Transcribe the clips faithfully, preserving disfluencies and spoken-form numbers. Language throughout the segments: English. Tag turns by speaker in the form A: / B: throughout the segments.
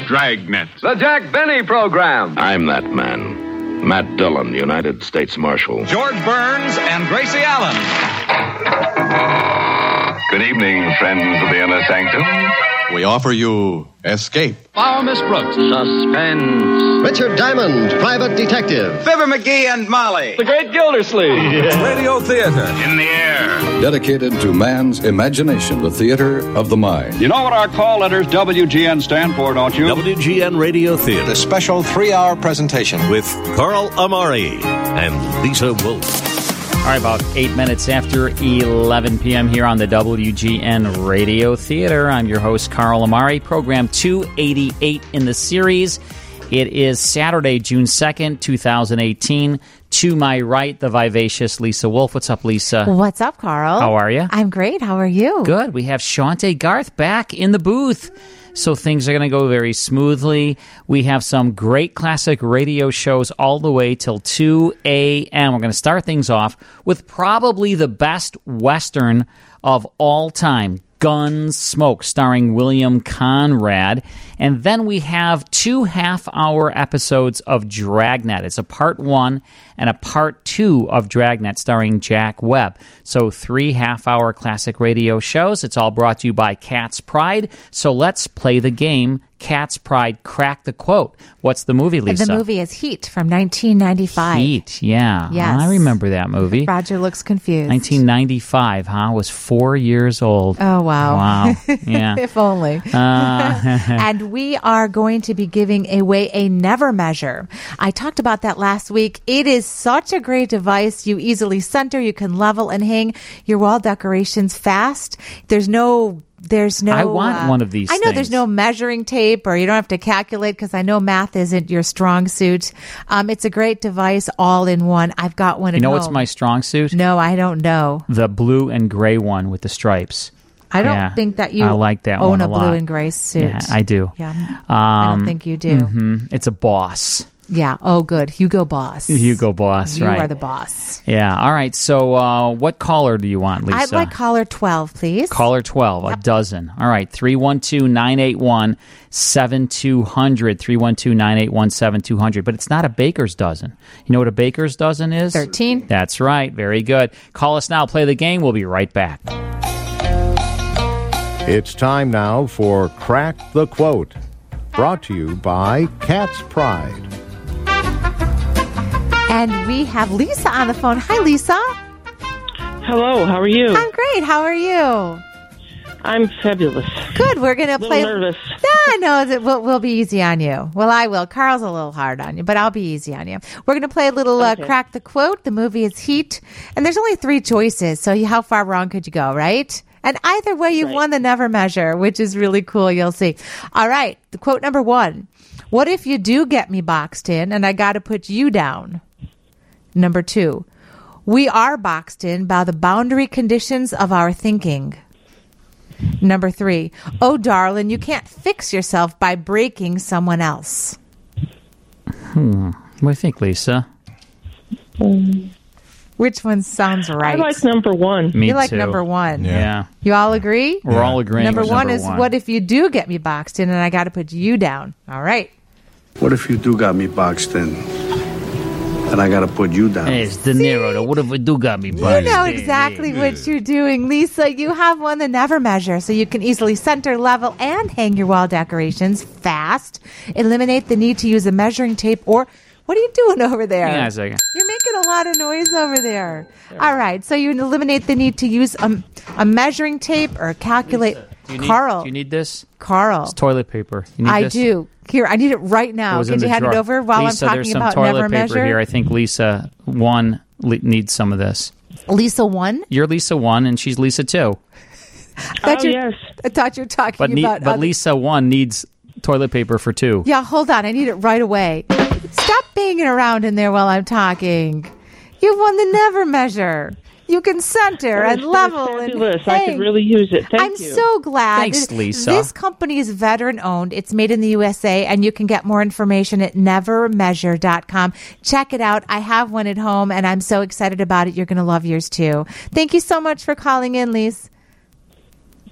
A: Dragnet.
B: The Jack Benny Program.
C: I'm that man. Matt Dillon, United States Marshal.
D: George Burns and Gracie Allen.
E: Good evening, friends of the Inner Sanctum.
D: We offer you Escape.
A: Follow Miss Brooks.
B: Suspense.
F: Richard Diamond, Private Detective.
D: Fibber McGee and Molly.
B: The Great Gildersleeve.
D: Yeah. Radio Theater.
E: In the air.
G: Dedicated to man's imagination, the theater of the mind.
A: You know what our call letters W G N stand for, don't you?
H: W G N Radio Theater.
D: The special three-hour presentation
H: with Carl Amari and Lisa Wolf.
I: All right, about eight minutes after eleven p.m. here on the W G N Radio Theater. I'm your host, Carl Amari, program two eighty-eight in the series. It is Saturday, June second, twenty eighteen. To my right, the vivacious Lisa Wolf. What's up, Lisa?
J: What's up, Carl?
I: How are you?
J: I'm great. How are you?
I: Good. We have Shante Garth back in the booth. So things are going to go very smoothly. We have some great classic radio shows all the way till two a.m. We're going to start things off with probably the best Western of all time, Gunsmoke, starring William Conrad. And then we have two half-hour episodes of Dragnet. It's a part one and a part two of Dragnet starring Jack Webb. So three half-hour classic radio shows. It's all brought to you by Cat's Pride. So let's play the game. Cat's Pride, Crack the Quote. What's the movie, Lisa?
J: The movie is Heat from nineteen ninety-five.
I: Heat, yeah.
J: Yes.
I: I remember that movie.
J: Roger looks confused.
I: nineteen ninety-five, huh? I was four years old.
J: Oh, wow.
I: Wow. Yeah.
J: If only.
I: Uh,
J: And we are going to be giving away a Never Measure. I talked about that last week. It is such a great device. You easily center, you can level and hang your wall decorations fast. There's no There's no.
I: I want
J: uh,
I: one of these
J: I know
I: things.
J: There's no measuring tape, or you don't have to calculate, because I know math isn't your strong suit. Um, it's a great device, all in one. I've got one.
I: You
J: at
I: know
J: home.
I: what's my strong suit?
J: No, I don't know.
I: The blue and gray one with the stripes.
J: I don't
I: Yeah.
J: think that you
I: I like that
J: own
I: one
J: a
I: a
J: blue
I: lot.
J: and gray suit.
I: Yeah, I do.
J: Yeah, I don't
I: Um,
J: think you do.
I: mhm. It's a Boss.
J: Yeah. Oh, good. Hugo Boss.
I: Hugo Boss,
J: You
I: right.
J: are the boss.
I: Yeah. All right. So uh, what caller do you want, Lisa?
J: I'd like caller twelve, please.
I: Caller twelve, a dozen. All right, three one two, nine eight one, seven two zero zero, three one two, nine eight one, seven two zero zero. But it's not a baker's dozen. You know what a baker's dozen is?
J: thirteen.
I: That's right. Very good. Call us now. Play the game. We'll be right back.
K: It's time now for Crack the Quote, brought to you by Cat's Pride.
J: And we have Lisa on the phone. Hi, Lisa.
L: Hello, how are you?
J: I'm great. How are you?
L: I'm fabulous.
J: Good. We're going to
L: Little
J: play.
L: nervous.
J: No, no, it- we'll, we'll be easy on you. Well, I will. Carl's a little hard on you, but I'll be easy on you. We're going to play a little uh,
L: Okay.
J: Crack the Quote. The movie is Heat. And there's only three choices, so you- how far wrong could you go, right? And either way, you've
L: Right.
J: won the Never Measure, which is really cool. You'll see. All right. The quote number one. What if you do get me boxed in and I got to put you down? Number two. We are boxed in by the boundary conditions of our thinking. Number three. Oh, darling, you can't fix yourself by breaking someone else.
I: Hmm. What do you think, Lisa?
L: Um,
J: Which one sounds right?
L: I like number one.
I: Me
J: you like
I: too.
J: number one.
I: Yeah.
J: You all agree?
I: We're all agreeing
J: Number
I: with
J: one
I: number
J: is
I: one.
J: what if you do get me boxed in and I got to put you down? All right.
M: What if you do got me boxed in and I got to put you down?
I: Hey, it's De Niro. though. What if we do got me
J: You
I: boxed
J: know
I: in?
J: exactly what you're doing. Lisa, you have won the Never Measure, so you can easily center, level, and hang your wall decorations fast. Eliminate the need to use a measuring tape or... What are you doing over there?
I: Hang on a second.
J: You're making a lot of noise over there. All right, so you eliminate the need to use a, a measuring tape or calculate.
I: Do you need,
J: Carl,
I: do you need this?
J: Carl,
I: It's toillet paper. You need
J: I
I: this?
J: do. Here, I need it right
I: It
J: now.
I: was in
J: Could you
I: the
J: hand
I: drawer.
J: it over while
I: Lisa,
J: I'm
I: there's
J: talking
I: some
J: about
I: toilet
J: Never
I: paper
J: Measure?
I: here. I think Lisa one le- needs some of this.
J: Lisa one.
I: You're Lisa one, and she's Lisa two.
J: I thought
L: Oh,
J: you're-
L: yes.
J: I thought you were talking
I: But, ne-
J: about.
I: but
J: other-
I: Lisa one needs toilet paper for two.
J: Yeah, hold on. I need it right away. Stop banging around in there while I'm talking. You've won the Never Measure. You can center
L: That
J: and
L: is-
J: level
L: that is
J: and
L: fabulous. I could
J: hang.
L: really use it. Thank
J: I'm
L: you.
J: so glad.
I: Thanks,
J: This-
I: Lisa.
J: This company is veteran owned. It's made in the U S A, and you can get more information at never measure dot com. Check it out. I have one at home, and I'm so excited about it. You're going to love yours too. Thank you so much for calling in, Lise.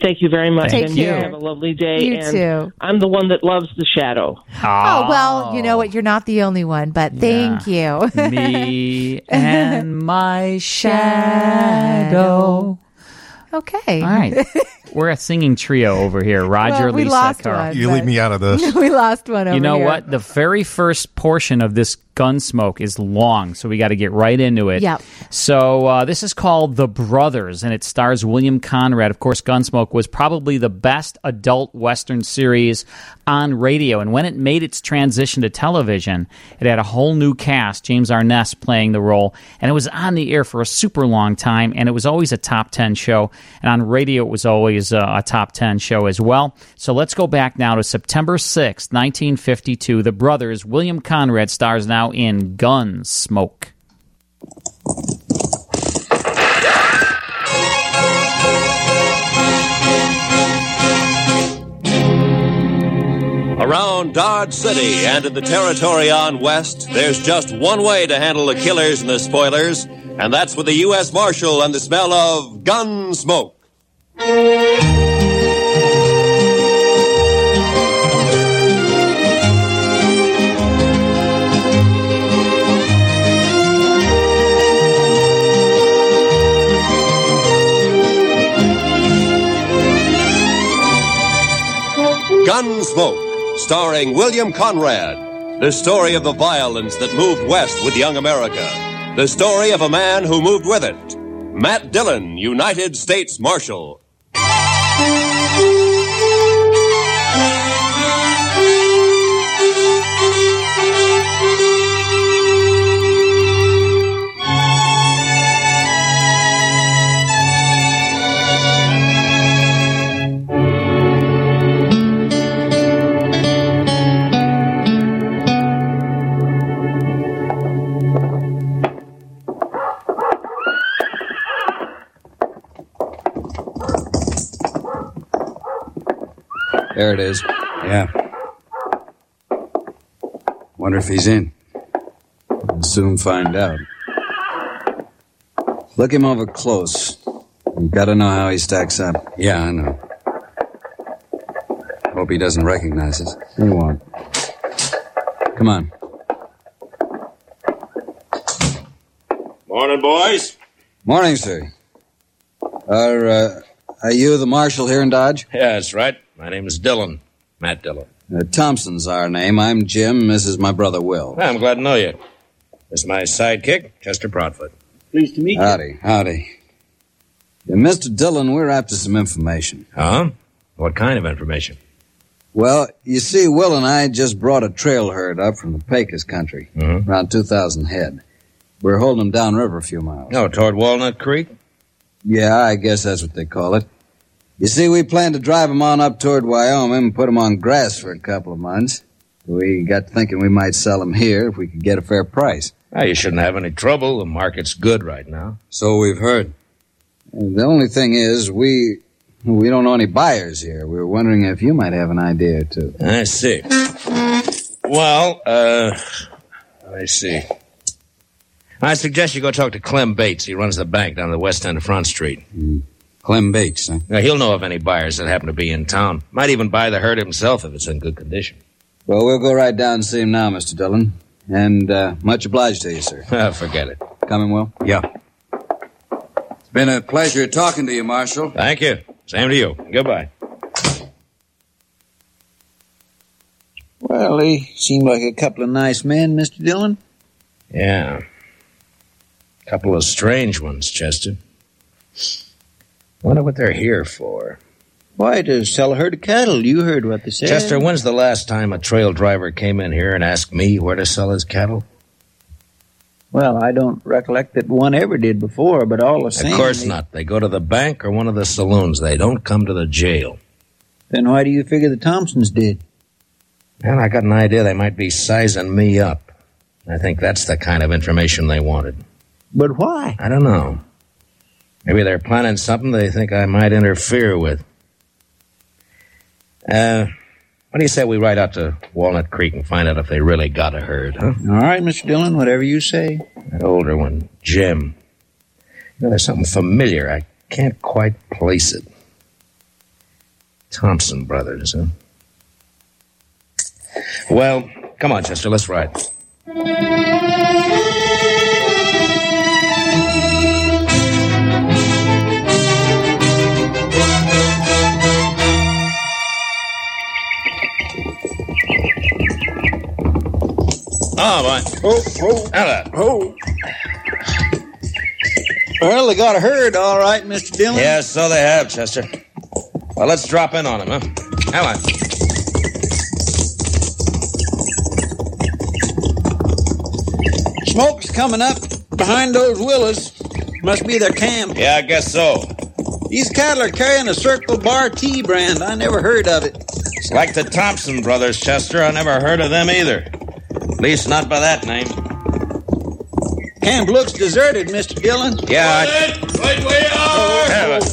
L: Thank you very much.
J: Thank
L: and
J: you.
L: Have a lovely day.
J: You
L: and
J: too.
L: I'm the one that loves the shadow.
J: Oh, well, you know what? You're not the only one, but thank you.
I: Me and my shadow.
J: Okay.
I: All right. We're a singing trio over here. Roger,
J: Well, we
I: Lisa,
J: lost
I: Carl.
J: one,
N: You leave me out of this.
J: we lost one over
I: You know
J: here.
I: what? The very first portion of this Gunsmoke is long, so we got to get right into it.
J: Yep.
I: So uh, this is called The Brothers, and it stars William Conrad. Of course, Gunsmoke was probably the best adult Western series on radio, and when it made its transition to television, it had a whole new cast, James Arness playing the role, and it was on the air for a super long time, and it was always a top ten show, and on radio it was always uh, a top ten show as well. So let's go back now to September sixth, nineteen fifty-two. The Brothers, William Conrad, stars now in Gunsmoke.
H: Around Dodge City and in the territory on west, there's just one way to handle the killers and the spoilers, and that's with the U S Marshal and the smell of gun smoke. Gunsmoke, starring William Conrad. The story of the violence that moved west with young America. The story of a man who moved with it. Matt Dillon, United States Marshal.
O: There it is. Yeah. Wonder if he's in. We'll soon find out. Look him over close. You've got to know how he stacks up. Yeah, I know. Hope he doesn't recognize us. He won't. Come on.
C: Morning, boys.
O: Morning, sir. Are, uh, are you the marshal here in Dodge?
C: Yeah, that's right. My name is Dillon. Matt Dillon.
O: Uh, Thompson's our name. I'm Jim. This is my brother, Will.
C: Well, I'm glad to know you. This is my sidekick, Chester Proudfoot.
O: Pleased to meet you. Howdy, howdy. Yeah, Mister Dillon, we're after some information.
C: Huh? What kind of information?
O: Well, you see, Will and I just brought a trail herd up from the Pecos country,
C: mm-hmm.
O: around two thousand head. We're holding them downriver a few miles.
C: Oh, toward Walnut Creek?
O: Yeah, I guess that's what they call it. You see, we plan to drive them on up toward Wyoming and put them on grass for a couple of months. We got thinking we might sell them here if we could get a fair price.
C: Well, you shouldn't have any trouble. The market's good right now.
O: So we've heard. And the only thing is, we we don't know any buyers here. We were wondering if you might have an idea or two.
C: I see. Well, uh, I see. I suggest you go talk to Clem Bates. He runs the bank down the west end of Front Street.
O: Mm. Clem Bates, huh?
C: Now, he'll know of any buyers that happen to be in town. Might even buy the herd himself if it's in good condition.
O: Well, we'll go right down and see him now, Mister Dillon. And uh, much obliged to you, sir.
C: Forget it.
O: Coming, Will?
C: Yeah.
O: It's been a pleasure talking to you, Marshal.
C: Thank you. Same to you. Goodbye.
P: Well, they seem like a couple of nice men, Mister Dillon.
C: Yeah. Couple of strange ones, Chester. Wonder what they're here for.
P: Why, to sell a herd of cattle. You heard what they said.
C: Chester, when's the last time a trail driver came in here and asked me where to sell his cattle?
P: Well, I don't recollect that one ever did before, but all the same...
C: Of course
P: they...
C: not. They go to the bank or one of the saloons. They don't come to the jail.
P: Then why do you figure the Thompsons did?
C: Well, I got an idea they might be sizing me up. I think that's the kind of information they wanted.
P: But why?
C: I don't know. Maybe they're planning something they think I might interfere with. Uh, what do you say we ride out to Walnut Creek and find out if they really got a herd, huh?
P: All right, Mister Dillon, whatever you say.
C: That older one, Jim. You know, there's something familiar. I can't quite place it. Thompson Brothers, huh? Well, come on, Chester, let's ride. Oh, boy.
P: Oh, oh.
C: Hello.
P: Oh. Well, they got a herd, all right, Mister Dillon.
C: Yes, so they have, Chester. Well, let's drop in on him, huh? Come on.
P: Smoke's coming up behind those willows. Must be their camp.
C: Yeah, I guess so.
P: These cattle are carrying a Circle Bar Tea brand. I never heard of it.
C: It's like the Thompson Brothers, Chester. I never heard of them either. At least not by that name.
P: Camp looks deserted, Mister Dillon.
C: Yeah, I...
B: Right we are!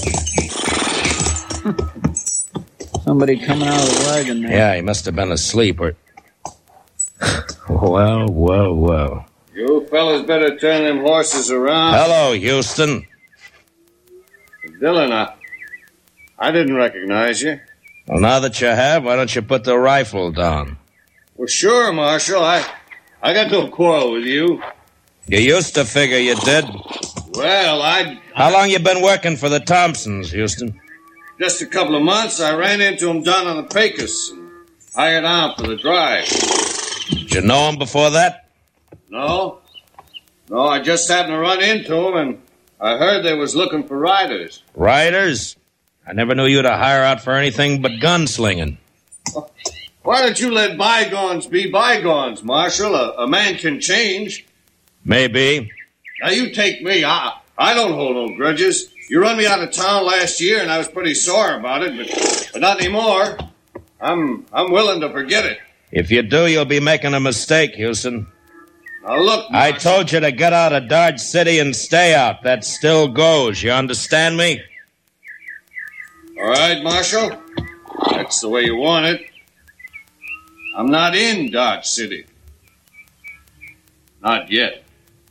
P: Somebody coming out of the wagon there.
C: Yeah, he must have been asleep or... Whoa, whoa, whoa.
B: You fellas better turn them horses around.
C: Hello, Houston.
B: Dillon, I, I didn't recognize you.
C: Well, now that you have, why don't you put the rifle down?
B: Well, sure, Marshal. I, I got no quarrel with you.
C: You used to figure you did.
B: Well, I...
C: How long you been working for the Thompsons, Houston?
B: Just a couple of months. I ran into them down on the Pecos and hired on for the drive.
C: Did you know him before that?
B: No. No, I just happened to run into them, and I heard they was looking for riders.
C: Riders? I never knew you to hire out for anything but gunslinging.
B: Why don't you let bygones be bygones, Marshal? A, a man can change.
C: Maybe.
B: Now, you take me. I, I don't hold no grudges. You run me out of town last year, and I was pretty sore about it, but, but not anymore. I'm I'm willing to forget it.
C: If you do, you'll be making a mistake, Houston.
B: Now, look,
C: I
B: Marshal.
C: told you to get out of Dodge City and stay out. That still goes. You understand me?
B: All right, Marshal. That's the way you want it. I'm not in Dodge City. Not yet.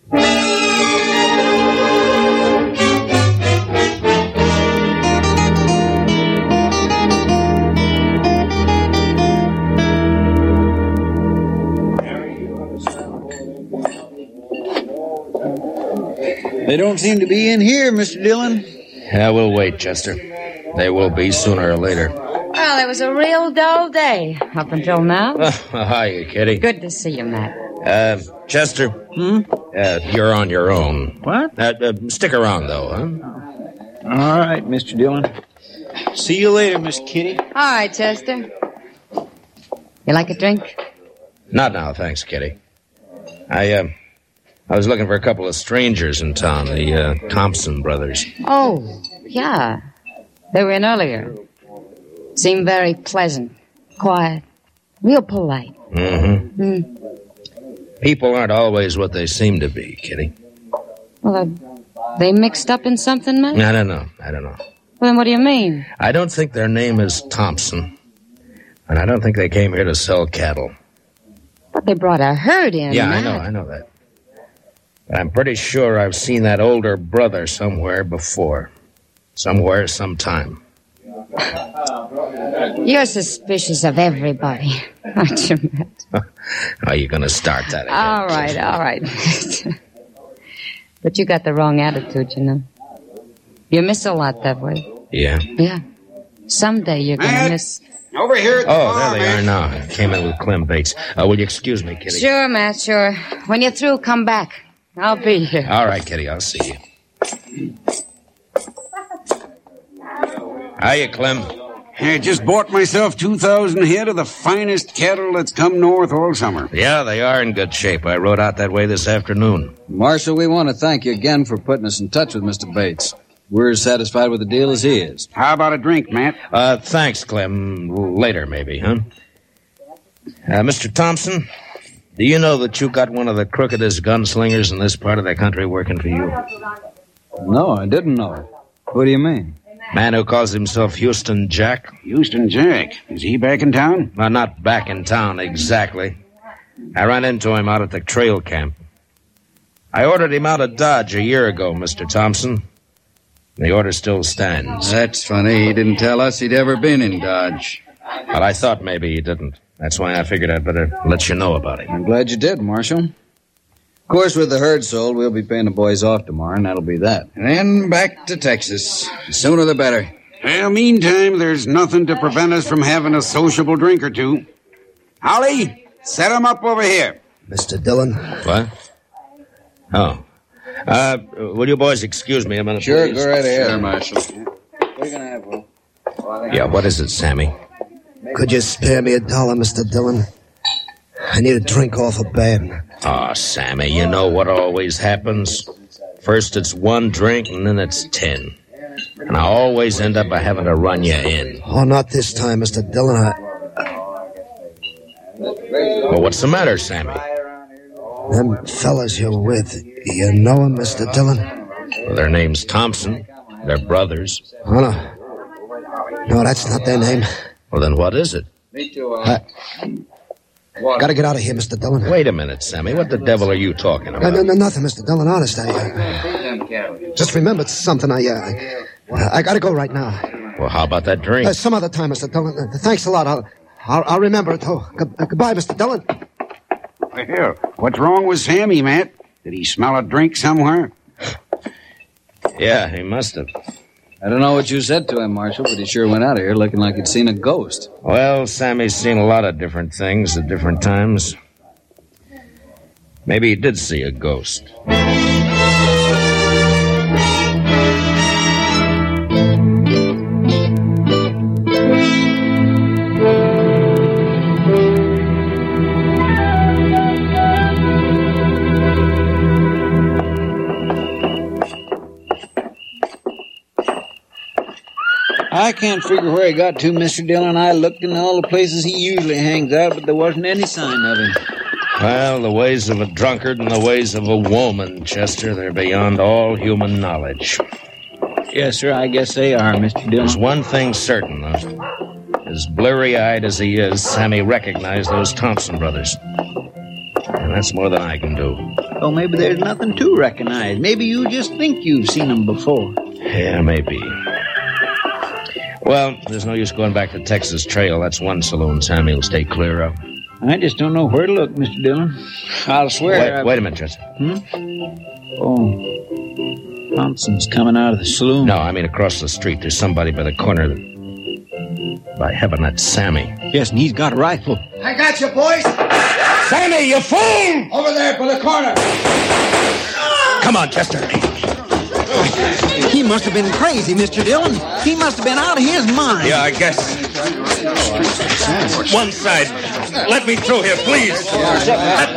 P: They don't seem to be in here, Mister Dillon.
C: Yeah, we'll wait, Chester. They will be sooner or later.
N: Well, it was a real dull day up until now.
C: Oh, hiya, Kitty.
N: Good to see you, Matt.
C: Uh, Chester.
P: Hmm?
C: Uh, you're on your own.
P: What?
C: Uh, uh, stick around, though, huh?
P: All right, Mister Dillon. See you later, Miss Kitty.
N: All right, Chester. You like a drink?
C: Not now, thanks, Kitty. I, uh, I was looking for a couple of strangers in town, the, uh, Thompson brothers.
N: Oh, yeah. They were in earlier. Seemed very pleasant, quiet, real polite.
C: Mm-hmm.
N: Mm.
C: People aren't always what they seem to be, Kitty.
N: Well, uh, they mixed up in something, Matt?
C: I don't know. I don't know.
N: Well, then what do you mean?
C: I don't think their name is Thompson. And I don't think they came here to sell cattle.
N: But they brought a herd in,
C: Yeah,
N: Matt.
C: I know, I know that. But I'm pretty sure I've seen that older brother somewhere before. Somewhere, sometime.
N: You're suspicious of everybody, aren't you, Matt?
C: Are you going to start that again?
N: All right, all right. But you got the wrong attitude, you know. You miss a lot that way.
C: Yeah?
N: Yeah. Someday you're going to miss...
B: Over here at the
C: Oh,
B: bar,
C: there they
B: man.
C: are now. I came in with Clem Bates. Uh, will you excuse me, Kitty?
N: Sure, Matt, sure. When you're through, come back. I'll be here.
C: All right, Kitty, I'll see you. Hiya, Clem.
Q: I just bought myself two thousand head of the finest cattle that's come north all summer.
C: Yeah, they are in good shape. I rode out that way this afternoon.
O: Marshal, we want to thank you again for putting us in touch with Mister Bates. We're as satisfied with the deal as he is.
Q: How about a drink, Matt?
C: Uh, thanks, Clem. Later, maybe, huh? Uh, Mister Thompson, do you know that you got one of the crookedest gunslingers in this part of the country working for you?
O: No, I didn't know it. What do you mean?
C: Man who calls himself Houston Jack.
Q: Houston Jack. Is he back in town?
C: Well, not back in town, exactly. I ran into him out at the trail camp. I ordered him out of Dodge a year ago, Mister Thompson. The order still stands.
O: That's funny. He didn't tell us he'd ever been in Dodge.
C: But I thought maybe he didn't. That's why I figured I'd better let you know about it.
O: I'm glad you did, Marshal. Of course, with the herd sold, we'll be paying the boys off tomorrow, and that'll be that. And then back to Texas. The sooner the better.
Q: Well, meantime, there's nothing to prevent us from having a sociable drink or two. Holly, set 'em up over here.
C: Mister Dillon? What? Oh. Uh, will you boys excuse me a minute,
O: Sure,
C: please?
O: go right ahead.
C: Sure,
O: Marshal. What are you going to have, Will?
C: Yeah, what is it, Sammy?
R: Could you spare me a dollar, Mister Dillon? I need a drink awful bad.
C: Oh, Sammy, you know what always happens? First it's one drink, and then it's ten. And I always end up by having to run you in.
R: Oh, not this time, Mister Dillon. I...
C: Well, what's the matter, Sammy?
R: Them fellas you're with, you know them, Mister Dillon?
C: Well, their name's Thompson. They're brothers.
R: Oh, no. No, that's not their name.
C: Well, then what is it?
R: I... Gotta get out of here, Mister Dillon.
C: Wait a minute, Sammy. What the devil are you talking
R: No,
C: about?
R: no, no, nothing, Mister Dillon. Honest, I... Uh, just remembered something. I, uh, I, I gotta go right now.
C: Well, how about that drink?
R: Uh, some other time, Mister Dillon. Uh, thanks a lot. I'll, I'll, I'll remember it. Oh, good, uh, goodbye, Mister Dillon.
Q: Here, what's wrong with Sammy, Matt? Did he smell a drink somewhere?
C: Yeah, he must have.
O: I don't know what you said to him, Marshal, but he sure went out of here looking like he'd seen a ghost.
C: Well, Sammy's seen a lot of different things at different times. Maybe he did see a ghost.
P: I can't figure where he got to, Mister Dillon. I looked in all the places he usually hangs out, but there wasn't any sign of him.
C: Well, the ways of a drunkard and the ways of a woman, Chester, they're beyond all human knowledge.
P: Yes, sir, I guess they are, Mister Dillon.
C: There's one thing certain, though. As blurry-eyed as he is, Sammy recognized those Thompson brothers. And that's more than I can do.
P: Oh, maybe there's nothing to recognize. Maybe you just think you've seen them before.
C: Yeah, maybe. Well, there's no use going back to Texas Trail. That's one saloon Sammy will stay clear of.
P: I just don't know where to look, Mister Dillon. I'll swear...
C: Wait,
P: I've...
C: wait a minute, Chester.
P: Hmm? Oh, Thompson's coming out of the saloon.
C: No, I mean across the street. There's somebody by the corner. By heaven, that's Sammy.
P: Yes, and he's got a rifle.
S: I got you, boys.
C: Sammy, you fool!
S: Over there by the corner.
C: Come on, Chester.
P: He must have been crazy, Mister Dillon. He must have been out of his mind.
C: Yeah, I guess. One side. Let me through here, please. Let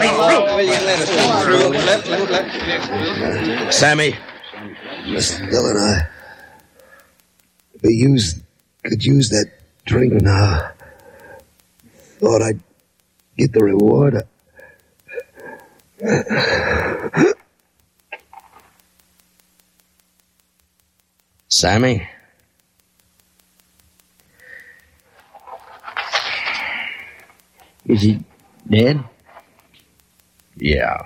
C: me through. Sammy.
R: Mister Dillon, I... could use, could use that drink now. Thought I'd get the reward.
C: Sammy?
P: Is he dead?
C: Yeah.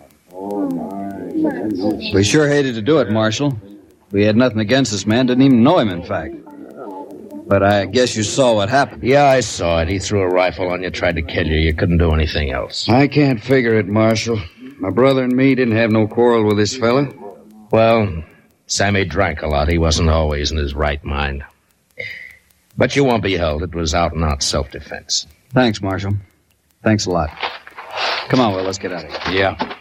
O: We sure hated to do it, Marshal. We had nothing against this man, didn't even know him, in fact. But I guess you saw what happened.
C: Yeah, I saw it. He threw a rifle on you, tried to kill you. You couldn't do anything else.
O: I can't figure it, Marshal. My brother and me didn't have no quarrel with this fella.
C: Well, Sammy drank a lot. He wasn't always in his right mind. But you won't be held. It was out and out self-defense.
O: Thanks, Marshal. Thanks a lot. Come on, Will, let's get out of here.
C: Yeah.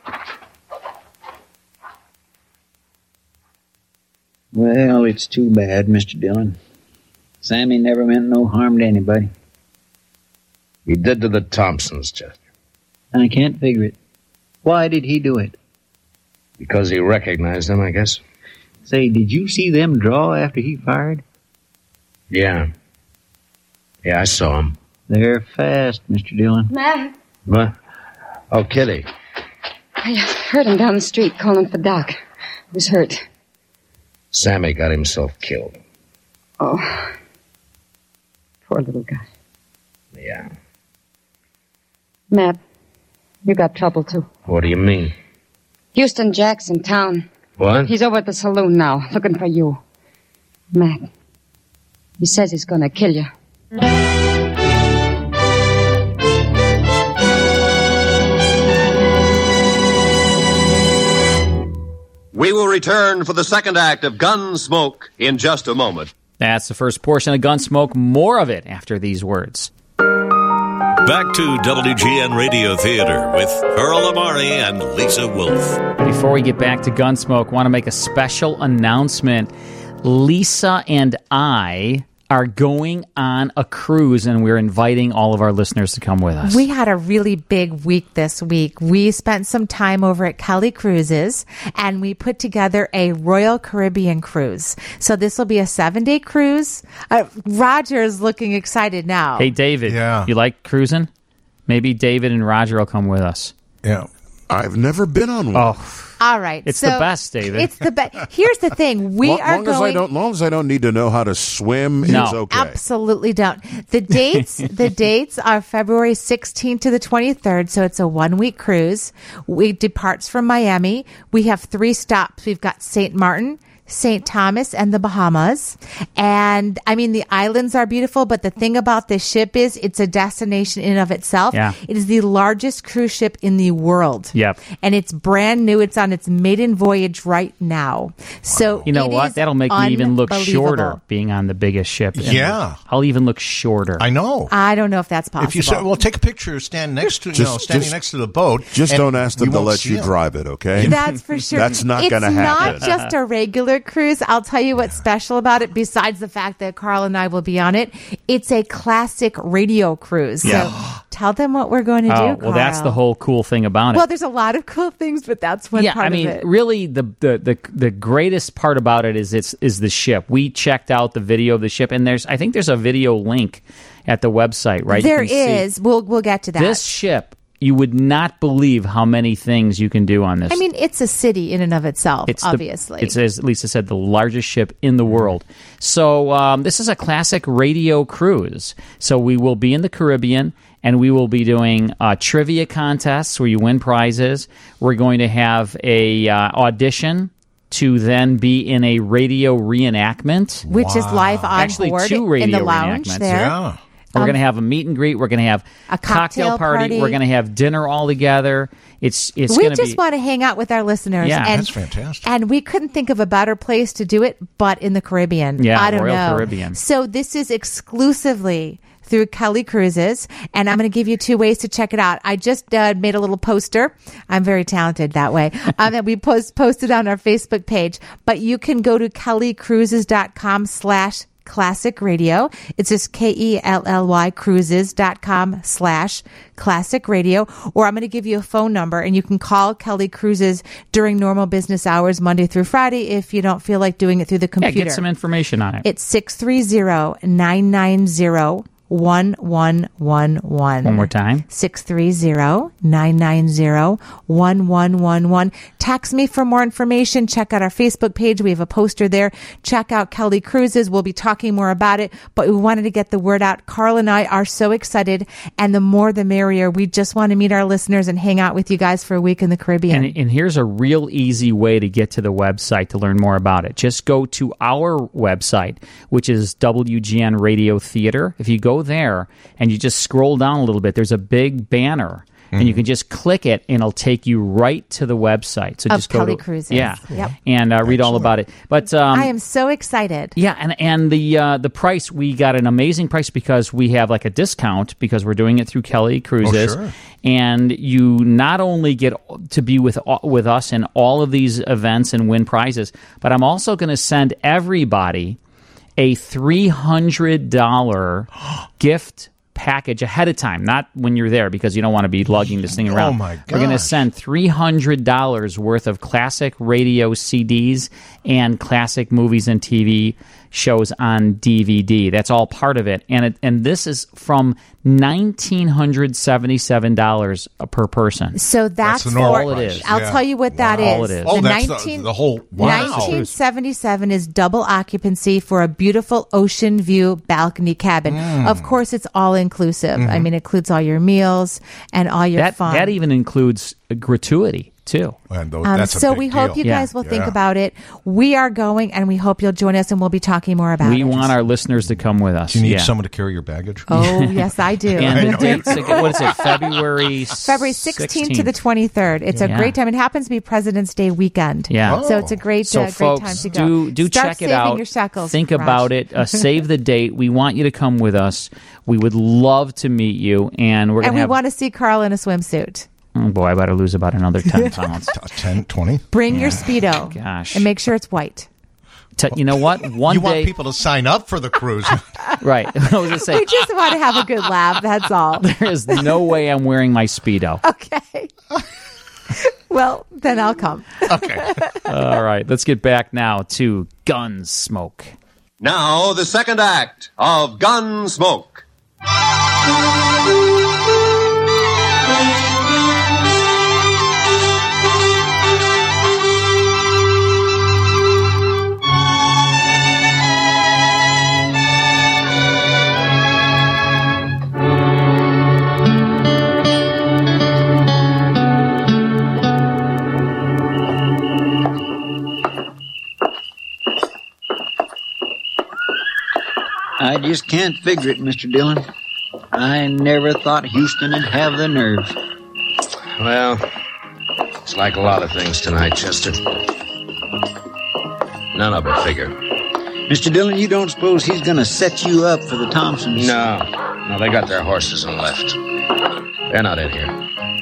P: Well, it's too bad, Mister Dillon. Sammy never meant no harm to anybody.
C: He did to the Thompsons, Chester.
P: I can't figure it. Why did he do it?
C: Because he recognized them, I guess.
P: Say, did you see them draw after he fired?
C: Yeah. Yeah, I saw him.
P: They're fast, Mister Dillon.
N: Matt,
C: What? Oh, Kitty.
N: I heard him down the street calling for Doc. He was hurt.
C: Sammy got himself killed.
N: Oh. Poor little guy.
C: Yeah.
N: Matt, you got trouble, too.
C: What do you mean?
N: Houston Jack's in town.
C: What?
N: He's over at the saloon now, looking for you. Matt, he says he's gonna kill you.
H: We will return for the second act of Gunsmoke in just a moment.
I: That's the first portion of Gunsmoke. More of it after these words.
S: Back to W G N Radio Theater with Earl Amari and Lisa Wolf.
I: Before we get back to Gunsmoke, I want to make a special announcement. Lisa and I are going on a cruise, and we're inviting all of our listeners to come with us.
J: We had a really big week this week. We spent some time over at Kelly Cruises, and we put together a Royal Caribbean cruise. So this will be a seven-day cruise. Uh, Roger is looking excited now.
I: Hey, David,
T: Yeah.
I: you like cruising? Maybe David and Roger will come with us.
T: Yeah. I've never been on one.
I: Oh,
J: All right.
I: It's
J: so
I: the best, David.
J: It's the best. Here's the thing. We
T: long,
J: are
T: long
J: going...
T: as I don't, long as I don't need to know how to swim,
I: No.
T: is okay.
J: Absolutely don't. The dates, the dates are February sixteenth to the twenty-third, so it's a one-week cruise. We departs from Miami. We have three stops. We've got Saint Martin, Saint Thomas, and the Bahamas. And I mean, the islands are beautiful, but the thing about this ship is it's a destination in and of itself.
I: Yeah.
J: It is the largest cruise ship in the world.
I: Yep.
J: And it's brand new. It's on its maiden voyage right now. So
I: You know
J: it
I: what?
J: is
I: That'll make me even look
J: unbelievable.
I: shorter being on the biggest ship. And
T: Yeah.
I: I'll even look shorter.
T: I know.
J: I don't know if that's possible.
T: If you say, well, take a picture, stand next to, you
K: Just-
T: know, standing
K: just-
T: next to the boat.
K: Just
T: and
K: don't ask them
T: you
K: to
T: won't
K: let
T: see
K: you
T: them.
K: drive it, okay?
J: That's for sure.
K: That's not
J: it's
K: going to happen.
J: It's not just a regular cruise. I'll tell you what's special about it, besides the fact that Carl and I will be on it. It's a classic radio cruise.
I: Yeah.
J: So tell them what we're going to do,
I: Oh,
J: Carl.
I: well, that's the whole cool thing about it.
J: Well, there's a lot of cool things, but that's one
I: yeah,
J: part
I: I mean,
J: of it.
I: really, the, the the the greatest part about it is it's is the ship. We checked out the video of the ship, and there's I think there's a video link at the website, right? You
J: There
I: can see
J: is. We'll we'll get to that.
I: this ship. You would not believe how many things you can do on this.
J: I mean, it's a city in and of itself,
I: It's the-
J: obviously.
I: it's, as Lisa said, the largest ship in the world. So um, this is a classic radio cruise. So we will be in the Caribbean, and we will be doing uh, trivia contests where you win prizes. We're going to have a uh, audition to then be in a radio reenactment.
J: Which is live on
I: Actually,
J: board
I: two radio
J: in the lounge
I: reenactments.
J: there.
T: Yeah.
I: We're
J: Um,
I: going to have a meet and greet. We're going to have
J: a
I: cocktail,
J: cocktail
I: party.
J: party.
I: We're going to have dinner all together. It's it's
J: we
I: going to
J: just
I: be
J: want to hang out with our listeners.
I: Yeah,
J: and,
T: that's fantastic.
J: And we couldn't think of a better place to do it but in the Caribbean.
I: Yeah,
J: I don't
I: Royal
J: know.
I: Caribbean.
J: So this is exclusively through Kelly Cruises, and I'm going to give you two ways to check it out. I just uh, made a little poster. I'm very talented that way. Um, that we post posted on our Facebook page, but you can go to kellycruises.com slash classic radio. It's just K-E-L-L-Y cruises.com slash classic radio. Or I'm going to give you a phone number, and you can call Kelly Cruises during normal business hours, Monday through Friday, if you don't feel like doing it through the
I: yeah,
J: computer.
I: get some information on it.
J: It's six three zero, nine nine zero, one one one one.
I: One more time.
J: six three zero, nine nine zero, one one one one. Text me for more information. Check out our Facebook page. We have a poster there. Check out Kelly Cruises. We'll be talking more about it, but we wanted to get the word out. Carl and I are so excited, and the more the merrier. We just want to meet our listeners and hang out with you guys for a week in the Caribbean.
I: And, and here's a real easy way to get to the website to learn more about it. Just go to our website, which is W G N Radio Theater. If you go there and you just scroll down a little bit, there's a big banner. Mm-hmm. And you can just click it, and it'll take you right to the website. So
J: Of
I: just go
J: Kelly
I: to
J: Cruises.
I: yeah,
J: Yep.
I: and uh, read all about it. But um,
J: I am so excited.
I: yeah, and and the uh, the price, we got an amazing price because we have like a discount because we're doing it through Kelly Cruises.
T: Oh, sure.
I: And you not only get to be with with us in all of these events and win prizes, but I'm also going to send everybody a three hundred dollars gift package ahead of time, not when you're there because you don't want to be lugging this thing around.
T: Oh, my
I: We're going to
T: gosh.
I: send three hundred dollars worth of classic radio C Ds and classic movies and T V shows on D V D. That's all part of it. And it, and this is from one thousand nine hundred seventy-seven dollars per person.
J: So that's,
T: That's the normal
J: for,
I: All it
T: price.
I: is.
J: I'll
T: Yeah.
J: tell you what that
I: Wow.
J: is.
I: All it is.
T: Oh,
J: The
T: that's the-
J: 19
T: the whole- wow.
J: nineteen seventy-seven is double occupancy for a beautiful ocean view balcony cabin.
T: Mm.
J: Of course, it's all inclusive.
T: Mm-hmm.
J: I mean, it includes all your meals and all your
I: That
J: fun.
I: that even includes a gratuity. too.
T: And those,
J: Um,
T: that's a
J: so
T: big
J: we hope
T: deal.
J: you
I: Yeah.
J: guys will think
T: Yeah.
J: about it. We are going, and we hope you'll join us, and we'll be talking more about
I: We
J: it.
I: want our listeners to come with us.
T: Do you need
I: yeah.
T: someone to carry your baggage?
J: Oh, yes, I do.
I: And the dates, again, what is it, February
J: February sixteenth to the twenty-third. It's a
I: Yeah.
J: great time. It happens to be President's Day weekend.
I: Yeah.
J: So it's a great,
I: So
J: uh, great
I: folks,
J: time to go.
I: do, do
J: Start
I: check it
J: saving
I: out.
J: your shekels,
I: Think
J: Raj.
I: about it. Uh, save the date. We want you to come with us. We would love to meet you. And we're
J: And
I: going to
J: we
I: have...
J: want to see Carl in a swimsuit.
I: Oh, boy, I better lose about another ten pounds.
T: ten, twenty
J: Bring your Speedo.
I: Gosh.
J: And make sure it's white.
I: T- you know what? One
T: you
I: day...
T: want people to sign up for the cruise.
I: Right. I was going to say,
J: We just want to have a good laugh. That's all.
I: there is no way I'm wearing my Speedo.
J: Okay. Well, then I'll come.
T: Okay.
I: All right. Let's get back now to Gunsmoke.
H: Now, the second act of Gunsmoke.
P: I just can't figure it, Mister Dillon. I never thought Houston'd have the nerve.
C: Well, it's like a lot of things tonight, Chester. None of it figure.
P: Mister Dillon, you don't suppose he's going to set you up for the Thompsons?
C: No. No, they got their horses and left. They're not in here.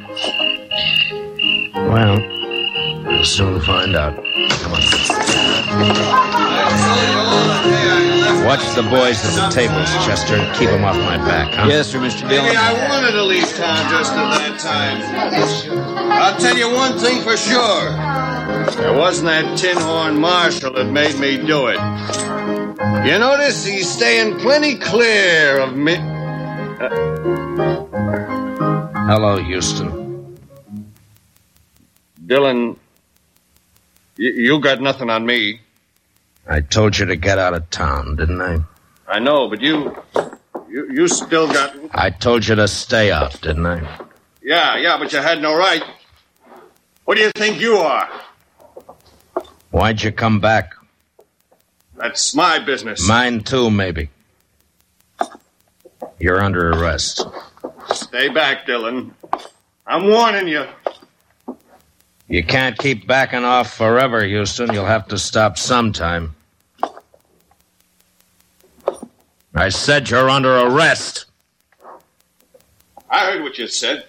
C: Well, we'll soon find out. Come on. Watch the boys at the tables, Chester, and keep them off my back, huh?
P: Yes, sir, Mister Dillon.
B: Maybe I wanted to leave town just at that time. I'll tell you one thing for sure. There wasn't that tin horn marshal that made me do it. You notice he's staying plenty clear of me. Uh,
C: Hello, Houston.
B: Dillon, you, you got nothing on me.
C: I told you to get out of town, didn't I?
B: I know, but you, you, you still got.
C: I told you to stay out, didn't I?
B: Yeah, yeah, but you had no right. What do you think you are?
C: Why'd you come back?
B: That's my business.
C: Mine too, maybe. You're under arrest.
B: Stay back, Dillon. I'm warning you.
C: You can't keep backing off forever, Houston. You'll have to stop sometime. I said you're under arrest.
B: I heard what you said.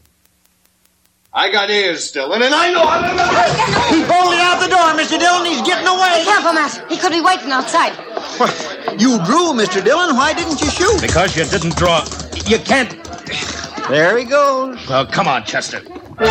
B: I got ears, Dillon, and I know how to...
P: He's boldly out the door, Mister Dillon. He's getting away.
N: Be careful, Master. He could be waiting outside.
P: You drew, Mister Dillon. Why didn't you shoot?
C: Because you didn't draw... You can't...
P: There he goes.
C: Oh, come on, Chester.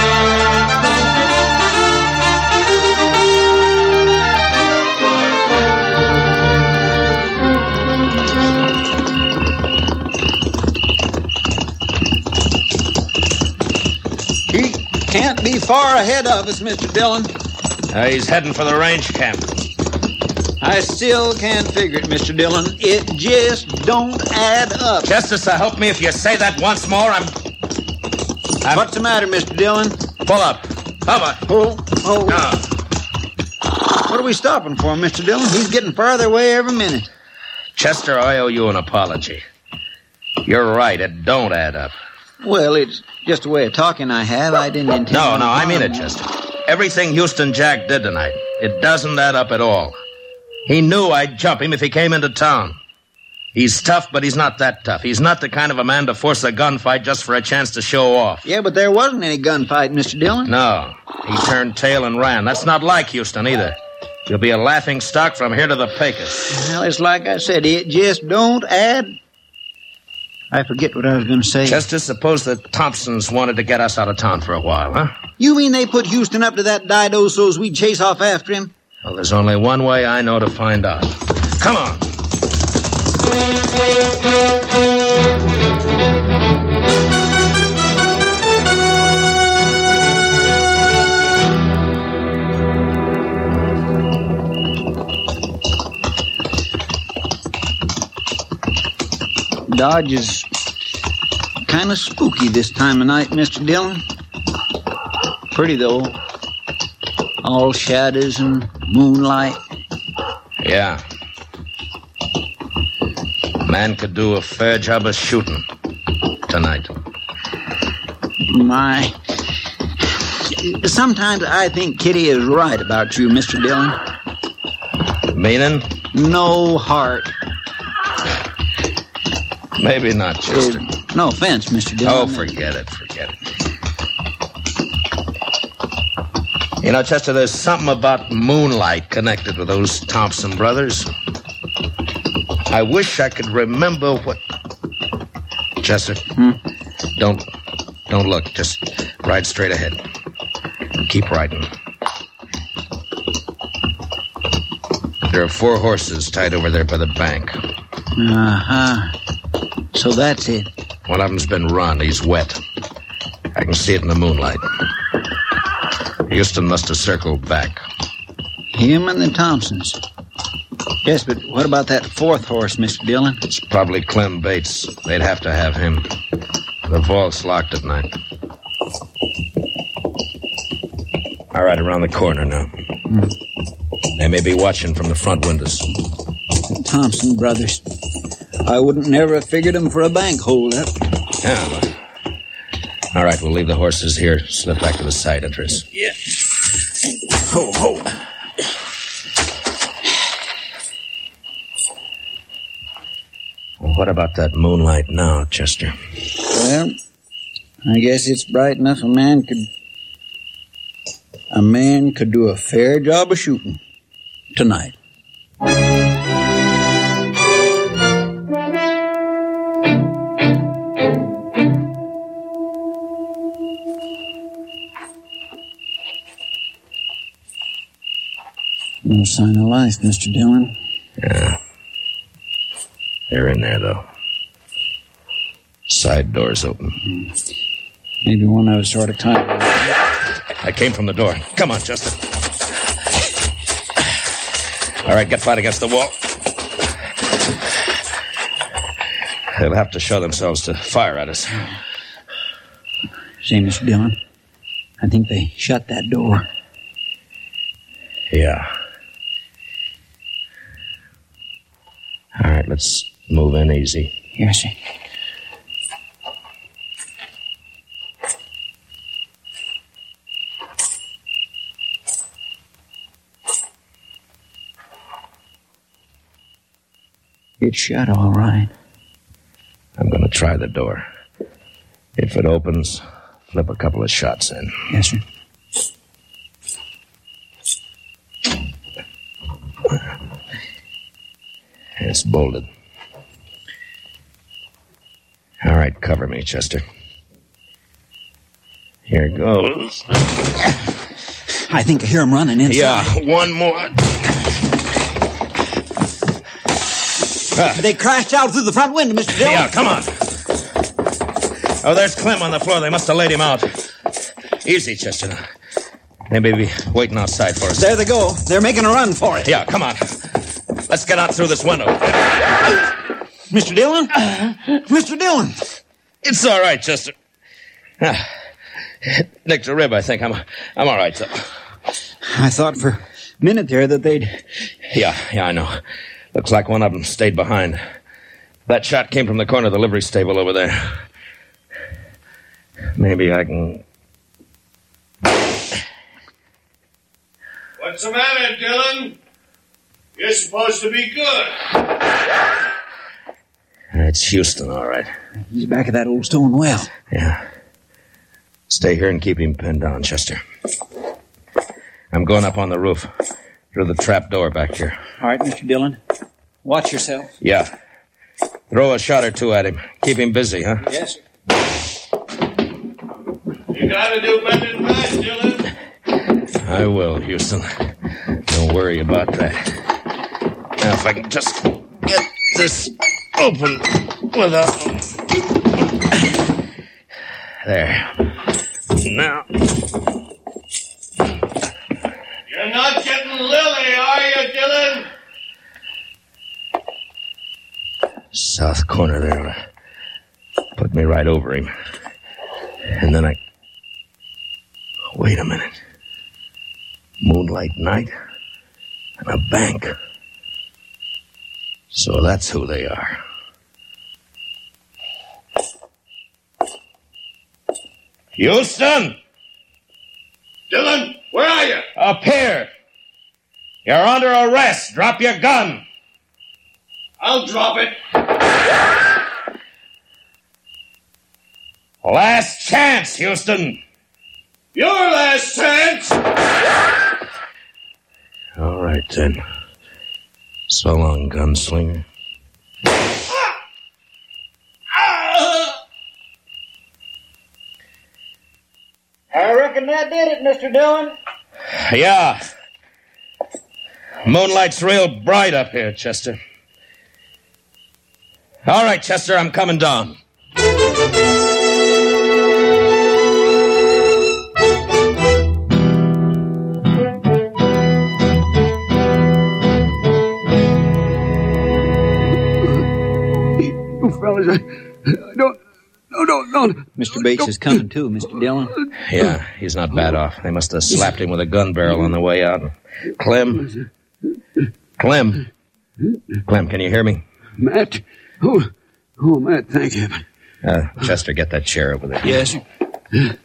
P: He can't be far ahead of us, Mister Dillon.
C: Uh, he's heading for the range camp.
P: I still can't figure it, Mister Dillon. It just don't add up.
C: Justice, uh, help me if you say that once more. I'm... I'm...
P: What's the matter, Mister Dillon?
C: Pull up. Come on.
P: Oh, oh.
C: No.
P: What are we stopping for, Mister Dillon? He's getting farther away every minute.
C: Chester, I owe you an apology. You're right. It don't add up.
P: Well, it's just a way of talking I have. I didn't intend...
C: No, no, I mean it, Chester. Everything Houston Jack did tonight, it doesn't add up at all. He knew I'd jump him if he came into town. He's tough, but he's not that tough. He's not the kind of a man to force a gunfight just for a chance to show off.
P: Yeah, but there wasn't any gunfight, Mister Dillon.
C: No. He turned tail and ran. That's not like Houston either. You'll be a laughing stock from here to the Pecos.
P: Well, it's like I said, it just don't add... I forget what I was going to say.
C: Chester, suppose the Thompsons wanted to get us out of town for a while, huh?
P: You mean they put Houston up to that Dido so's we'd chase off after him?
C: Well, there's only one way I know to find out. Come on.
P: Dodge is kind of spooky this time of night, Mister Dillon. Pretty, though. All shadows and moonlight.
C: Yeah. Man could do a fair job of shooting tonight.
P: My. Sometimes I think Kitty is right about you, Mister Dillon.
C: Meaning?
P: No heart.
C: Maybe not, Chester.
P: Uh, no offense, Mister Dillon.
C: Oh, forget it, forget it. You know, Chester, there's something about moonlight connected with those Thompson brothers. I wish I could remember what... Chester,
P: hmm?
C: don't, don't look. Just ride straight ahead. Keep riding. There are four horses tied over there by the bank.
P: Uh-huh. So that's it.
C: One of them's been run. He's wet. I can see it in the moonlight. Houston must have circled back.
P: Him and the Thompsons. Yes, but what about that fourth horse, Mister Dillon?
C: It's probably Clem Bates. They'd have to have him. The vault's locked at night. All right, around the corner now.
P: Hmm.
C: They may be watching from the front windows.
P: The Thompson brothers. I wouldn't never have figured them for a bank holdup.
C: Yeah, well. All right, we'll leave the horses here. Slip back to the side entrance.
P: Yeah. Ho, ho.
C: Well, what about that moonlight now, Chester?
P: Well, I guess it's bright enough a man could... A man could do a fair job of shooting tonight. No sign of life, Mister Dillon.
C: Yeah. They're in there, though. Side door's open.
P: Maybe one of us sort of time.
C: I came from the door. Come on, Justin. All right, get flat against the wall. They'll have to show themselves to fire at us.
P: See, Mister Dillon, I think they shut that door.
C: Yeah. All right, let's move in easy.
P: Yes, sir. It's shut all right.
C: I'm going to try the door. If it opens, flip a couple of shots in.
P: Yes, sir.
C: It's bolted. All right, cover me, Chester. Here goes.
P: I think I hear him running inside.
C: Yeah, one more.
P: They crashed out through the front window, Mister Dillon.
C: Yeah, come on. Oh, there's Clem on the floor. They must have laid him out. Easy, Chester. They may be waiting outside for us.
P: There they go. They're making a run for it.
C: Yeah, come on. Let's get out through this window.
P: Mister Dillon? Mister Dillon!
C: It's all right, Chester. Ah, nicked a rib, I think. I'm, I'm all right, though.
P: I thought for a minute there that they'd...
C: Yeah, yeah, I know. Looks like one of them stayed behind. That shot came from the corner of the livery stable over there. Maybe I can...
B: What's the matter, Dillon? You're supposed to be good.
C: It's Houston, all right.
P: He's back at that old stone well.
C: Yeah. Stay here and keep him pinned down, Chester. I'm going up on the roof. Through the trap door back here.
P: All right, Mister Dillon. Watch yourself.
C: Yeah. Throw a shot or two at him. Keep him busy, huh?
P: Yes, sir.
B: You gotta do better than that, Dillon.
C: I will, Houston. Don't worry about that. Now, if I can just get this open without... There. Now...
B: You're not getting Lily, are you, Dillon?
C: South corner there. Put me right over him. And then I... Wait a minute. Moonlight night and a bank. So that's who they are. Houston!
B: Dillon, where are you?
C: Up here. You're under arrest. Drop your gun.
B: I'll drop it.
C: Last chance, Houston.
B: Your last chance.
C: All right, then. So long, gunslinger.
P: I reckon that did it, Mister Dillon.
C: Yeah. Moonlight's real bright up here, Chester. All right, Chester, I'm coming down.
Q: You fellas, I, I don't... No, no, no.
P: Mister Bates is coming, too, Mister Dillon.
C: Yeah, he's not bad off. They must have slapped him with a gun barrel on the way out. Clem? Clem? Clem, can you hear me?
Q: Matt? Oh, oh, Matt, thank you.
C: Uh, Chester, get that chair over there.
P: Yes.
C: Here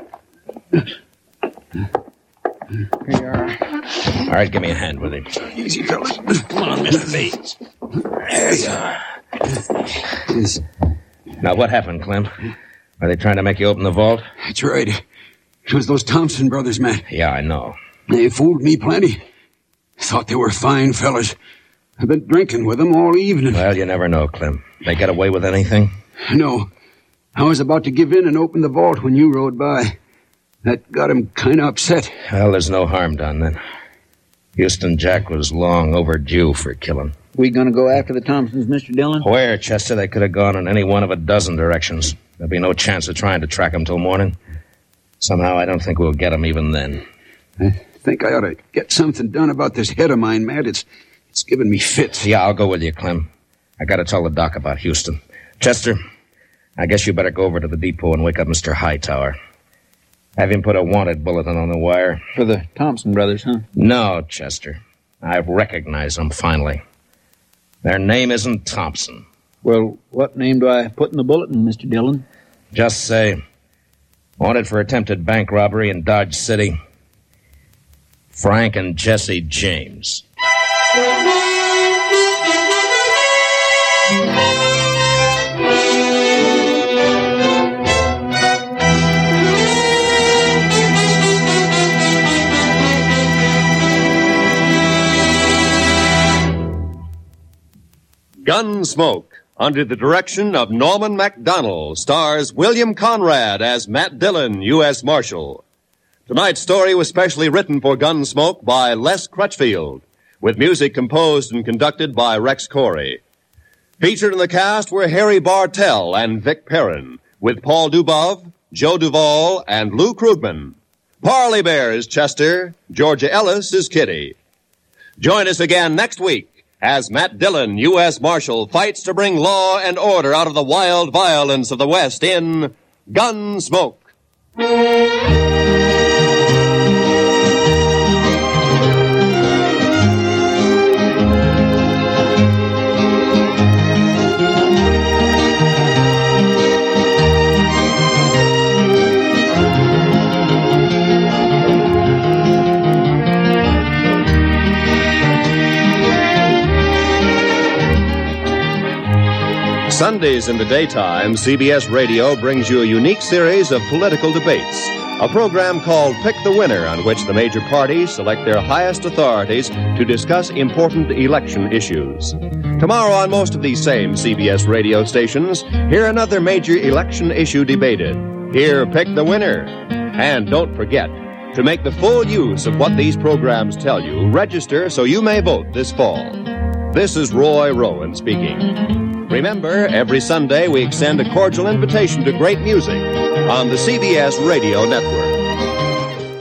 C: you are. All right, give me a hand with him.
Q: Easy, fellas.
C: Come on, Mister Bates. There you are.
Q: Yes.
C: Now, what happened, Clem? Are they trying to make you open the vault?
Q: That's right. It was those Thompson brothers, Matt.
C: Yeah, I know.
Q: They fooled me plenty. Thought they were fine fellas. I've been drinking with them all evening.
C: Well, you never know, Clem. They get away with anything?
Q: No. I was about to give in and open the vault when you rode by. That got him kind of upset.
C: Well, there's no harm done then. Houston Jack was long overdue for killing.
P: We gonna go after the Thompsons, Mister Dillon?
C: Where, Chester? They could have gone in any one of a dozen directions. There'll be no chance of trying to track them till morning. Somehow, I don't think we'll get them even then.
Q: I think I ought to get something done about this head of mine, Matt. It's it's giving me fits.
C: Yeah, I'll go with you, Clem. I gotta tell the doc about Houston. Chester, I guess you better go over to the depot and wake up Mister Hightower. Have him put a wanted bulletin on the wire.
P: For the Thompson brothers, huh?
C: No, Chester. I've recognized them finally. Their name isn't Thompson.
P: Well, what name do I put in the bulletin, Mister Dillon?
C: Just say, wanted for attempted bank robbery in Dodge City, Frank and Jesse James.
H: Gunsmoke, under the direction of Norman Macdonnell, stars William Conrad as Matt Dillon, U S Marshal. Tonight's story was specially written for Gunsmoke by Les Crutchfield, with music composed and conducted by Rex Corey. Featured in the cast were Harry Bartell and Vic Perrin, with Paul Dubov, Joe Duvall, and Lou Krugman. Parley Bear is Chester, Georgia Ellis is Kitty. Join us again next week as Matt Dillon, U S Marshal, fights to bring law and order out of the wild violence of the West in Gunsmoke. Sundays in the daytime, C B S Radio brings you a unique series of political debates. A program called Pick the Winner, on which the major parties select their highest authorities to discuss important election issues. Tomorrow on most of these same C B S radio stations, hear another major election issue debated. Hear Pick the Winner. And don't forget, to make the full use of what these programs tell you, register so you may vote this fall. This is Roy Rowan speaking. Remember, every Sunday we extend a cordial invitation to great music on the C B S Radio Network.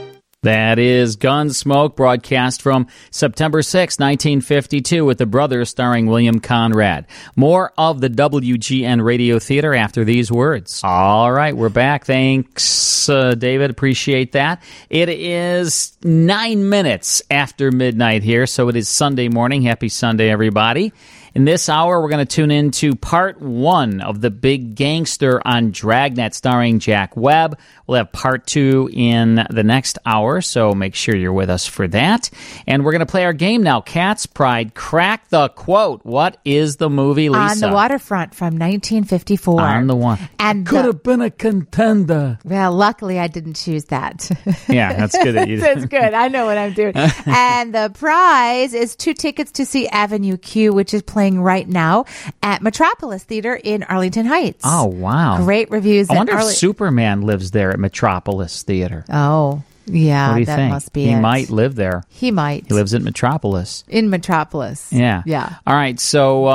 I: That is Gunsmoke, broadcast from September sixth, nineteen fifty-two, with The Brothers starring William Conrad. More of the W G N Radio Theater after these words. All right, we're back. Thanks, uh, David. Appreciate that. It is nine minutes after midnight here, so it is Sunday morning. Happy Sunday, everybody. In this hour, we're going to tune into part one of The Big Gangster on Dragnet, starring Jack Webb. We'll have part two in the next hour, so make sure you're with us for that. And we're going to play our game now, Cat's Pride. Crack the quote. What is the movie, Lisa?
J: On the Waterfront from nineteen fifty-four.
I: On the one.
J: And
I: Could
J: the-
I: have been a contender.
J: Well, luckily I didn't choose that.
I: Yeah, that's good that you
J: That's good. I know what I'm doing. And the prize is two tickets to see Avenue Q, which is playing right now at Metropolis Theater in Arlington Heights.
I: Oh, wow.
J: Great reviews.
I: I
J: at
I: wonder
J: Arli-
I: if Superman lives there at Metropolis Theater.
J: Oh, yeah.
I: What do you
J: that
I: think?
J: must be
I: he
J: it.
I: might live there.
J: He might.
I: He lives at Metropolis.
J: In Metropolis.
I: Yeah.
J: Yeah.
I: All right. So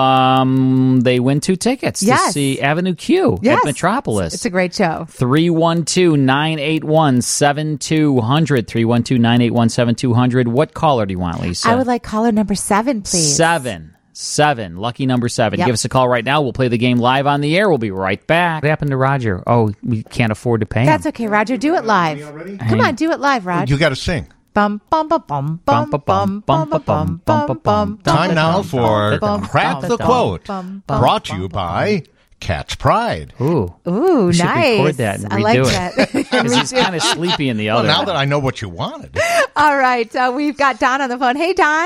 I: um, they win two tickets
J: Yes.
I: to see Avenue Q
J: Yes.
I: at Metropolis.
J: It's a great show.
I: three one two, nine eight one, seven two zero zero. three one two, nine eight one, seven two zero zero. What caller do you want, Lisa?
J: I would like caller number seven, please.
I: Seven. Seven. Lucky number seven.
J: Yep.
I: Give us a call right now. We'll play the game live on the air. We'll be right back. What happened to Roger? Oh, we can't afford to pay him.
J: That's okay, Roger. Do it live. Come on, do it live, Roger.
T: You got to sing.
J: Bum bum bum bum bum bum bum bum bum bum bum.
T: Time now for Crack the Quote, brought to you by Cat's Pride.
I: Ooh.
J: Ooh,
I: we should
J: nice.
I: record that and
J: I
I: redo
J: like
I: it.
J: that.
I: Because he's kind of sleepy in the
T: Well,
I: other
T: now
I: one.
T: that I know what you wanted.
J: All right, uh, we've got Don on the phone. Hey, Don.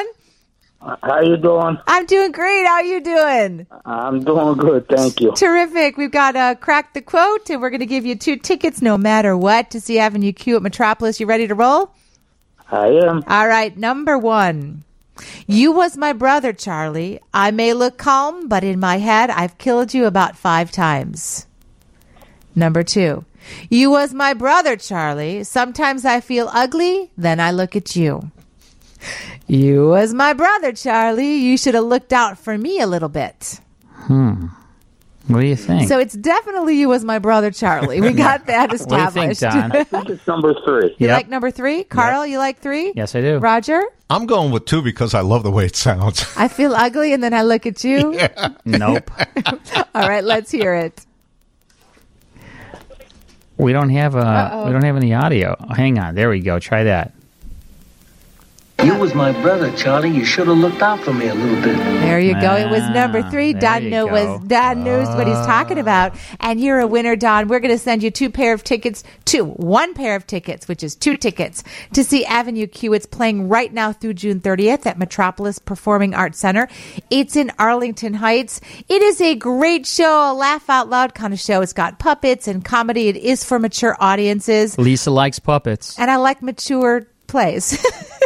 U: How you doing?
J: I'm doing great. How are you doing?
U: I'm doing good, thank you.
J: Terrific. We've got uh, Crack the Quote, and we're going to give you two tickets no matter what to see Avenue Q at Metropolis. You ready to roll?
U: I am.
J: All right, number one. You was my brother, Charlie. I may look calm, but in my head, I've killed you about five times. Number two. You was my brother, Charlie. Sometimes I feel ugly, then I look at you. You was my brother, Charlie. You should have looked out for me a little bit.
I: Hmm. What do you think?
J: So it's definitely you was my brother, Charlie. We got that
I: What do you think,
J: established.
I: Don?
U: I think it's number three.
J: You
T: Yep.
J: like number three? Carl, you like three?
I: Yes, I do.
J: Roger?
T: I'm going with two because I love the way it sounds.
J: I feel ugly and then I look at you?
I: Nope.
J: All right, let's hear it.
I: We don't have a.
J: Uh-oh.
I: We don't have any audio. Oh, hang on. There we go. Try that.
V: You was my brother, Charlie. You should have looked out for me a little bit.
J: There you go. It was number three.
I: there
J: Don
I: you
J: knew
I: go.
J: was Don knows what he's talking about, and you're a winner, Don. We're going to send you two pair of tickets, two, one pair of tickets, which is two tickets to see Avenue Q. It's playing right now through June thirtieth at Metropolis Performing Arts Center. It's in Arlington Heights. It is a great show, a laugh out loud kind of show. It's got puppets and comedy. It is for mature audiences,
I: Lisa likes puppets.
J: and I like mature plays.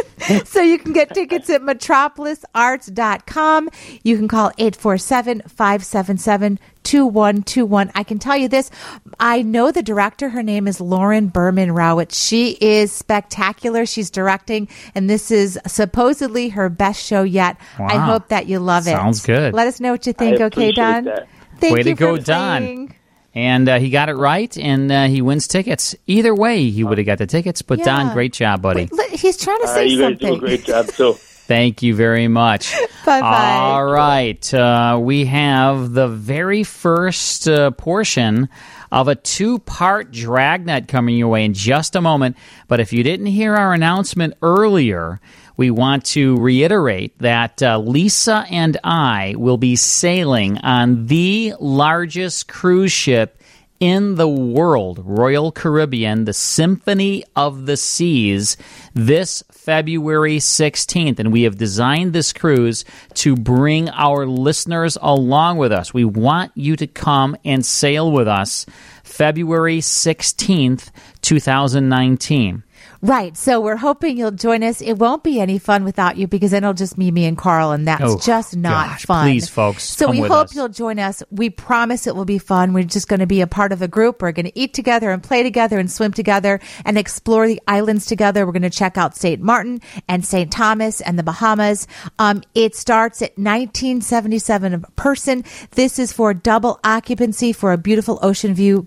J: So you can get tickets at metropolis arts dot com. You can call eight four seven, five seven seven, two one two one. I can tell you this. I know the director. Her name is Lauren Berman Rowitz. She is spectacular. She's directing, and this is supposedly her best show yet.
I: Wow.
J: I hope that you love it.
I: Sounds good.
J: Let us know what you think,
U: I
J: okay,
U: appreciate
J: Don?
U: that.
J: Thank
I: Way
J: you
I: to go,
J: for
I: Don.
J: playing.
I: And uh, he got it right, and uh, he wins tickets. Either way, he would have got the tickets. But
J: Yeah.
I: Don, great job, buddy.
J: Look, he's trying to
U: Uh,
J: say
U: you guys
J: something.
U: do a great job, too.
I: Thank you very much.
J: Bye-bye.
I: All right. Uh, we have the very first uh, portion of a two-part Dragnet coming your way in just a moment. But if you didn't hear our announcement earlier, we want to reiterate that uh, Lisa and I will be sailing on the largest cruise ship in the world, Royal Caribbean, the Symphony of the Seas, this February sixteenth. And we have designed this cruise to bring our listeners along with us. We want you to come and sail with us February sixteenth, two thousand nineteen.
J: Right. So we're hoping you'll join us. It won't be any fun without you because then it'll just be me and Carl, and that's
I: Oh,
J: just not
I: gosh,
J: fun.
I: please, folks,
J: So
I: come
J: we
I: with
J: hope
I: us.
J: you'll join us. We promise it will be fun. We're just going to be a part of the group. We're going to eat together and play together and swim together and explore the islands together. We're going to check out Saint Martin and Saint Thomas and the Bahamas. Um, it starts at nineteen seventy-seven a person. This is for double occupancy for a beautiful ocean view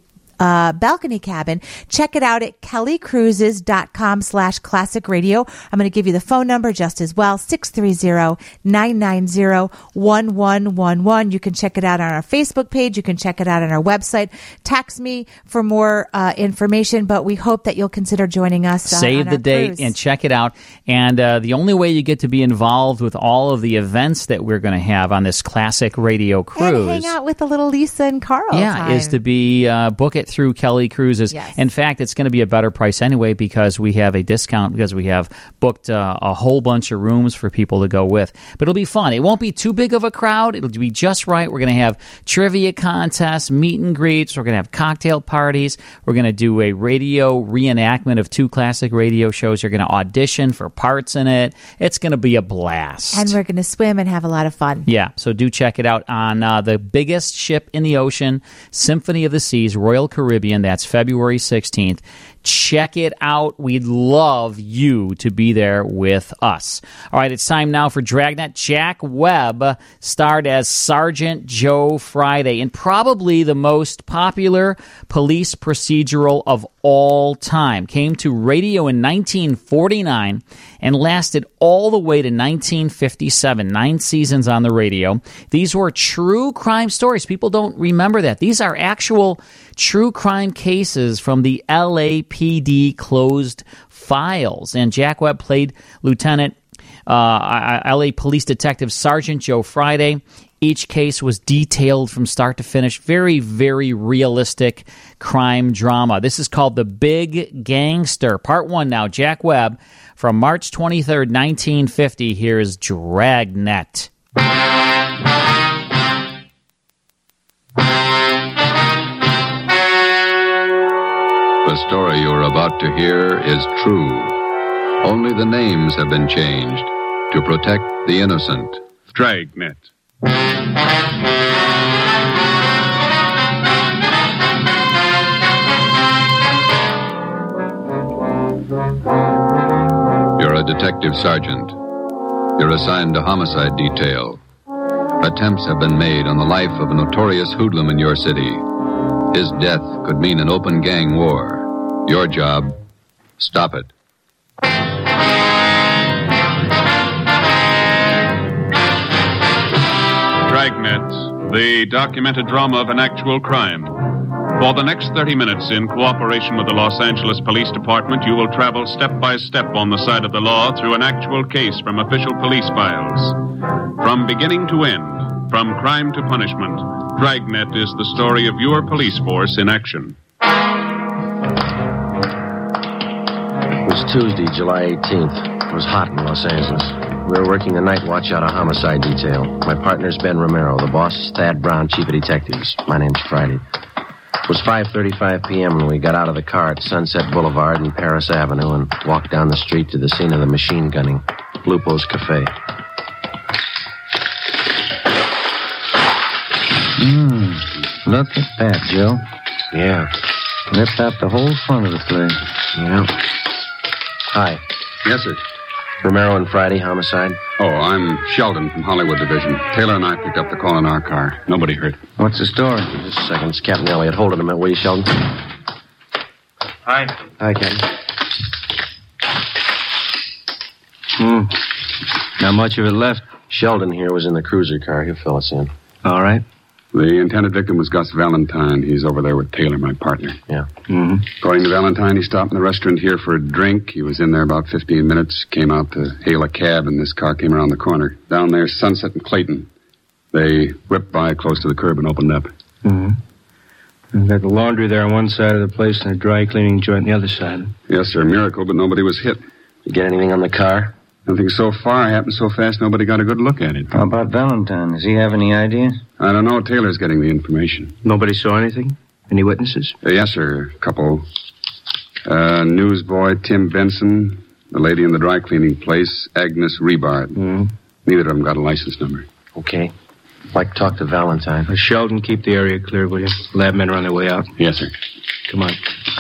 J: uh, balcony cabin. Check it out at kellycruises.com slash classic radio. I'm going to give you the phone number just as well, six three zero, nine nine zero, one one one one. You can check it out on our Facebook page. You can check it out on our website. Text me for more uh, information, but we hope that you'll consider joining us. Uh,
I: Save
J: on
I: the
J: our
I: date
J: cruise.
I: and check it out. And uh, the only way you get to be involved with all of the events that we're going to have on this classic radio cruise,
J: and hang out with the little Lisa and Carl.
I: yeah,
J: time.
I: is to be uh, book it through Kelly Cruises.
J: Yes.
I: In fact, it's going to be a better price anyway because we have a discount because we have booked uh, a whole bunch of rooms for people to go with. But it'll be fun. It won't be too big of a crowd. It'll be just right. We're going to have trivia contests, meet and greets. We're going to have cocktail parties. We're going to do a radio reenactment of two classic radio shows. You're going to audition for parts in it. It's going to be a blast.
J: And we're going to swim and have a lot of fun.
I: Yeah, so do check it out on uh, the biggest ship in the ocean, Symphony of the Seas, Royal Caribbean. That's February sixteenth. Check it out. We'd love you to be there with us. All right, it's time now for Dragnet. Jack Webb starred as Sergeant Joe Friday in probably the most popular police procedural of all time. Came to radio in nineteen forty-nine and lasted all the way to nineteen fifty-seven. Nine seasons on the radio. These were true crime stories. People don't remember that. These are actual true crime cases from the L A P D closed files. And Jack Webb played Lieutenant uh, L A Police Detective Sergeant Joe Friday. Each case was detailed from start to finish. Very, very realistic crime drama. This is called The Big Gangster. Part one now. Jack Webb from March twenty-third, nineteen fifty. Here's Dragnet.
D: The story you're about to hear is true. Only the names have been changed to protect the innocent.
A: Dragnet.
D: You're a detective sergeant. You're assigned to homicide detail. Attempts have been made on the life of a notorious hoodlum in your city. His death could mean an open gang war. Your job, stop it.
A: Dragnet, the documented drama of an actual crime. For the next thirty minutes, in cooperation with the Los Angeles Police Department, you will travel step by step on the side of the law through an actual case from official police files. From beginning to end, from crime to punishment, Dragnet is the story of your police force in action.
E: It was Tuesday, July eighteenth. It was hot in Los Angeles. We were working the night watch out of homicide detail. My partner's Ben Romero. The boss is Thad Brown, chief of detectives. My name's Friday. It was five thirty-five p.m. when we got out of the car at Sunset Boulevard and Paris Avenue and walked down the street to the scene of the machine gunning, Lupo's Cafe.
V: Mmm, look at that, Joe.
E: Yeah.
V: Ripped out the whole front of the place.
E: Yeah. Hi.
F: Yes, sir.
E: Romero and Friday, homicide.
F: Oh, I'm Sheldon from Hollywood Division. Taylor and I picked up the call in our car. Nobody hurt.
V: What's the story?
E: Just a second. It's Captain Elliott. Hold it a minute, will you, Sheldon?
V: Hi.
E: Hi, Captain.
V: Hmm. Not much of it left.
E: Sheldon here was in the cruiser car. He'll fill us in.
V: All right.
F: The intended victim was Gus Valentine. He's over there with Taylor, my partner.
E: Yeah.
V: Mm-hmm.
F: According to Valentine, he stopped in the restaurant here for a drink. He was in there about fifteen minutes, came out to hail a cab, and this car came around the corner. Down there, Sunset and Clayton. They whipped by close to the curb and opened up.
V: Mm-hmm. We've got the laundry there on one side of the place and a dry cleaning joint on the other side.
F: Yes, sir. Miracle, but nobody was hit.
E: You get anything on the car?
F: Nothing so far. Happened so fast, nobody got a good look at it.
V: How about Valentine? Does he have any ideas?
F: I don't know. Taylor's getting the information.
V: Nobody saw anything? Any witnesses?
F: Uh, yes, sir. A couple. Uh, newsboy Tim Benson, the lady in the dry cleaning place, Agnes Rebard.
V: Mm-hmm.
F: Neither of them got a license number.
E: Okay. I'd like to talk to Valentine.
V: Uh, Sheldon, keep the area clear, will you? Lab men are on their way out.
F: Yes, sir.
V: Come on.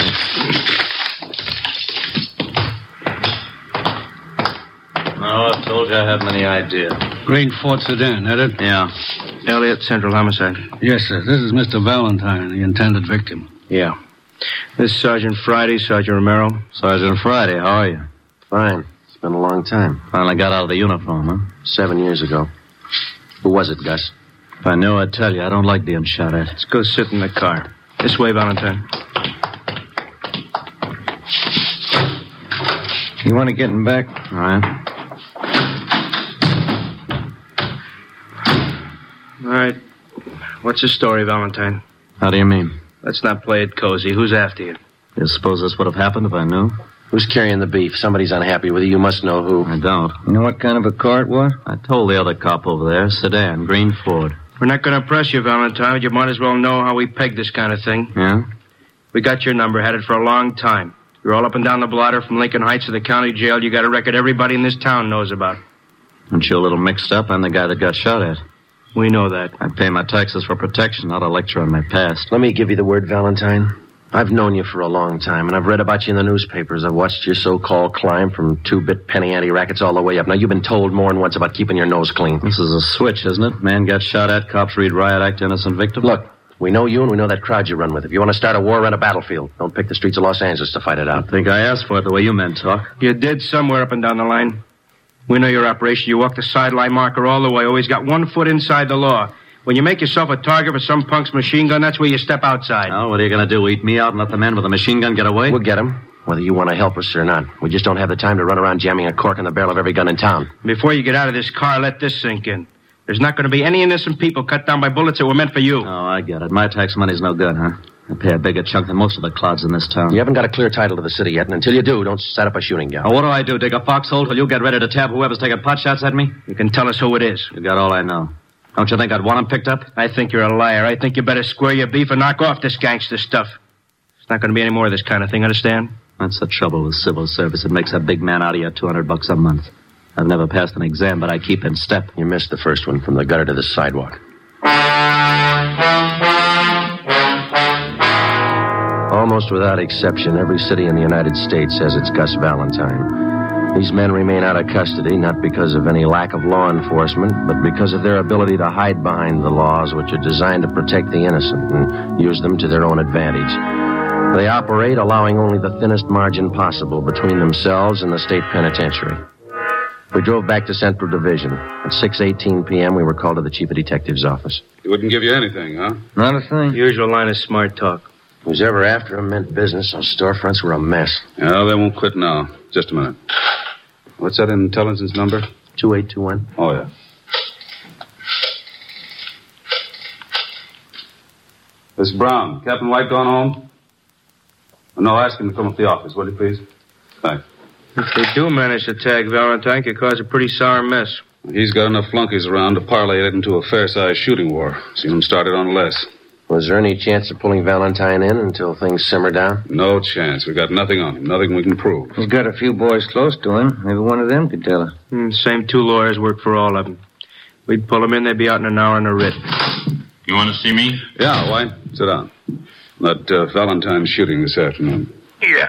W: Oh, I told you I haven't any idea.
M: Green Ford sedan, that it?
W: Yeah.
V: Elliott, Central Homicide.
M: Yes, sir. This is Mister Valentine, the intended victim.
V: Yeah. This is Sergeant Friday, Sergeant Romero.
E: Sergeant Friday, how are you? Fine. It's been a long time. Finally got out of the uniform, huh? Seven years ago. Who was it, Gus?
V: If I knew, I'd tell you. I don't like being shot at. Let's go sit in the car. This way, Valentine. You want to get him back?
E: All right.
V: All right. What's the story, Valentine?
E: How do you mean?
V: Let's not play it cozy. Who's after you?
E: You suppose this would have happened if I knew?
G: Who's carrying the beef? Somebody's unhappy with you. You must know who.
E: I don't.
V: You know what kind of a car it was?
E: I told the other cop over there. Sedan, green Ford.
V: We're not going to press you, Valentine. You might as well know how we peg this kind of thing.
E: Yeah?
V: We got your number, had it for a long time. You're all up and down the blotter from Lincoln Heights to the county jail. You got a record everybody in this town knows about.
E: Aren't you a little mixed up? I'm the guy that got shot at.
V: We know that.
E: I pay my taxes for protection, not a lecture on my past.
G: Let me give you the word, Valentine. I've known you for a long time, and I've read about you in the newspapers. I've watched your so-called climb from two-bit penny ante rackets all the way up. Now, you've been told more than once about keeping your nose clean.
E: This is a switch, isn't it? Man got shot at, cops read riot act, innocent victim.
G: Look, we know you and we know that crowd you run with. If you want to start a war, run a battlefield. Don't pick the streets of Los Angeles to fight it out.
E: I think I asked for it the way you men talk.
V: You did somewhere up and down the line. We know your operation. You walk the sideline marker all the way. Always got one foot inside the law. When you make yourself a target for some punk's machine gun, that's where you step outside.
E: Oh, what are you going to do, eat me out and let the man with a machine gun get away?
G: We'll get him, whether you want to help us or not. We just don't have the time to run around jamming a cork in the barrel of every gun in town.
V: Before you get out of this car, let this sink in. There's not going to be any innocent people cut down by bullets that were meant for you.
E: Oh, I get it. My tax money's no good, huh? I pay a bigger chunk than most of the clods in this town.
G: You haven't got a clear title to the city yet, and until you do, don't set up a shooting gallery.
E: Oh, what do I do, dig a foxhole till you get ready to tab whoever's taking pot shots at me?
V: You can tell us who it is.
E: You got all I know. Don't you think I'd want him picked up?
V: I think you're a liar. I think you better square your beef and knock off this gangster stuff. It's not going to be any more of this kind of thing, understand?
E: That's the trouble with civil service. It makes a big man out of you two hundred bucks a month. I've never passed an exam, but I keep in step.
G: You missed the first one, from the gutter to the sidewalk. Almost without exception, every city in the United States has its Gus Valentine. These men remain out of custody, not because of any lack of law enforcement, but because of their ability to hide behind the laws which are designed to protect the innocent and use them to their own advantage. They operate allowing only the thinnest margin possible between themselves and the state penitentiary. We drove back to Central Division. At six eighteen p.m., we were called to the chief of detective's office.
F: He wouldn't give you anything, huh?
V: Not a thing. Usual line of smart talk.
G: Who's ever after him meant business. Those storefronts were a mess.
F: Yeah, they won't quit now. Just a minute. What's that intelligence number?
G: two eight two one.
F: Oh, yeah. Miss Brown, Captain White gone home? No, ask him to come up to the office, will you, please? Thanks.
V: If they do manage to tag Valentine, it could cause a pretty sour mess.
F: He's got enough flunkies around to parlay it into a fair-sized shooting war. Seen him started on less.
G: Was there any chance of pulling Valentine in until things simmer down?
F: No chance. We got nothing on him. Nothing we can prove.
V: He's got a few boys close to him. Maybe one of them could tell us. Mm, same two lawyers work for all of them. We'd pull them in, they'd be out in an hour on a writ.
A: You want to see me?
F: Yeah, White. Sit down. That uh, Valentine shooting this afternoon.
A: Yeah.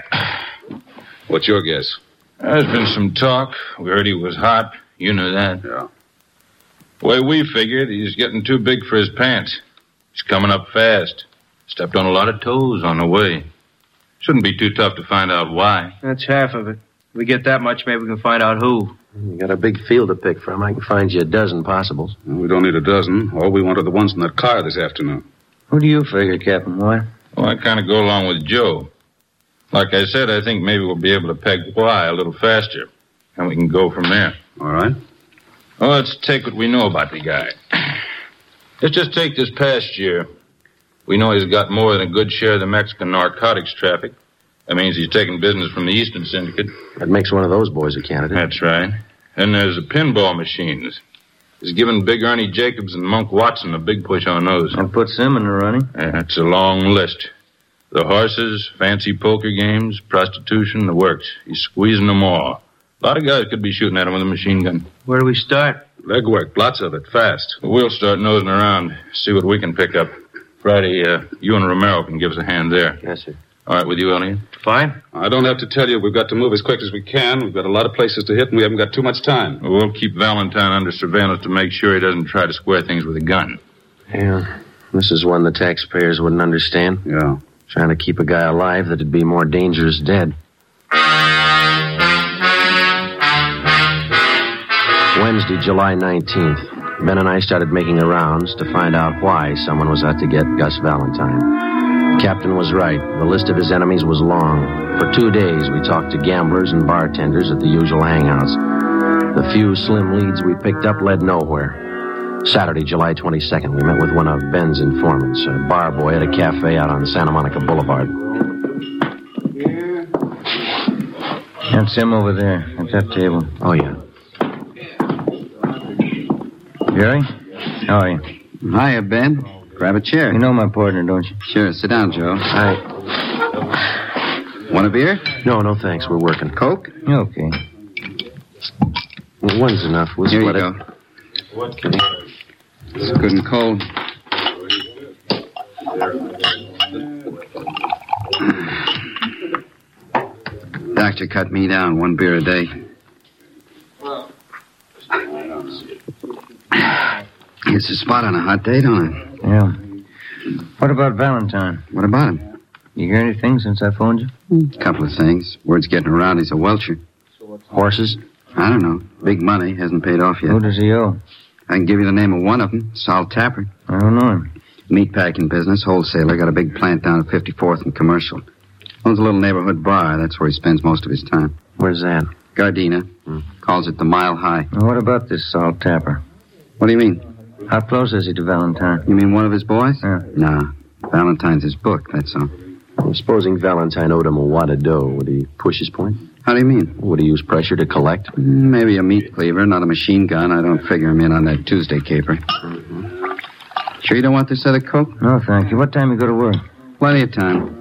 F: What's your guess?
A: There's been some talk. We heard he was hot. You knew that.
F: Yeah.
A: The way we figured, he's getting too big for his pants. He's coming up fast. Stepped on a lot of toes on the way. Shouldn't be too tough to find out why.
V: That's half of it. If we get that much, maybe we can find out who.
G: You got a big field to pick from. I can find you a dozen possibles.
F: Well, we don't need a dozen. All we want are the ones in that car this afternoon.
V: Who do you figure, Captain White?
A: Well, I kind of go along with Joe. Like I said, I think maybe we'll be able to peg why a little faster. And we can go from there.
F: All right.
A: Well, let's take what we know about the guy. Let's just take this past year. We know he's got more than a good share of the Mexican narcotics traffic. That means he's taking business from the Eastern Syndicate.
G: That makes one of those boys a candidate.
A: That's right. And there's the pinball machines. He's given Big Ernie Jacobs and Monk Watson a big push on those.
V: That puts him in the running.
A: Yeah, that's a long list. The horses, fancy poker games, prostitution, the works. He's squeezing them all. A lot of guys could be shooting at him with a machine gun.
V: Where do we start?
F: Legwork, lots of it, fast.
A: We'll start nosing around, see what we can pick up. Friday, uh, you and Romero can give us a hand there.
G: Yes, sir.
A: All right with you, Elliot?
V: Fine.
F: I don't have to tell you we've got to move as quick as we can. We've got a lot of places to hit, and we haven't got too much time.
A: Well, we'll keep Valentine under surveillance to make sure he doesn't try to square things with a gun.
G: Yeah. This is one the taxpayers wouldn't understand.
F: Yeah.
G: Trying to keep a guy alive that'd be more dangerous dead. Wednesday, July nineteenth. Ben and I started making the rounds to find out why someone was out to get Gus Valentine. Captain was right. The list of his enemies was long. For two days, we talked to gamblers and bartenders at the usual hangouts. The few slim leads we picked up led nowhere. Saturday, July twenty-second, we met with one of Ben's informants, a bar boy at a cafe out on Santa Monica Boulevard.
L: That's him over there at that table.
G: Oh, yeah.
L: Jerry? How are you?
O: Hiya, Ben. Grab a chair.
L: You know my partner, don't you?
O: Sure. Sit down, Joe.
G: Hi.
O: Want a beer?
G: No, no, thanks. We're working.
O: Coke?
L: Okay.
G: Well, one's enough. We'll
O: Here you
G: split
O: go.
G: it.
O: What can It's good and cold. Doctor cut me down one beer a day. It's a spot on a hot day, don't it?
L: Yeah. What about Valentine?
O: What about him?
L: You hear anything since I phoned you?
O: A couple of things. Word's getting around he's a welcher.
G: Horses?
O: I don't know. Big money. Hasn't paid off yet.
L: Who does he owe?
O: I can give you the name of one of them. Sal Tappert.
L: I don't know him.
O: Meatpacking business, wholesaler. Got a big plant down at fifty-fourth and Commercial. Owns a little neighborhood bar. That's where he spends most of his time.
G: Where's that?
O: Gardena. Hmm. Calls it the Mile High.
L: Now, what about this Sal Tapper?
O: What do you mean?
L: How close is he to Valentine?
O: You mean one of his boys?
L: Yeah.
O: Nah. Valentine's his book, that's all.
G: Well, supposing Valentine owed him a wad of dough, would he push his point?
O: How do you mean?
G: Would he use pressure to collect?
O: Maybe a meat cleaver, not a machine gun. I don't figure him in on that Tuesday caper. Mm-hmm. Sure you don't want this other Coke?
L: No, thank you. What time you go to work?
O: Plenty of time.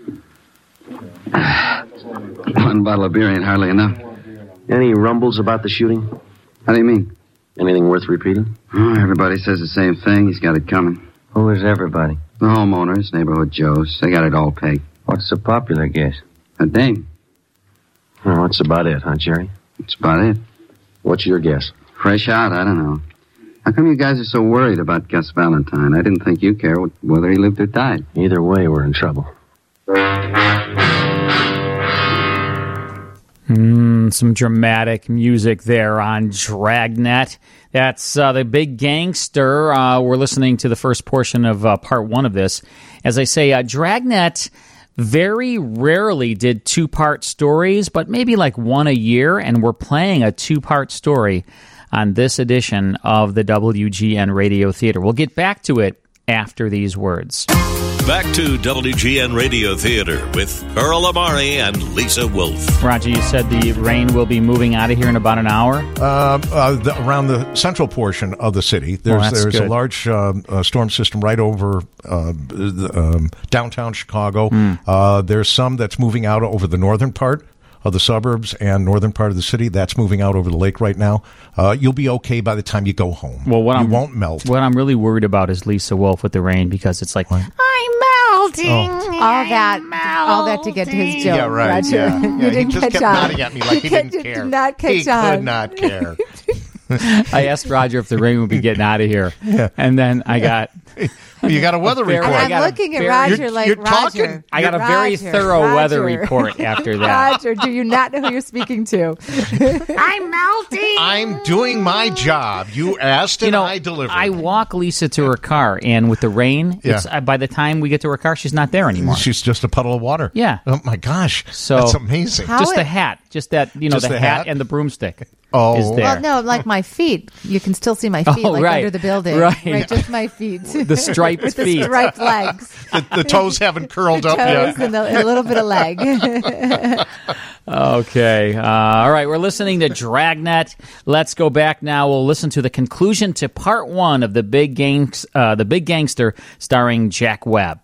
O: One bottle of beer ain't hardly enough.
G: Any rumbles about the shooting?
O: How do you mean?
G: Anything worth repeating?
O: Oh, everybody says the same thing. He's got it coming.
L: Who is everybody?
O: The homeowners, neighborhood Joes. They got it all pegged.
L: What's the popular guess?
O: A dame.
G: Well, that's about it, huh, Jerry?
O: That's about it.
G: What's your guess?
O: Fresh out, I don't know. How come you guys are so worried about Gus Valentine? I didn't think you cared whether he lived or died.
G: Either way, we're in trouble.
I: Mm, some dramatic music there on Dragnet. That's uh, the Big Gangster. Uh, we're listening to the first portion of uh, part one of this. As I say, uh, Dragnet very rarely did two-part stories, but maybe like one a year, and we're playing a two-part story on this edition of the W G N Radio Theater. We'll get back to it after these words.
S: Back to W G N Radio Theater with Earl Amari and Lisa Wolf.
I: Roger, you said the rain will be moving out of here in about an hour?
T: Uh, uh, the, around the central portion of the city. There's
I: oh,
T: there's
I: good.
T: a large uh, uh, storm system right over uh, the, um, downtown Chicago.
I: Mm.
T: Uh, there's some that's moving out over the northern part of the suburbs and northern part of the city. That's moving out over the lake right now. Uh, you'll be okay by the time you go home.
I: Well, what
T: you
I: I'm,
T: won't melt.
I: What I'm really worried about is Lisa Wolf with the rain, because it's like,
J: what?
I: I'm melting.
J: Oh. All that, all that to get to his joke.
T: Yeah, right.
J: Roger.
T: Yeah.
J: you
T: Yeah,
J: didn't
T: he just
J: catch
T: kept
J: on.
T: nodding at me like he,
J: he
T: didn't
J: did
T: care.
J: not catch
T: he
J: on.
T: could not care.
I: I asked Roger if the rain would be getting out of here,
T: yeah.
I: and then I got.
T: You got a weather
I: very,
T: report.
J: I'm looking at Roger
T: you're,
J: like,
T: you're
J: Roger.
T: Talking,
I: I got a
J: Roger,
I: very thorough
J: Roger.
I: weather report after that.
J: Roger, do you not know who you're speaking to?
I: I'm melting.
T: I'm doing my job. You asked and
I: you know,
T: I delivered.
I: I walk Lisa to her car, and with the rain,
T: Yeah.
I: it's, uh, by the time we get to her car, she's not there anymore.
T: She's just a puddle of water.
I: Yeah.
T: Oh, my gosh.
I: So
T: that's amazing.
J: How
I: just
J: it-
I: the hat, just that, you know,
T: Just
I: the,
T: the
I: hat,
T: hat?
I: and the broomstick.
T: Oh.
I: is there.
J: Well, no, like my feet. You can still see my feet,
I: Oh,
J: like
I: right.
J: under the building.
I: Right.
J: just my feet.
I: The striped
J: With
I: feet.
J: the striped legs.
T: The, the toes haven't curled
J: The
T: up
J: toes
T: yet.
J: and a, a little bit of leg.
I: Okay. Uh, all right. We're listening to Dragnet. Let's go back now. We'll listen to the conclusion to part one of the Big Gangs, uh, the Big Gangster, starring Jack Webb.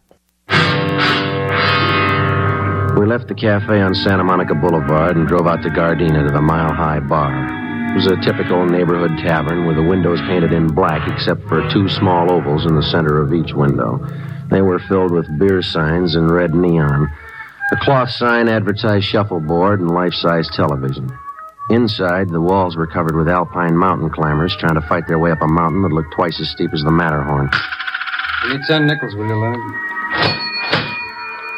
G: We left the cafe on Santa Monica Boulevard and drove out to Gardena to the Mile High Bar. It was a typical neighborhood tavern with the windows painted in black except for two small ovals in the center of each window. They were filled with beer signs and red neon. The cloth sign advertised shuffleboard and life-size television. Inside, the walls were covered with alpine mountain climbers trying to fight their way up a mountain that looked twice as steep as the Matterhorn.
O: You need ten nickels, will you, Leonard?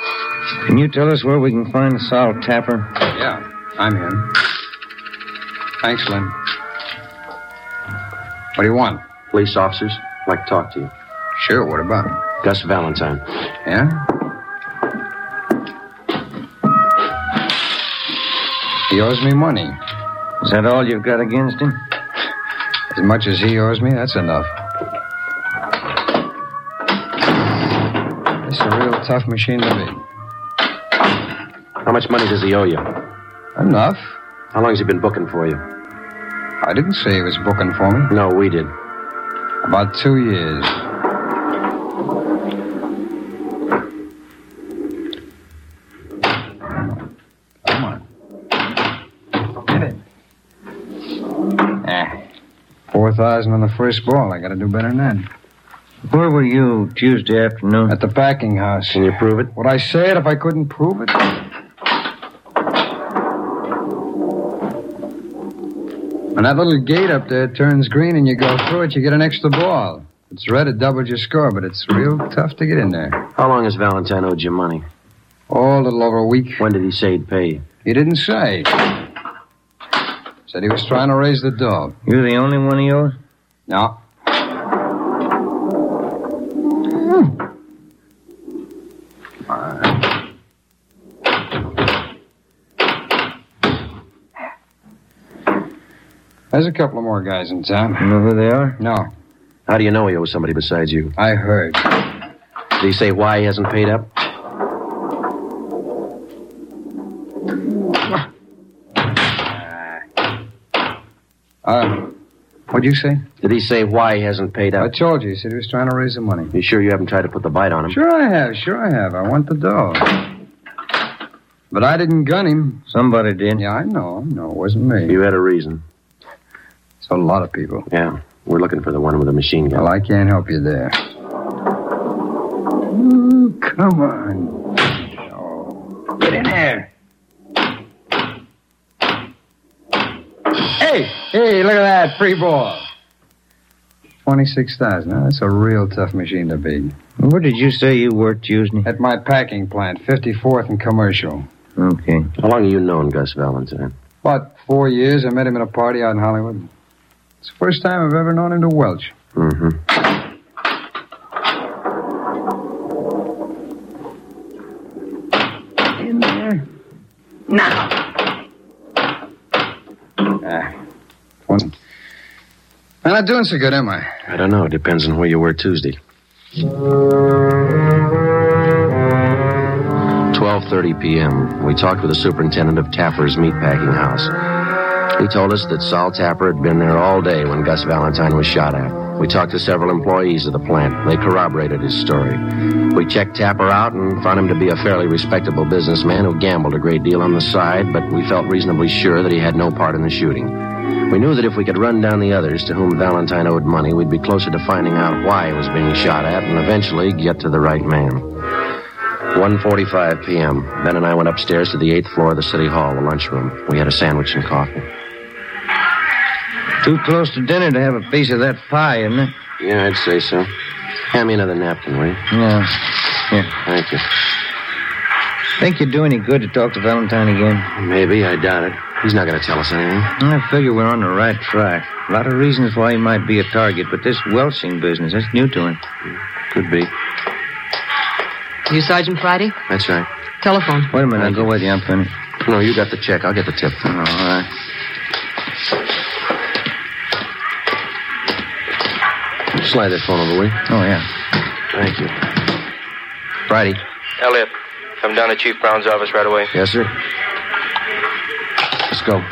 L: Can you tell us where we can find Sal Tapper?
K: Yeah, I'm him. Thanks, Lynn. What do you want?
G: Police officers. I'd like to talk to you.
K: Sure, what about?
G: Gus Valentine.
K: Yeah? He owes me money.
L: Is that all you've got against him?
K: As much as he owes me, that's enough. It's a real tough machine to beat.
G: How much money does he owe you?
K: Enough.
G: How long has he been booking for you?
K: I didn't say he was booking for me.
G: No, we did.
K: About two years. Come on. Get it. Eh. Four thousand on the first ball. I gotta do better than that.
L: Where were you Tuesday afternoon?
K: At the packing house.
G: Can you prove it?
K: Would I say it if I couldn't prove it? When that little gate up there turns green and you go through it, you get an extra ball. If it's red, it doubles your score, but it's real tough to get in there.
G: How long has Valentine owed you money?
K: Oh, a little over a week.
G: When did he say he'd pay you?
K: He didn't say. Said he was trying to raise the dog.
L: You're the only one he owes?
K: No. There's a couple of more guys in town.
L: You know who they are?
K: No.
G: How do you know he owes somebody besides you?
K: I heard.
G: Did he say why he hasn't paid up?
K: Uh, what'd you say?
G: Did he say why he hasn't paid up?
K: I told you. He said he was trying to raise the money.
G: You sure you haven't tried to put the bite on him?
K: Sure I have. Sure I have. I want the dog. But I didn't gun him.
L: Somebody did.
K: Yeah, I know. No, it wasn't me.
G: You had a reason.
K: It's a lot of people.
G: Yeah. We're looking for the one with the machine gun.
K: Well, I can't help you there. Ooh, come on. Oh, get in there. Hey, hey, look at that. Free ball. twenty-six thousand. Now, that's a real tough machine to beat.
L: Where did you say you worked Tuesday?
K: At my packing plant, fifty-fourth and Commercial.
L: Okay.
G: How long have you known Gus Valentine?
K: About four years. I met him at a party out in Hollywood. It's the first time I've ever known him to welch.
G: Mm-hmm.
K: In there. Now. Ah. One. I'm not doing so good, am I?
G: I don't know. It depends on where you were Tuesday. twelve thirty p.m. We talked with the superintendent of Tapper's meatpacking house. He told us that Sol Tapper had been there all day when Gus Valentine was shot at. We talked to several employees of the plant. They corroborated his story. We checked Tapper out and found him to be a fairly respectable businessman who gambled a great deal on the side, but we felt reasonably sure that he had no part in the shooting. We knew that if we could run down the others to whom Valentine owed money, we'd be closer to finding out why he was being shot at and eventually get to the right man. one forty-five p.m. Ben and I went upstairs to the eighth floor of the city hall, the lunchroom. We had a sandwich and coffee.
L: Too close to dinner to have a piece of that pie, isn't it?
G: Yeah, I'd say so. Hand me another napkin, will you?
L: Yeah. Here.
G: Thank you.
L: Think you'd do any good to talk to Valentine again?
G: Maybe. I doubt it. He's not going to tell us anything.
L: I figure we're on the right track. A lot of reasons why he might be a target, but this welching business, that's new to him.
G: Could be.
N: You Sergeant Friday?
G: That's right.
N: Telephone.
L: Wait a minute. I'll go with you. I'm finished.
G: No, you got the check. I'll get the tip.
L: Oh, all right.
G: Slide that phone over, will you?
L: Oh, yeah.
G: Thank you. Friday.
R: Elliot, come down to Chief Brown's office right away.
G: Yes, sir. Let's go.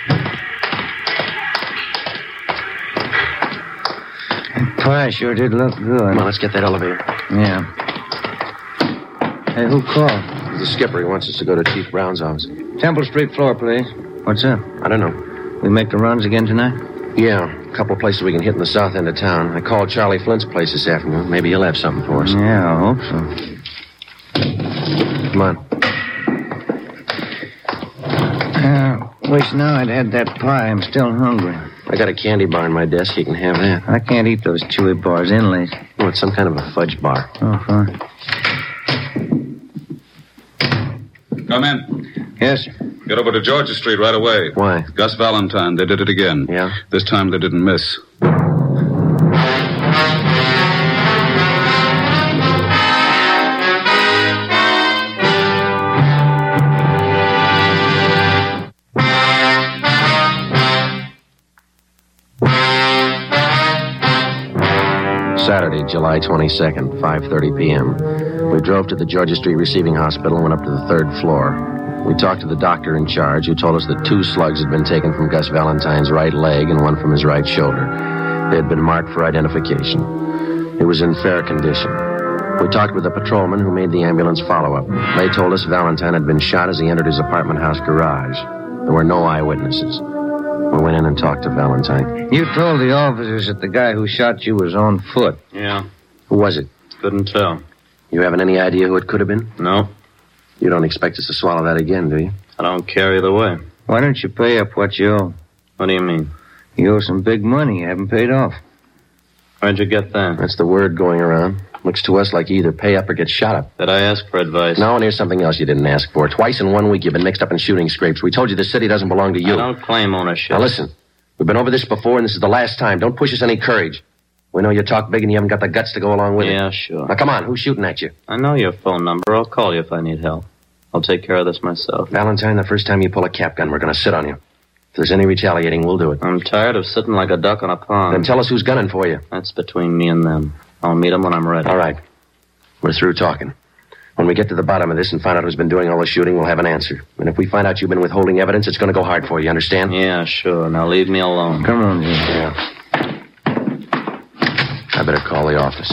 L: That pie sure did look good.
G: Come on, let's get that elevator.
L: Yeah. Hey, who called?
G: The skipper. He wants us to go to Chief Brown's office.
L: Temple Street floor, please. What's up?
G: I don't know.
L: We make the runs again tonight?
G: Yeah, a couple places we can hit in the south end of town. I called Charlie Flint's place this afternoon. Maybe he'll have something for us.
L: Yeah, I hope so.
G: Come on.
L: Uh, wish now I'd had that pie. I'm still hungry.
G: I got a candy bar on my desk. You can have that.
L: I can't eat those chewy bars inlays.
G: Oh, it's some kind of a fudge bar.
L: Oh, fine.
F: Come in.
V: Yes, sir.
F: Get over to Georgia Street right away.
G: Why?
F: Gus Valentine. They did it again.
G: Yeah?
F: This time they didn't miss.
G: Saturday, July twenty-second, five thirty p.m. We drove to the Georgia Street Receiving Hospital and went up to the third floor. We talked to the doctor in charge, who told us that two slugs had been taken from Gus Valentine's right leg and one from his right shoulder. They had been marked for identification. It was in fair condition. We talked with the patrolman who made the ambulance follow-up. They told us Valentine had been shot as he entered his apartment house garage. There were no eyewitnesses. We went in and talked to Valentine.
L: You told the officers that the guy who shot you was on foot.
W: Yeah.
G: Who was it?
W: Couldn't tell.
G: You haven't any idea who it could have been?
W: No.
G: You don't expect us to swallow that again, do you?
W: I don't care either way.
L: Why don't you pay up what you owe?
W: What do you mean?
L: You owe some big money you haven't paid off.
W: Where'd you get that?
G: That's the word going around. Looks to us like you either pay up or get shot up.
W: Did I ask for advice?
G: No, and here's something else you didn't ask for. Twice in one week you've been mixed up in shooting scrapes. We told you the city doesn't belong to you.
W: I don't claim ownership.
G: Now listen, we've been over this before, and this is the last time. Don't push us any courage. We know you talk big and you haven't got the guts to go along with it.
W: Yeah, sure.
G: Now come on, who's shooting at you?
W: I know your phone number. I'll call you if I need help. I'll take care of this myself.
G: Valentine, the first time you pull a cap gun, we're going to sit on you. If there's any retaliating, we'll do it.
W: I'm tired of sitting like a duck on a pond.
G: Then tell us who's gunning for you.
W: That's between me and them. I'll meet them when I'm ready.
G: All right. We're through talking. When we get to the bottom of this and find out who's been doing all the shooting, we'll have an answer. And if we find out you've been withholding evidence, it's going to go hard for you, understand?
W: Yeah, sure. Now leave me alone.
L: Come on, Jim.
G: Yeah. I better call the office.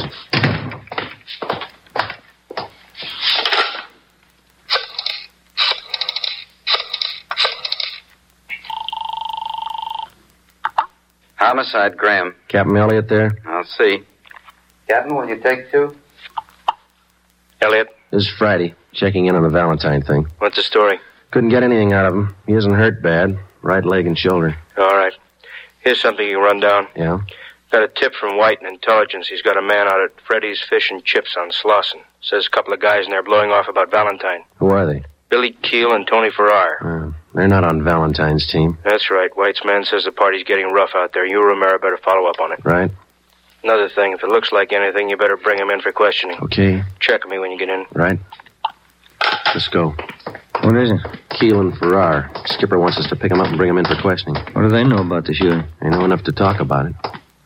O: Homicide, Graham.
G: Captain Elliott there?
O: I'll see. Captain, will you take two?
R: Elliot,
G: This is Friday, checking in on the Valentine thing.
R: what's the story?
G: Couldn't get anything out of him. He isn't hurt bad. Right leg and shoulder.
R: All right. Here's something you can run down.
G: Yeah?
R: Got a tip from White in Intelligence. He's got a man out at Freddy's Fish and Chips on Slauson. Says a couple of guys in there blowing off about Valentine.
G: Who are they?
R: Billy Keel and Tony Farrar.
G: Uh, they're not on Valentine's team,
R: That's right. White's man says the party's getting rough out there. You, Romero, better follow up on it.
G: right?
R: Another thing, if it looks like anything, you better bring him in for questioning.
G: Okay,
R: Check me when you get in.
G: right? Let's go.
L: What is it?
G: Keel and Farrar. Skipper wants us to pick him up and bring him in for questioning.
L: What do they know about the shooting?
G: They know enough to talk about it.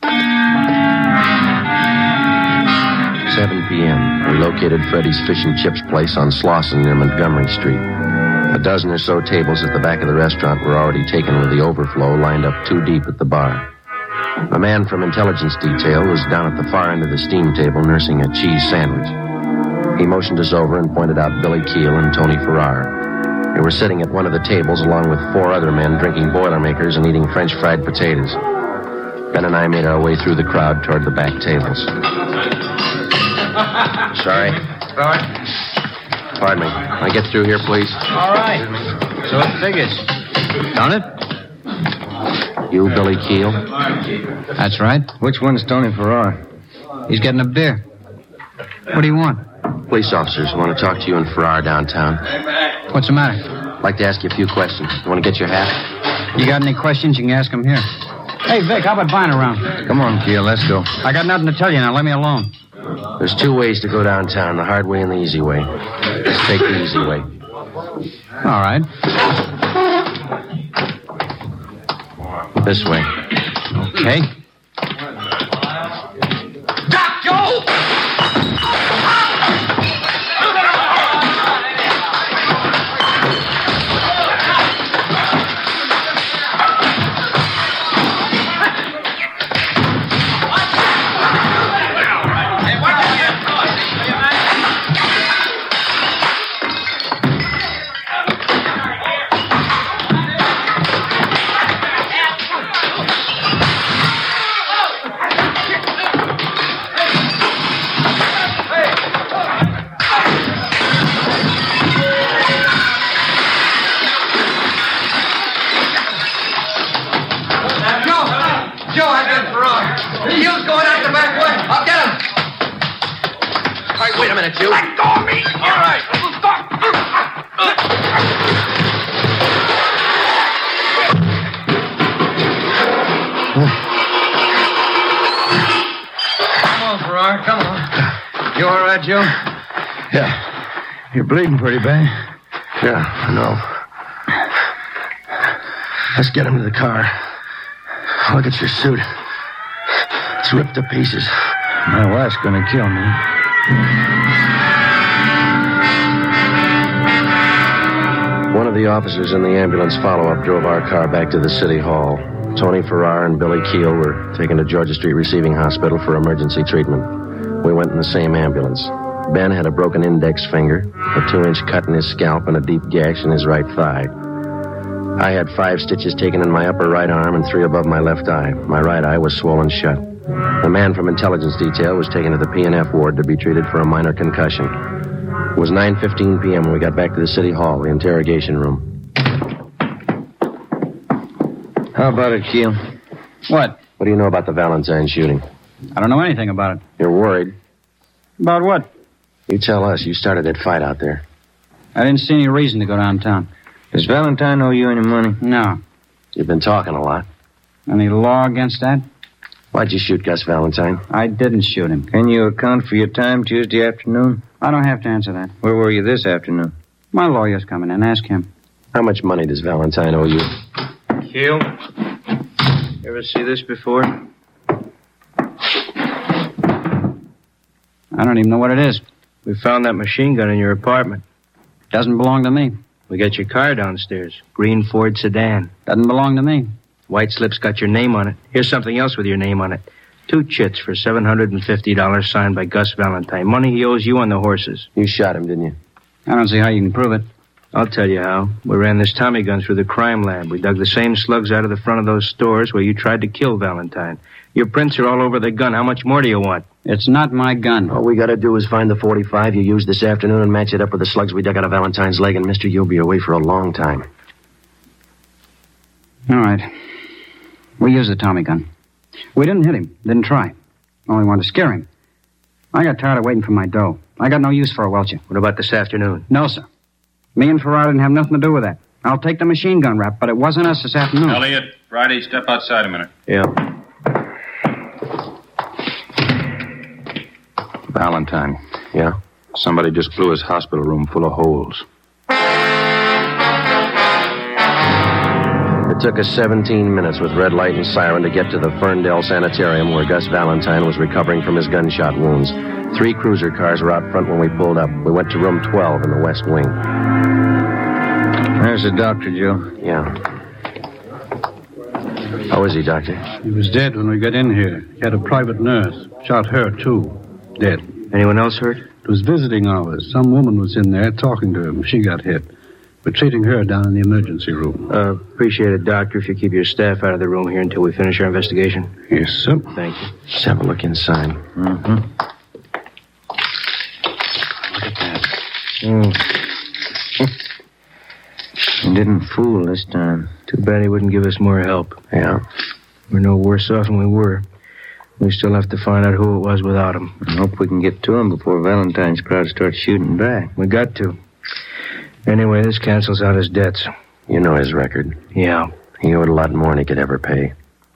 G: seven p.m. We located Freddy's Fish and Chips place on Slauson near Montgomery Street. A dozen or so tables at the back of the restaurant were already taken with the overflow lined up two deep at the bar. A man from intelligence detail was down at the far end of the steam table nursing a cheese sandwich. He motioned us over and pointed out Billy Keel and Tony Farrar. They were sitting at one of the tables along with four other men drinking Boilermakers and eating French fried potatoes. Ben and I made our way through the crowd toward the back tables. Sorry.
V: Sorry?
G: Pardon me. Can I get through here, please?
V: All right. So it figures. Don't it?
G: You, Billy Keel?
K: That's right.
L: Which one's Tony Farrar?
K: He's getting a beer. What do you want?
G: Police officers want to talk to you and Farrar downtown.
K: What's the matter?
G: I'd like to ask you a few questions. You want to get your hat?
K: You got any questions, you can ask him here. Hey, Vic, how about buying around?
L: Come on, Keel, let's go.
K: I got nothing to tell you now. Let me alone.
G: There's two ways to go downtown, the hard way and the easy way. Let's take the easy way.
K: All right.
G: This way.
K: Okay.
B: Doc, Joe!
K: right, Joe?
E: Yeah.
K: You're bleeding pretty bad.
E: Yeah, I know. Let's get him to the car. Look at your suit. It's ripped to pieces.
K: My wife's gonna kill me.
E: One of the officers in the ambulance follow-up drove our car back to the city hall. Tony Farrar and Billy Keel were taken to Georgia Street Receiving Hospital for emergency treatment. We went in the same ambulance. Ben had a broken index finger, a two-inch cut in his scalp, and a deep gash in his right thigh. I had five stitches taken in my upper right arm and three above my left eye. My right eye was swollen shut. The man from intelligence detail was taken to the P and F ward to be treated for a minor concussion. It was nine fifteen p.m. when we got back to the city hall, the interrogation room.
L: How about it, Keel?
K: What?
E: What do you know about the Valentine shooting?
K: I don't know anything about it.
E: You're worried.
K: About what?
E: You tell us. You started that fight out there.
K: I didn't see any reason to go downtown.
L: Does Valentine owe you any money?
K: No.
E: You've been talking a lot.
K: Any law against that?
E: Why'd you shoot Gus Valentine?
K: I didn't shoot him.
L: Can you account for your time Tuesday afternoon?
K: I don't have to answer that.
L: Where were you this afternoon?
K: My lawyer's coming in. Ask him.
E: How much money does Valentine owe you?
R: Keel, you ever see this before?
K: I don't even know what it is.
R: We found that machine gun in your apartment.
K: Doesn't belong to me.
R: We got your car downstairs. Green Ford sedan.
K: Doesn't belong to me.
R: White slip's got your name on it. Here's something else with your name on it. Two chits for seven hundred fifty dollars signed by Gus Valentine. Money he owes you on the horses.
E: You shot him, didn't you?
K: I don't see how you can prove it.
R: I'll tell you how. We ran this Tommy gun through the crime lab. We dug the same slugs out of the front of those stores where you tried to kill Valentine. Your prints are all over the gun. How much more do you want?
K: It's not my gun.
E: All we gotta do is find the forty-five you used this afternoon and match it up with the slugs we dug out of Valentine's leg, and mister, you'll be away for a long time.
K: All right. We used the Tommy gun. We didn't hit him. Didn't try. Only wanted to scare him. I got tired of waiting for my dough. I got no use for a welcher.
R: What about this afternoon?
K: No, sir. Me and Farrar didn't have nothing to do with that. I'll take the machine gun rap, but it wasn't us this afternoon.
B: Elliot, Friday, step outside a minute.
R: Yeah.
B: Valentine.
E: Yeah?
B: Somebody just blew his hospital room full of holes.
E: It took us seventeen minutes with red light and siren to get to the Ferndale Sanitarium where Gus Valentine was recovering from his gunshot wounds. Three cruiser cars were out front when we pulled up. We went to room twelve in the west wing.
L: There's the doctor, Joe.
E: Yeah. How is he, Doctor?
M: He was dead when we got in here. He had a private nurse. Shot her, too. Dead.
R: Anyone else hurt?
M: It was visiting hours. Some woman was in there talking to him. She got hit. We're treating her down in the emergency room.
R: Uh, appreciate it, Doctor, if you keep your staff out of the room here until we finish our investigation.
M: Yes, sir.
R: Thank you.
E: Let's have a look inside.
L: Mm-hmm.
M: Look at that.
R: Mm.
L: He didn't fool this time.
R: Too bad he wouldn't give us more help.
E: Yeah.
R: We're no worse off than we were. We still have to find out who it was without him.
L: I hope we can get to him before Valentine's crowd starts shooting back.
R: We got to. Anyway, this cancels out his debts.
E: You know his record.
R: Yeah.
E: He owed a lot more than he could ever pay.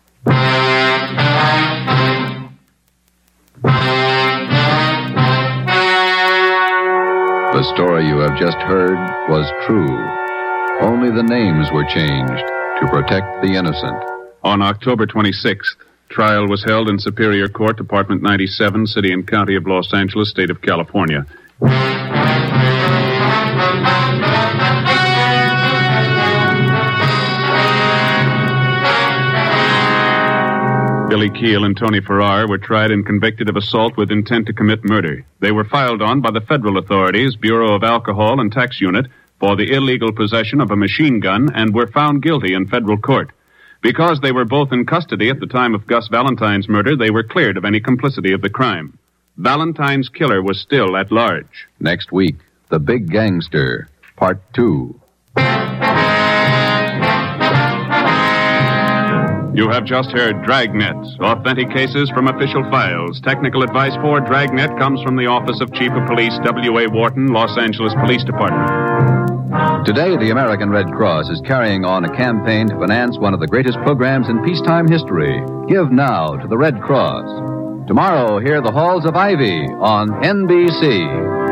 D: The story you have just heard was true. Only the names were changed to protect the innocent.
A: On October twenty-sixth, trial was held in Superior Court, Department ninety-seven, City and County of Los Angeles, State of California. Billy Keel and Tony Farrar were tried and convicted of assault with intent to commit murder. They were filed on by the federal authorities, Bureau of Alcohol and Tax Unit, for the illegal possession of a machine gun and were found guilty in federal court. Because they were both in custody at the time of Gus Valentine's murder, they were cleared of any complicity of the crime. Valentine's killer was still at large.
D: Next week, The Big Gangster, Part two.
A: You have just heard Dragnet, authentic cases from official files. Technical advice for Dragnet comes from the Office of Chief of Police W A Wharton, Los Angeles Police Department.
D: Today, the American Red Cross is carrying on a campaign to finance one of the greatest programs in peacetime history. Give now to the Red Cross. Tomorrow, hear The Halls of Ivy on N B C.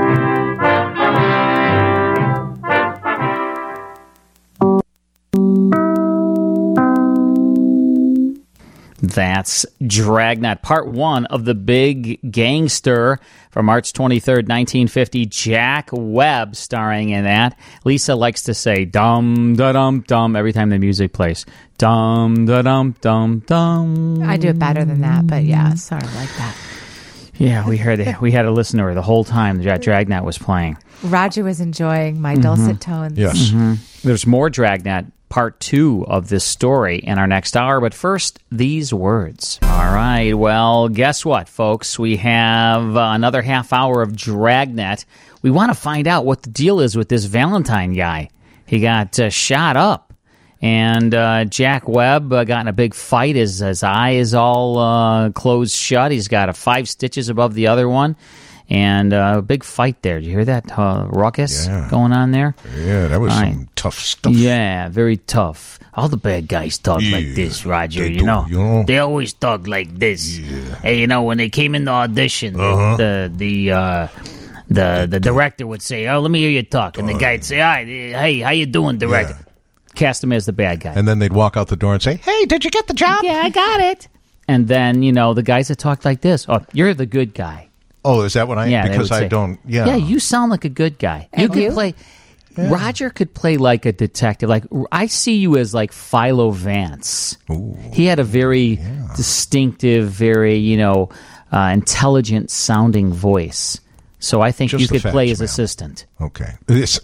I: That's Dragnet, part one of The Big Gangster from March twenty-third, nineteen fifty. Jack Webb starring in that. Lisa likes to say dum da dum dum every time the music plays. Dum da dum dum dum.
J: I do it better than that, but yeah, sort of like that.
I: Yeah, we heard it. We had to listen to her the whole time that Dragnet was playing.
J: Roger was enjoying my dulcet
I: Mm-hmm.
J: tones.
T: Yes.
I: Mm-hmm. There's more Dragnet, part two of this story in our next hour, but first, these words. All right, well, guess what, folks? We have uh, another half hour of Dragnet. We want to find out what the deal is with this Valentine guy. He got uh, shot up. And uh, Jack Webb uh, got in a big fight. His, his eye is all uh, closed shut. He's got a five stitches above the other one. And uh, a big fight there. Did you hear that uh, ruckus
T: Yeah.
I: going on there?
T: Yeah, that was
I: All
T: some
I: right.
T: tough stuff.
I: Yeah, very tough. All the bad guys talk
T: Yeah,
I: like this, Roger,
T: they
I: you
T: do,
I: know?
T: you know?
I: They always talk like this. Hey, you know, when they came in the audition,
T: Uh-huh.
I: the the uh, the the director would say, "Oh, let me hear you talk." And the guy'd say, "Hi, hey, how you doing, director?"
T: Yeah.
I: Cast him as the bad guy.
T: And then they'd walk out the door and say, "Hey, did you get the job?"
I: Yeah, I got it. And then, you know, the guys that talked like this, "Oh, you're the good guy."
T: Oh, is that what I?
I: Yeah, they
T: because
I: would
T: I
I: say,
T: don't. Yeah.
I: Yeah, you sound like a good guy. You
J: And
I: could
J: you?
I: play. Roger could play like a detective. Like I see you as like Philo Vance.
T: Ooh,
I: he had a very distinctive, very you know, uh, intelligent sounding voice. So I think
T: Just
I: you
T: the
I: could
T: facts,
I: play his
T: ma'am.
I: assistant.
T: Okay. This.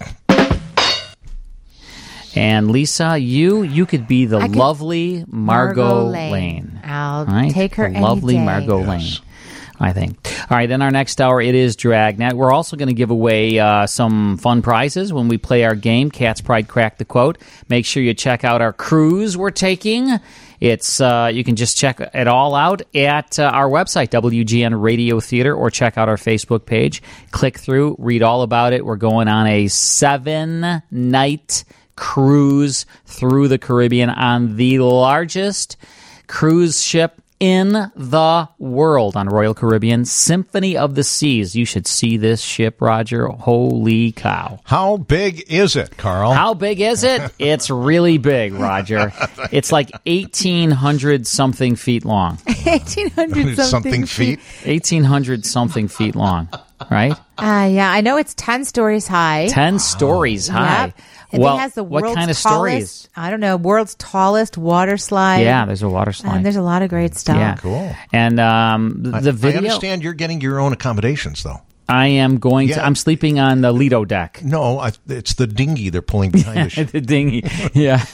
I: And Lisa, you you could be the
J: I could-
I: lovely Margot,
J: Margot
I: Lane.
J: Lane. I'll
I: All right?
J: take her
I: the
J: any
I: lovely
J: day.
I: Margot
T: Yes.
I: Lane. I think. All right, in our next hour, it is Dragnet. We're also going to give away uh, some fun prizes when we play our game, Cat's Pride Crack the Quote. Make sure you check out our cruise we're taking. It's uh, you can just check it all out at uh, our website, W G N Radio Theater, or check out our Facebook page. Click through, read all about it. We're going on a seven-night cruise through the Caribbean on the largest cruise ship in the world on Royal Caribbean, Symphony of the Seas. You should see this ship, Roger. Holy cow.
T: How big is it, Carl?
I: How big is it? It's really big, Roger. It's like eighteen hundred something feet long.
J: eighteen hundred something feet.
I: eighteen hundred something feet long, right?
J: Uh, yeah, I know it's ten stories high.
I: ten stories high.
J: Yep. And
I: Well,
J: it has the
I: what
J: world's
I: kind of
J: tallest,
I: stories?
J: I don't know, world's tallest water slide.
I: Yeah, there's a water slide.
J: And there's a lot of great stuff.
I: Yeah,
T: cool.
I: And um, the, the
T: I,
I: video.
T: I understand you're getting your own accommodations, though.
I: I am going
T: Yeah.
I: to. I'm sleeping on the Lido deck.
T: No, I, it's the dinghy they're pulling behind the ship.
I: The dinghy. Yeah.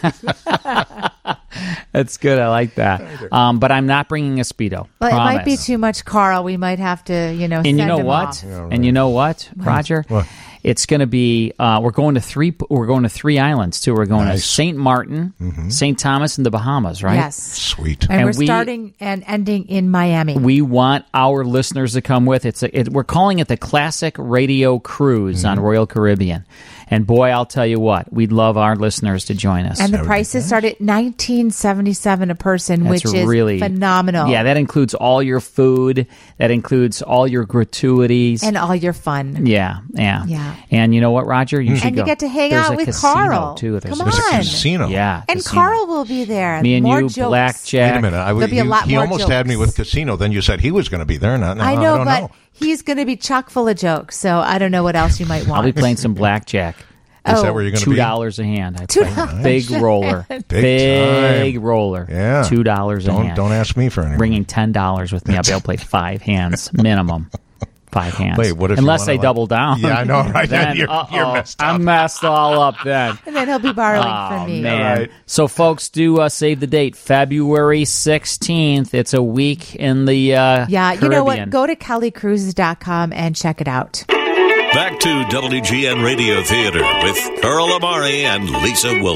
I: That's good. I like that. Um, but I'm not bringing a Speedo.
J: But it
I: Promise.
J: might be too much, Carl. We might have to, you know,
I: And
J: send
I: you know
J: him
I: what?
J: off.
I: And you know what, Roger?
T: What?
I: It's going to be. Uh, we're going to three. We're going to three islands too. We're going
T: Nice.
I: to Saint Martin,
T: Mhm.
I: Saint Thomas, and the Bahamas. Right?
J: Yes.
T: Sweet.
J: And,
I: And
J: we're
I: we-
J: starting and ending in Miami.
I: We want our listeners to come with. It's a, it, we're calling it the Classic Radio Cruise on Royal Caribbean. And boy, I'll tell you what, we'd love our listeners to join us.
J: and the prices start at nineteen seventy-seven a person,
I: That's
J: which is
I: really
J: phenomenal.
I: Yeah, that includes all your food. That includes all your gratuities.
J: And all your fun.
I: yeah, yeah,
J: Yeah.
I: And you know what, Roger? You should
J: And you
I: go.
J: get to hang
I: There's
J: out
I: a
J: with
I: casino,
J: Carl.
I: too. There's
J: Come
I: a
J: on.
T: Casino.
I: Yeah,
J: And
I: casino.
J: Carl will be there.
I: Me and
J: More
I: you,
J: jokes.
I: blackjack.
T: Wait a minute. I,
J: There'll be a
T: you-
J: lot
T: he
J: more
T: almost had me
J: jokes.
T: with casino. Then you said he was going to be there. Not, no,
J: I know,
T: don't
J: but
T: know.
J: he's going to be chock full of jokes, so I don't know what else you might want.
I: I'll be playing some blackjack.
T: Is
J: Oh.
T: that where you're going to
I: Two
T: be?
I: dollars a hand. I
J: Two
I: play.
J: dollars
I: Big
J: a
I: roller.
J: hand.
T: Big
I: Big
T: time.
I: roller.
T: Yeah.
I: Two dollars a
T: Don't
I: hand.
T: don't ask me for anything.
I: Bringing ten dollars with me. I'll be able to play five hands minimum. Five hands.
T: Wait, what if you
I: Unless
T: wanna,
I: I
T: like-
I: double down.
T: Yeah, I know, right?
I: Then,
T: You're-
I: uh-oh,
T: you're messed up.
I: I'm messed all up then.
J: And then he'll be borrowing
I: Oh,
J: from me.
I: man.
T: All right.
I: So, folks, do uh, save the date, February sixteenth. It's a week in the uh,
J: Yeah, you know what?
I: Caribbean.
J: Go to kelly cruises dot com and check it out.
S: Back to W G N Radio Theater with Carl Amari and Lisa Wolf.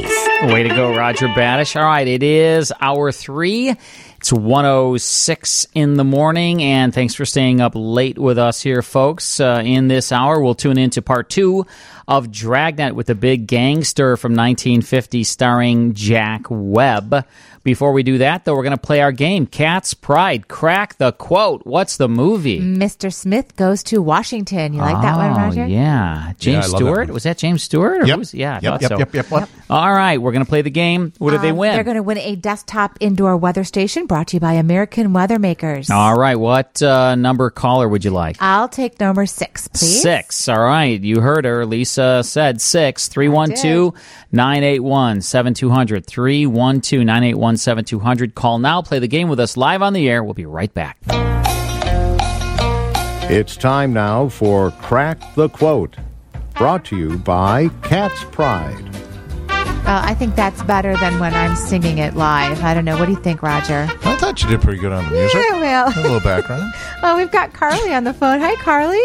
I: Way to go, Roger Badish. All right, it is hour three. It's one oh six in the morning, and thanks for staying up late with us here, folks. Uh, in this hour, we'll tune into part two of Dragnet with the Big Gangster from nineteen fifty starring Jack Webb. Before we do that, though, we're going to play our game, Cat's Pride. Crack the quote. What's the movie?
J: Mister Smith Goes to Washington. You like that one, Roger?
I: Oh, yeah. James
T: Yeah,
I: Stewart?
T: that
I: Was that James Stewart? Or
T: Yep.
I: who's- yeah, I
T: Yep,
I: thought
T: yep,
I: so.
T: yep, yep, yep.
I: All right, we're going to play the game. What did they
J: Um,
I: win?
J: They're going to win a desktop indoor weather station brought to you by American Weather Makers.
I: All right, what uh, number caller would you like?
J: I'll take number six, please.
I: Six. All right. You heard her. Lisa said six. three one two, nine eight one, seven two zero zero. three one two, nine eight one, seven two zero zero. Call now. Play the game with us live on the air. We'll be right back.
C: It's time now for Crack the Quote, brought to you by Cat's Pride.
J: Uh, I think that's better than when I'm singing it live. I don't know. What do you think, Roger?
T: I thought you did pretty good on the music.
J: Yeah, well.
T: A little background.
J: Oh, we've got Carly on the phone. Hi, Carly.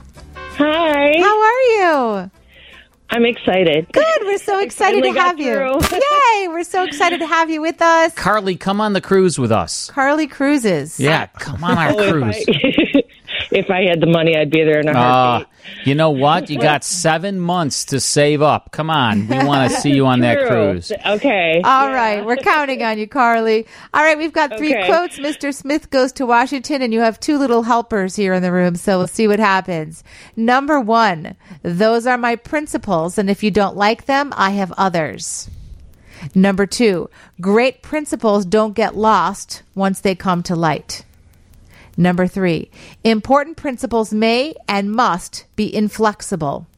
P: Hi.
J: How are you?
P: I'm excited.
J: Good. We're so excited to
P: finally got
J: have you.
P: through.
J: Yay. We're so excited to have you with us.
I: Carly, come on the cruise with us.
J: Carly Cruises.
I: Yeah, come on our
P: Oh, if
I: cruise.
P: I- If I had the money, I'd be there in a
I: Uh,
P: heartbeat.
I: you know what? You got seven months to save up. Come on. We want to see you on that
P: True.
I: cruise.
P: Okay.
J: All right. We're counting on you, Carly. All right. We've got three
P: Okay.
J: quotes. Mister Smith Goes to Washington, and you have two little helpers here in the room, so we'll see what happens. Number one, those are my principles, and if you don't like them, I have others. Number two, great principles don't get lost once they come to light. Number three, important principles may and must be inflexible.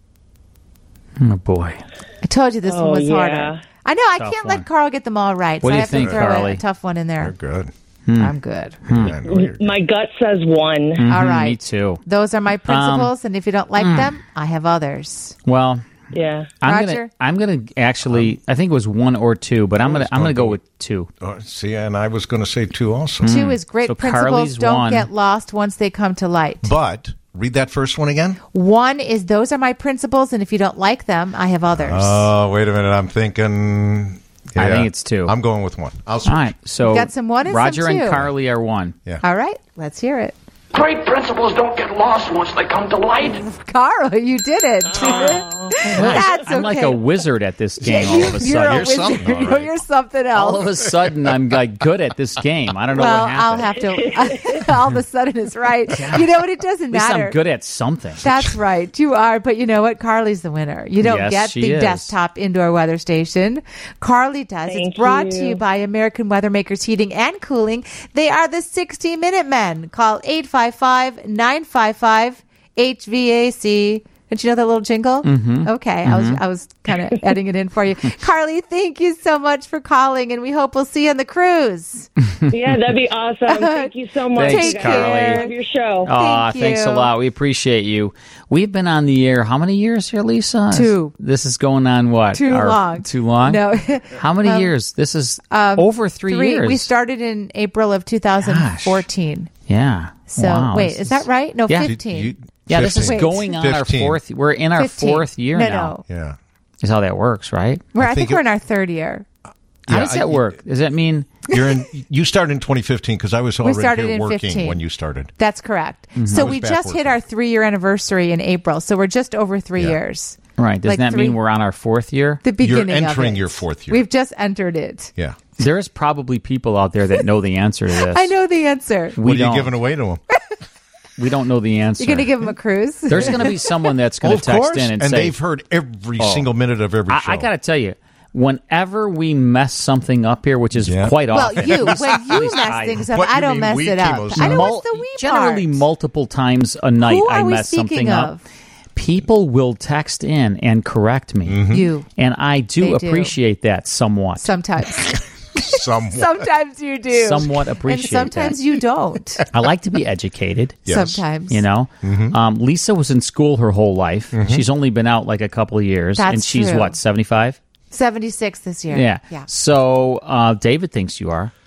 I: Oh, boy.
J: I told you this
P: Oh,
J: one was
P: yeah.
J: harder. I know, I
I: Tough
J: can't
I: one.
J: let Carl get them all right,
I: What
J: so
I: do
J: I
I: you
J: have
I: think,
J: to throw a-
I: Carly?
J: a tough one in there.
T: You're good.
J: I'm good.
T: Yeah, no, you're good.
P: My gut says one.
I: Mhm,
J: All right.
I: Me too.
J: Those are my principles, and if you don't like
I: mm.
J: them, I have others.
I: Well,
P: Yeah.
I: I'm
J: Roger?
I: gonna. I'm gonna actually. I think it was one or two, but I'm gonna. I'm gonna go with two.
T: Oh, see, and I was going to say two also.
J: Two is great
I: So
J: principles
I: Carly's
J: don't
I: one.
J: get lost once they come to light.
T: But read that first one again.
J: One is those are my principles, and if you don't like them, I have others.
T: Oh, wait a minute. I'm thinking.
I: I
T: yeah,
I: think it's two.
T: I'm going with one. I'll
I: All
T: switch.
I: right. So
J: You got some one and
I: Roger
J: some two.
I: and Carly are one.
T: Yeah.
J: All right, let's hear it.
Q: Great principles don't get lost once they come to light.
J: Carl, you did it. That's
I: I'm
J: okay.
I: like a wizard at this game.
J: Yeah,
I: all
J: you-
I: of a
J: you're
I: sudden,
J: a wizard. No, you're something else.
I: all of a sudden, I'm like good at this game. I don't know
J: well,
I: what
J: I'll
I: happened.
J: have to. All of a sudden, it's right. You know what? It doesn't
I: At least
J: matter.
I: I'm good at something.
J: That's right. You are. But you know what? Carly's the winner. You don't
I: Yes,
J: get
I: she
J: the
I: is.
J: desktop indoor weather station. Carly does.
P: Thank
J: it's brought to
P: you.
J: you by American Weather Makers Heating and Cooling. They are the sixty minute men. Call eight five five, nine five five, H V A C. Did you know that little jingle?
I: Mhm.
J: Okay. I was
I: Mhm.
J: I was kind of adding it in for you. Carly, thank you so much for calling, and we hope we'll see you on the cruise.
P: Yeah, that'd be awesome. Thank you so much.
I: Thanks,
P: guys.
I: Carly.
P: I love your show.
I: Aw,
J: Thank
I: thanks a
J: you.
I: lot. We appreciate you. We've been on the air how many years here, Lisa?
J: Two.
I: This is going on what?
J: Too
I: Our-
J: long.
I: Too long?
J: No.
I: How many
J: Um,
I: years? This is
J: Um,
I: over three, years.
J: We started in April of two thousand fourteen.
I: Yeah.
J: So
I: Wow,
J: wait,
I: this
J: is that right? No,
I: Yeah.
J: fifteen.
I: You- Yeah, this is
J: Wait.
I: going on our
T: fifteen.
I: fourth. We're in our
J: fifteen.
I: fourth year
J: No,
I: now.
J: no.
T: Yeah.
I: Is how that works, right?
J: We're,
T: I
J: I, think,
T: think
J: we're
T: it-
J: in our third year.
I: How
T: Yeah,
I: does that
T: I-
I: work? Does that mean
T: You're in. You started in twenty fifteen because I was
J: We
T: already
J: started
T: here
J: in
T: working
J: fifteen.
T: when you started.
J: That's correct.
T: I
J: So
T: was
J: we
T: back
J: just hit
T: working.
J: our three year anniversary in April. So we're just over three
T: Yeah.
J: years.
I: right? Does
J: Like
I: that
J: three-
I: mean we're on our fourth year?
J: The beginning
T: You're entering
J: of it.
T: your fourth year.
J: We've just entered it.
T: Yeah.
I: There's probably people out there that know the answer to this.
J: I know the answer.
I: We
T: what are you
I: don't.
T: giving away to them?
I: We don't know the answer.
J: You're going to give them a cruise?
I: There's going to be someone that's going
T: Oh,
I: to
T: of
I: text
T: course.
I: in and,
T: And
I: say,
T: they've heard every
I: Oh.
T: single minute of every
I: I,
T: show.
I: I got to tell you, whenever we mess something up here, which is
T: Yeah.
I: quite
J: well,
I: often.
J: you,
I: at least-
J: when
I: at
J: you
I: least
J: mess
I: I-
J: things up,
T: What,
J: I
T: you
J: don't
T: mean
J: mess
T: we,
J: it up.
T: Chemos?
J: I know
I: Mul-
J: what's the we
I: generally
J: part.
I: multiple times a night
J: Who are
I: I
J: we
I: mess something
J: speaking
I: up.
J: of?
I: People will text in and correct me.
T: Mm-hmm.
J: You.
I: And I do
J: They do.
I: appreciate that somewhat.
J: Sometimes.
T: Somewhat.
J: Sometimes you do.
I: Somewhat appreciate
J: And sometimes
I: that.
J: you don't.
I: I like to be educated.
T: Yes.
J: Sometimes.
I: You know,
T: Mm-hmm.
I: um, Lisa was in school her whole life. She's only been out like a couple of years,
J: That's
I: and she's
J: true.
I: what seventy-five.
J: seventy-six this year.
I: Yeah.
J: Yeah.
I: So uh, David thinks you are.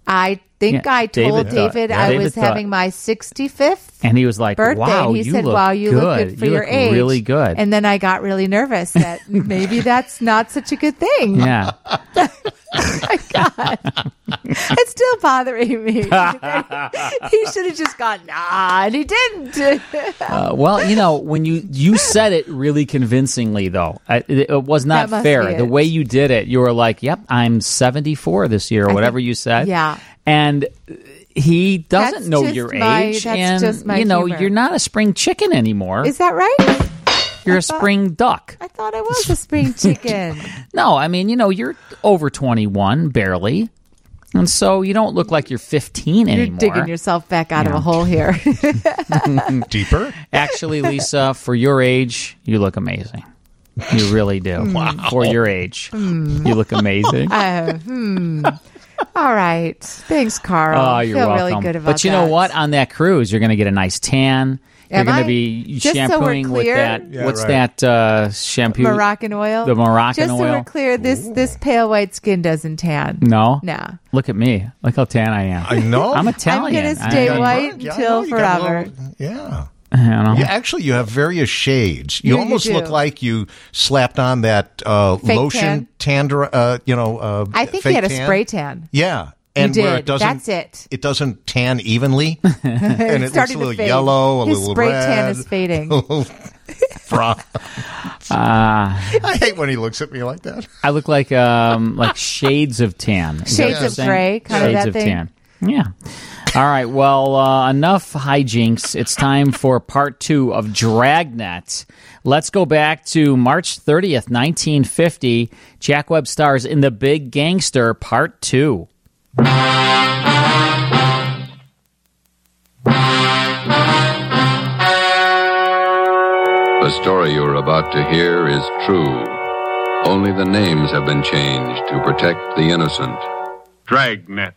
J: I think
I: Yeah,
J: I told
I: David
J: David,
I: thought- yeah.
J: I
I: David
J: was
I: thought-
J: having my sixty-fifth
I: And he was like,
J: birthday.
I: wow,
J: and he
I: you
J: said,
I: look
J: wow, you
I: good.
J: look good for
I: You
J: your
I: look
J: age.
I: really good.
J: And then I got really nervous that maybe that's not such a good thing.
I: Yeah.
J: My God. It's still bothering me. He should have just gone, nah, and he didn't.
I: Uh, well, you know, when you you said it really convincingly, though, I, it, it was not
J: That must
I: fair.
J: be
I: The
J: it.
I: way you did it, you were like, "Yep, I'm seventy-four this year," or
J: I
I: whatever
J: think-
I: you said.
J: yeah.
I: and he doesn't
J: That's
I: know
J: just
I: your
J: my-
I: age,
J: that's
I: and
J: just my
I: you know,
J: humor.
I: you're not a spring chicken anymore.
J: Is that right?
I: You're
J: I
I: a
J: thought-
I: spring duck.
J: I thought I was a spring chicken.
I: No, I mean, you know, you're over twenty-one, barely. And so you don't look like you're fifteen
J: You're
I: anymore.
J: digging yourself back out of a hole here.
T: Deeper?
I: Actually, Lisa, for your age, you look amazing. You really do.
J: Wow.
I: For your age,
J: Hmm.
I: you look amazing.
J: Uh, hmm. All right. Thanks, Carl.
I: Oh, you're
J: Feel
I: welcome.
J: really good about
I: but you
J: that.
I: know what? On that cruise, you're going to get a nice tan. You're
J: Am
I: going
J: I?
I: to be
J: Just so we're
I: shampooing with
J: clear?
I: that.
J: Yeah,
I: what's
J: right.
I: that uh, shampoo?
J: Moroccan oil.
I: The Moroccan
J: Just so
I: oil.
J: we're clear, this this pale white skin doesn't tan.
I: No.
J: Nah.
I: Look at me. Look how tan I am.
T: I know.
I: I'm Italian.
J: I'm gonna stay
I: I-
J: white
T: Yeah, I
J: until
T: know, you got a
J: forever.
T: little- yeah.
I: You know?
T: Yeah, actually, you have various shades. You,
J: You- you
T: almost
J: do.
T: look like you slapped on that uh,
J: Fake
T: lotion tan, uh, you know. Uh,
J: I think
T: fake
J: he had a
T: tan.
J: spray tan.
T: Yeah,
J: You
T: and where
J: did.
T: it doesn't,
J: That's it.
T: It doesn't tan evenly, and it looks
J: starting
T: a
J: to
T: little
J: fade.
T: yellow, a
J: His
T: little
J: spray
T: red.
J: tan is fading.
T: Brown.
I: Uh,
T: I hate when he looks at me like that.
I: I look like um, like shades of tan. Is that
J: Shades
I: what you're
J: of
I: saying?
J: gray, kind of
I: Shades
J: that
I: of
J: thing.
I: tan. Yeah. All right. Well, uh, enough hijinks. It's time for part two of Dragnet. Let's go back to March thirtieth, nineteen fifty. Jack Webb stars in The Big Gangster, part two.
D: The story you're about to hear is true. Only the names have been changed to protect the innocent.
A: Dragnet.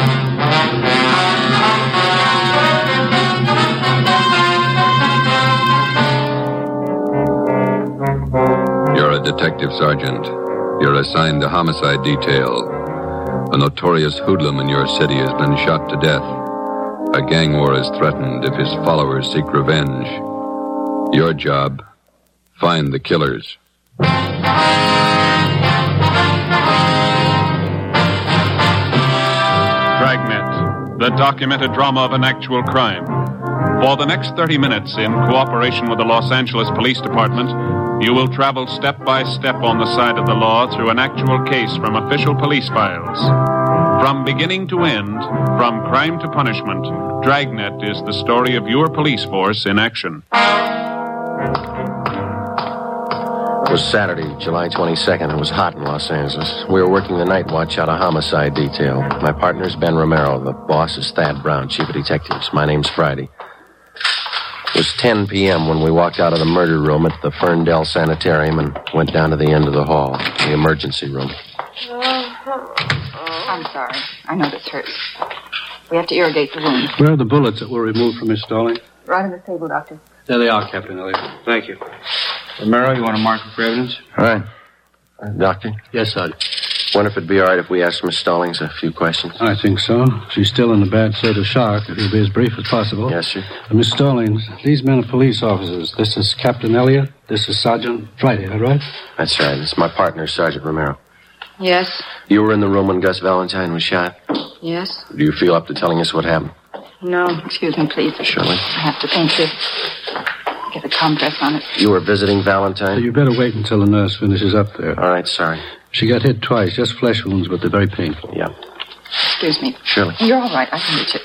D: You're a detective sergeant. You're assigned to homicide detail. A notorious hoodlum in your city has been shot to death. A gang war is threatened if his followers seek revenge. Your job, find the killers.
A: Dragnet, the documented drama of an actual crime. For the next thirty minutes, in cooperation with the Los Angeles Police Department, you will travel step by step on the side of the law through an actual case from official police files. From beginning to end, from crime to punishment, Dragnet is the story of your police force in action.
E: It was Saturday, July twenty-second. It was hot in Los Angeles. We were working the night watch out of homicide detail. My partner's Ben Romero. The boss is Thad Brown, chief of detectives. My name's Friday. It was ten p.m. when we walked out of the murder room at the Ferndale Sanitarium and went down to the end of the hall, the emergency room.
H: I'm sorry. I know this hurts. We have to irrigate the wound.
M: Where are the bullets that were removed from Miss Stalling?
H: Right on the table, Doctor.
M: There they are, Captain Elliott. Thank you.
K: Romero, you want to mark it for evidence?
E: All right. Uh, doctor?
M: Yes, Sergeant.
E: Wonder if it'd be all right if we asked Miss Stallings a few questions.
M: I think so. She's still in a bad state of shock. If you'll be as brief as possible.
E: Yes, sir.
M: Uh, Miss Stallings, these men are police officers. This is Captain Elliott. This is Sergeant Friday, all right?
E: That's right. It's my partner, Sergeant Romero.
H: Yes.
E: You were in the room when Gus Valentine was shot.
H: Yes.
E: Do you feel up to telling us what happened?
H: No. Excuse me, please.
E: Surely.
H: I have to paint this. Get the compress on it.
E: You were visiting Valentine?
M: So you better wait until the nurse finishes up there.
E: All right, sorry.
M: She got hit twice, just flesh wounds, but they're very painful.
E: Yeah.
H: Excuse me.
E: Surely.
H: You're all right. I can reach it.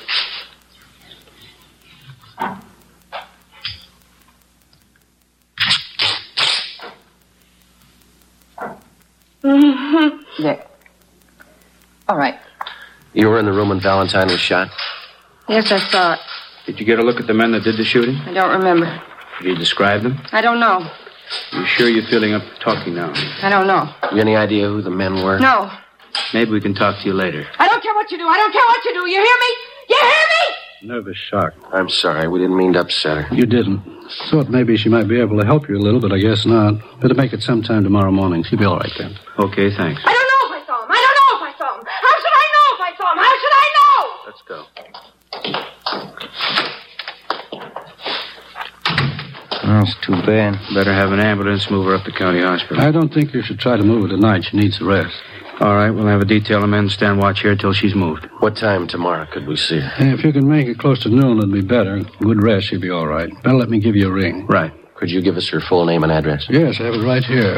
H: Mm-hmm. There. All right.
E: You were in the room when Valentine was shot?
H: Yes, I saw it.
K: Did you get a look at the men that did the shooting?
H: I don't remember.
K: Did you describe them?
H: I don't know.
K: You sure you're feeling up to talking now?
H: I don't know.
E: You any idea who the men were?
H: No.
K: Maybe we can talk to you later.
H: I don't care what you do. I don't care what you do. You hear me? You hear me?
M: Nervous shock.
E: I'm sorry. We didn't mean to upset her.
M: You didn't. Thought maybe she might be able to help you a little, but I guess not. Better make it sometime tomorrow morning. She'll be all right then.
K: Okay, thanks.
H: I don't know if I saw him. I don't know if I saw him. How should I know if I saw him? How should I know?
E: go.
L: That's too bad.
V: Better have an ambulance move her up to county hospital.
M: I don't think you should try to move her tonight. She needs a rest.
V: All right, we'll have a detail of men stand watch here till she's moved.
E: What time tomorrow could we see her?
M: Hey, if you can make it close to noon, it'd be better. Good rest, she'll be all right. Better let me give you a ring.
V: Right.
E: Could you give us her full name and address?
M: Yes, I have it right here.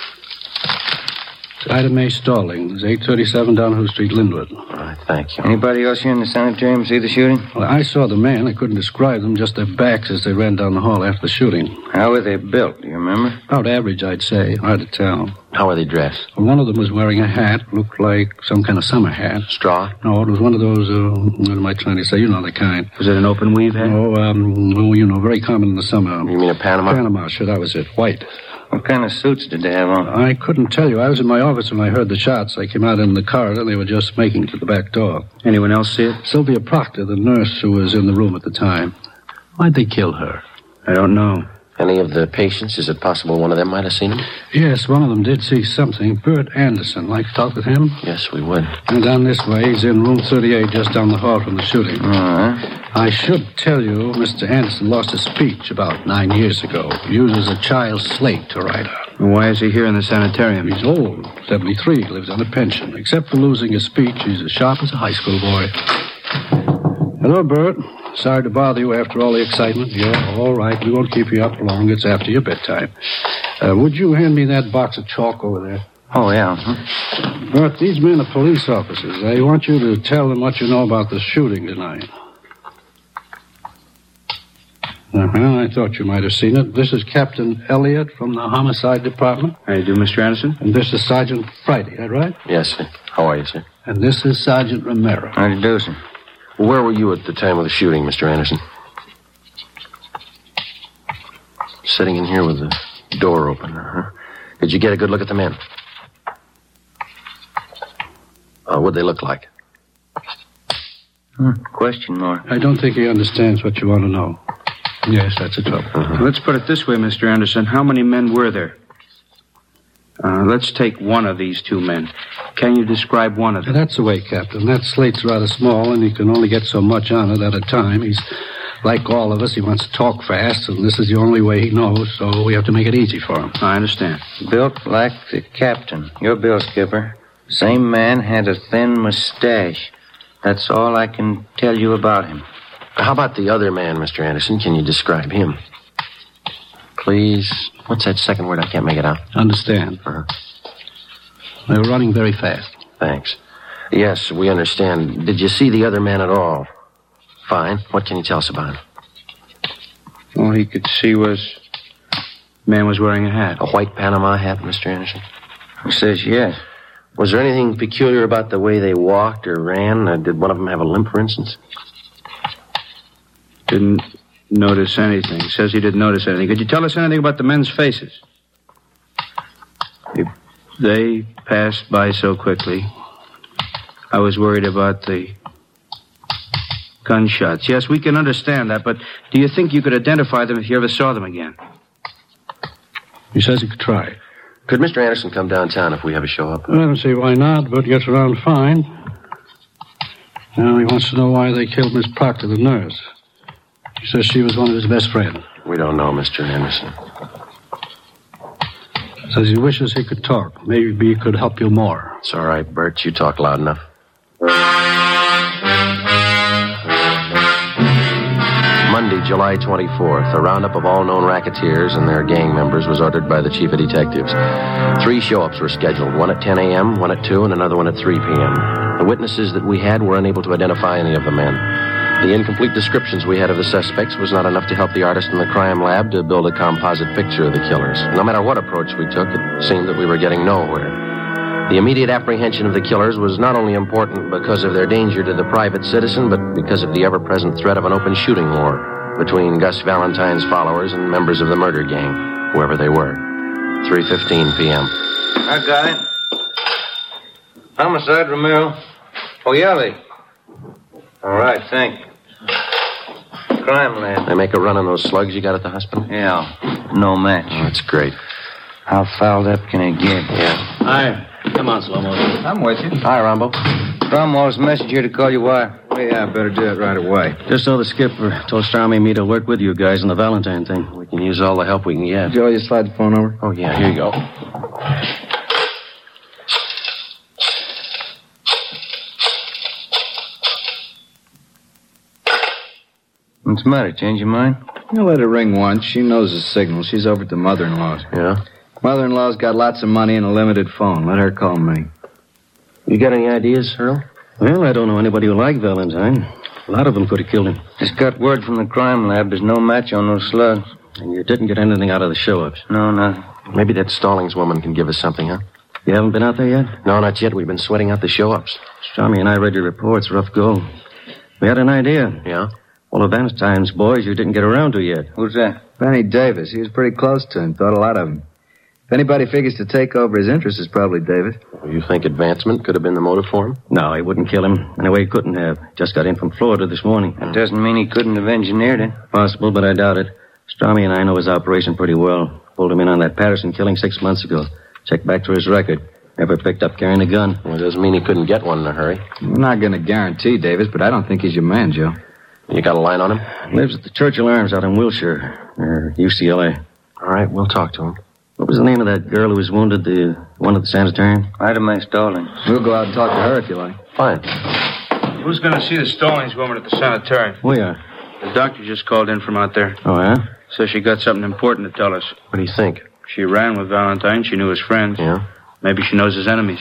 M: It's Ida Mae Stallings, eight thirty-seven Downhill Street, Linwood.
E: All right, thank you.
L: Anybody else here in the sanitarium see the shooting?
M: Well, I saw the man. I couldn't describe them, just their backs as they ran down the hall after the shooting.
L: How were they built, do you remember?
M: About average, I'd say. Hard to tell.
E: How are they dressed?
M: Well, one of them was wearing a hat, looked like some kind of summer hat.
E: Straw?
M: No, it was one of those, uh, what am I trying to say? You know the kind.
V: Was it an open weave hat?
M: Oh, um, oh, you know, very common in the summer.
E: You mean a Panama?
M: Panama, sure, that was it. White.
L: What kind of suits did they have on?
M: I couldn't tell you. I was in my office when I heard the shots. I came out in the corridor. They were just making it to the back door.
V: Anyone else see it?
M: Sylvia Proctor, the nurse who was in the room at the time. Why'd they kill her?
V: I don't know.
E: Any of the patients? Is it possible one of them might have seen him?
M: Yes, one of them did see something. Bert Anderson. Like to talk with him?
E: Yes, we would.
M: And down this way, he's in room thirty-eight, just down the hall from the shooting.
L: All right.
M: I should tell you, Mister Anderson lost a speech about nine years ago. He uses a child's slate to write on.
V: Why is he here in the sanitarium?
M: He's old, seventy-three, lives on a pension. Except for losing his speech, he's as sharp as a high school boy. Hello, Bert. Sorry to bother you after all the excitement. Yeah, all right. We won't keep you up long. It's after your bedtime. Uh, would you hand me that box of chalk over there?
L: Oh, yeah. Huh?
M: Bert, these men are police officers. I want you to tell them what you know about the shooting tonight. Uh-huh, I thought you might have seen it. This is Captain Elliott from the Homicide Department.
V: How do you do, Mister Anderson?
M: And this is Sergeant Friday, that right?
E: Yes, sir. How are you, sir?
M: And this is Sergeant Romero.
L: How do you do, sir?
E: Where were you at the time of the shooting, Mister Anderson? Sitting in here with the door open. Uh-huh. Did you get a good look at the men? Uh, what'd they look like?
L: Hmm, question mark.
M: I don't think he understands what you want to know. Yes, that's a trouble.
V: Uh-huh. Let's put it this way, Mister Anderson. How many men were there? Uh, let's take one of these two men. Can you describe one of them?
M: That's the way, Captain. That slate's rather small, and he can only get so much on it at a time. He's like all of us. He wants to talk fast, and this is the only way he knows, so we have to make it easy for him.
V: I understand.
L: Built like the captain. Your bill, Skipper. Same man had a thin mustache. That's all I can tell you about him.
E: How about the other man, Mister Anderson? Can you describe him? Please. What's that second word? I can't make it out.
M: Understand.
E: Uh-huh.
M: They were running very fast.
E: Thanks. Yes, we understand. Did you see the other man at all? Fine. What can you tell us about him?
V: All he could see was... man was wearing a hat.
E: A white Panama hat, Mister Anderson?
L: He says yes.
E: Was there anything peculiar about the way they walked or ran? Uh, did one of them have a limp, for instance?
V: Didn't notice anything. He says he didn't notice anything. Could you tell us anything about the men's faces? They passed by so quickly. I was worried about the gunshots. Yes, we can understand that, but do you think you could identify them if you ever saw them again?
M: He says he could try.
E: Could Mister Anderson come downtown if we have a show up?
M: I don't see why not, but gets around fine. Now he wants to know why they killed Miss Proctor, the nurse. He says she was one of his best friends.
E: We don't know, Mister Anderson.
M: Says he wishes he could talk. Maybe he could help you more.
E: It's all right, Bert. You talk loud enough. Monday, July twenty-fourth, a roundup of all known racketeers and their gang members was ordered by the chief of detectives. Three show-ups were scheduled, one at ten a.m., one at two, and another one at three p.m. The witnesses that we had were unable to identify any of the men. The incomplete descriptions we had of the suspects was not enough to help the artist in the crime lab to build a composite picture of the killers. No matter what approach we took, it seemed that we were getting nowhere. The immediate apprehension of the killers was not only important because of their danger to the private citizen, but because of the ever-present threat of an open shooting war between Gus Valentine's followers and members of the murder gang, whoever they were. three fifteen p.m.
L: I got it. Homicide, Romero. Oh, Yelly. All right, thank you. Crime lab.
E: They make a run on those slugs you got at the hospital?
L: Yeah, no match.
E: Oh, that's great.
L: How fouled up can it get?
E: Yeah.
F: Hi. Come on, Slow-Mo.
L: I'm with you.
E: Hi, Rambo.
L: Stromwell's message here to call you wire.
O: Oh, yeah, I better do it right away.
E: Just so the skipper told Strommy and me to work with you guys on the Valentine thing. We can use all the help we can get.
O: Joe, you slide the phone over?
E: Oh, yeah, here you go.
L: What's the matter? Change your mind?
O: You let her ring once. She knows the signal. She's over at the mother-in-law's.
E: Yeah?
O: Mother-in-law's got lots of money and a limited phone. Let her call me.
E: You got any ideas, Earl? Well, I don't know anybody who liked Valentine. A lot of them could have killed him.
L: Just got word from the crime lab. There's no match on those slugs.
E: And you didn't get anything out of the show-ups?
L: No, nothing.
E: Maybe that Stallings woman can give us something, huh? You haven't been out there yet? No, not yet. We've been sweating out the show-ups. Strommy and I read your reports. Rough go. We had an idea.
O: Yeah?
E: One of Valentine's boys you didn't get around to yet.
L: Who's that?
O: Benny Davis. He was pretty close to him. Thought a lot of him. If anybody figures to take over his interests, it's probably Davis.
E: You think advancement could have been the motive for him? No, he wouldn't kill him. Anyway, he couldn't have. Just got in from Florida this morning.
L: That doesn't mean he couldn't have engineered it.
E: Possible, but I doubt it. Strommy and I know his operation pretty well. Pulled him in on that Patterson killing six months ago. Checked back to his record. Never picked up carrying a gun. Well, it doesn't mean he couldn't get one in a hurry.
O: I'm not going to guarantee, Davis, but I don't think he's your man, Joe.
E: You got a line on him? Lives at the Churchill Arms out in Wilshire, or U C L A. All right, we'll talk to him. What was the name of that girl who was wounded, the one at the sanitarium?
L: Ida Mae Stallings.
O: We'll go out and talk to her if you like.
E: Fine.
V: Who's going to see the Stallings woman at the sanitarium?
E: We are.
V: The doctor just called in from out there.
E: Oh, yeah?
V: Says she got something important to tell us.
E: What do you think?
V: She ran with Valentine. She knew his friends.
E: Yeah?
V: Maybe she knows his enemies.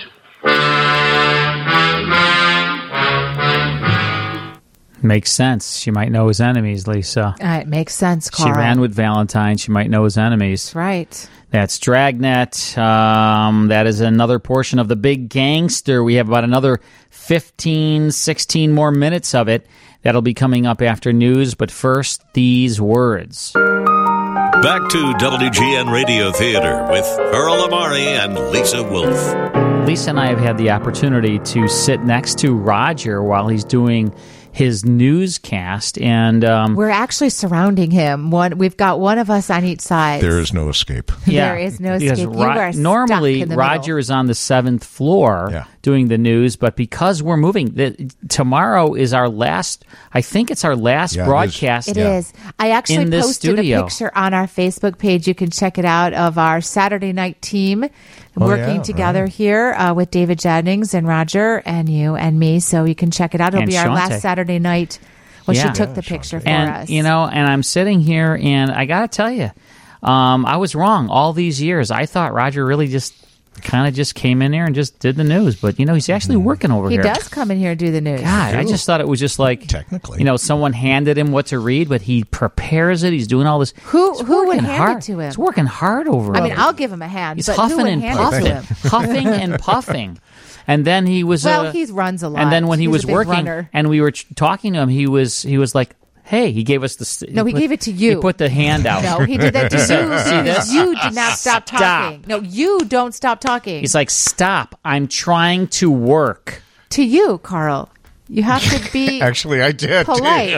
I: Makes sense. She might know his enemies, Lisa.
J: Uh, it makes sense, Carl.
I: She ran with Valentine. She might know his enemies.
J: That's right.
I: That's Dragnet. Um, that is another portion of The Big Gangster. We have about another fifteen, sixteen more minutes of it. That'll be coming up after news. But first, these words.
S: Back to W G N Radio Theater with Earl Amari and Lisa Wolf.
I: Lisa and I have had the opportunity to sit next to Roger while he's doing his newscast, and um,
J: we're actually surrounding him. One, we've got one of us on each side.
T: There is no escape.
I: Yeah,
J: there is no escape.
I: Ro-
J: you are
I: normally,
J: stuck in the
I: Roger
J: middle.
I: is on the seventh floor
T: yeah.
I: doing the news, but because we're moving, the, tomorrow is our last. I think it's our last
T: yeah,
I: broadcast.
J: It is. It
I: yeah.
J: is. I actually
I: in this
J: posted
I: studio.
J: a picture on our Facebook page. You can check it out of our Saturday night team
T: oh,
J: working
T: yeah,
J: together
T: right.
J: here uh, with David Jennings and Roger and you and me. So you can check it out. It'll
I: And
J: be our
I: Shante.
J: last Saturday night. When
I: Yeah.
J: she took
T: Yeah,
J: the picture
T: Shante.
J: for
I: and
J: us.
I: you know, and I'm sitting here, and I got to tell you, um, I was wrong all these years. I thought Roger really just kind of just came in here and just did the news, but you know, he's actually working over
J: he
I: here.
J: does come in here and do the news.
I: God, I just thought it was just like
T: technically,
I: you know, someone handed him what to read, but he prepares it. He's doing all this.
J: Who
I: He's
J: who would
I: working
J: hand
I: hard.
J: it to him?
I: He's working hard over
J: I
I: it.
J: mean, I'll give him a hand.
I: He's
J: but who
I: huffing
J: would
I: and
J: hand it to
I: puffing,
J: him?
I: huffing and puffing. And then he was
J: Well,
I: uh,
J: he runs a lot.
I: And then when he
J: He's
I: was
J: a big
I: working,
J: runner.
I: and we were ch- talking to him, he was he was like, "Hey," he gave us the. St-
J: No, he
I: put-
J: gave it to you.
I: He put the hand out.
J: No, he did that to you.
I: See this?
J: You did not stop
I: Stop.
J: talking. No, you don't stop talking.
I: He's like, "Stop! I'm trying to work."
J: To you, Carl. You have to be
T: Actually, I did.
J: polite.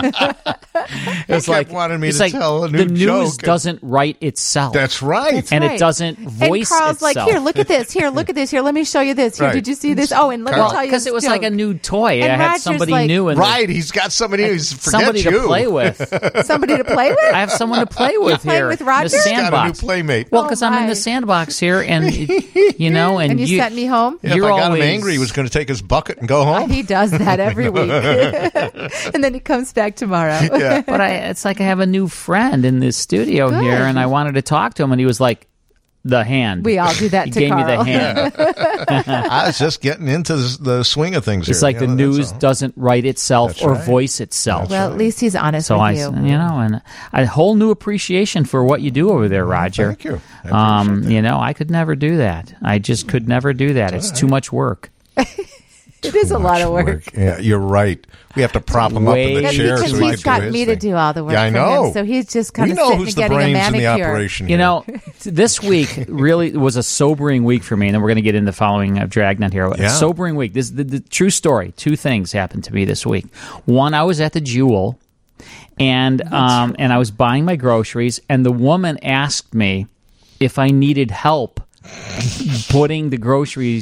I: It's
T: kept
I: like
T: wanting me
I: it's
T: to
I: like
T: tell a new
I: the news
T: joke.
I: doesn't write itself.
T: That's right.
J: That's
I: and
J: right.
I: it doesn't voice
J: And Carl's
I: itself.
J: like, here, look at this. Here, look at this. Here, let me show you this. Here,
T: Right.
J: did you see this? Oh, and let
T: Carl-
J: me tell you
I: because
J: this
I: it was
J: joke.
I: like a new toy.
J: And
I: I had
J: Roger's
I: somebody
J: like-
I: new, and
T: Right, he's got somebody who's forget
I: somebody
T: you.
I: to play with.
J: Somebody to play with?
I: I have someone to play with
J: playing
I: here.
J: with
I: in
J: Roger?
I: the
J: He's
T: got a new
I: sandbox.
T: playmate.
I: Well, because
J: Oh,
I: I'm in
J: my.
I: the sandbox here, and you know, and,
J: And you, sent me home?
T: Yeah,
I: You're
T: if I got
I: always,
T: him angry, he was going to take his bucket and go home.
J: He does that every week. And then he comes back tomorrow.
T: Yeah.
I: But I, it's like I have a new friend in this studio
J: Good.
I: here, and I wanted to talk to him, and he was like, "The hand."
J: We all do that
I: he
J: to
I: gave
J: Carl.
I: me the hand.
T: I was just getting into the, the swing of things
I: It's
T: here.
I: like
T: Yeah,
I: the
T: that's
I: news
T: all.
I: doesn't write itself
T: That's
I: or
T: right.
I: voice itself.
J: Well, at least he's honest
I: So
J: with
I: I,
J: you.
I: you know, and a whole new appreciation for what you do over there, Roger.
T: Thank you. I
I: Um,
T: appreciate that.
I: you know, I could never do that. I just could never do that. It's too much work.
J: It is a lot of work.
T: Yeah, you're right. We have to prop him up in the
J: That's
T: chair.
J: because
T: so he
J: he's
T: can
J: got
T: do his
J: me to
T: thing.
J: do all the work
T: Yeah, I
J: for
T: know.
J: him. So he's just kind
T: We
J: of
T: know
J: sitting
T: who's
J: and
T: the
J: getting a
T: brains in the
J: manicure.
T: operation.
I: You
T: here.
I: know, this week really was a sobering week for me, and then we're going to get into the following of Dragnet here.
T: Yeah.
I: A sobering week. This is the, the true story. Two things happened to me this week. One, I was at the Jewel, and um, and I was buying my groceries, and the woman asked me if I needed help putting the groceries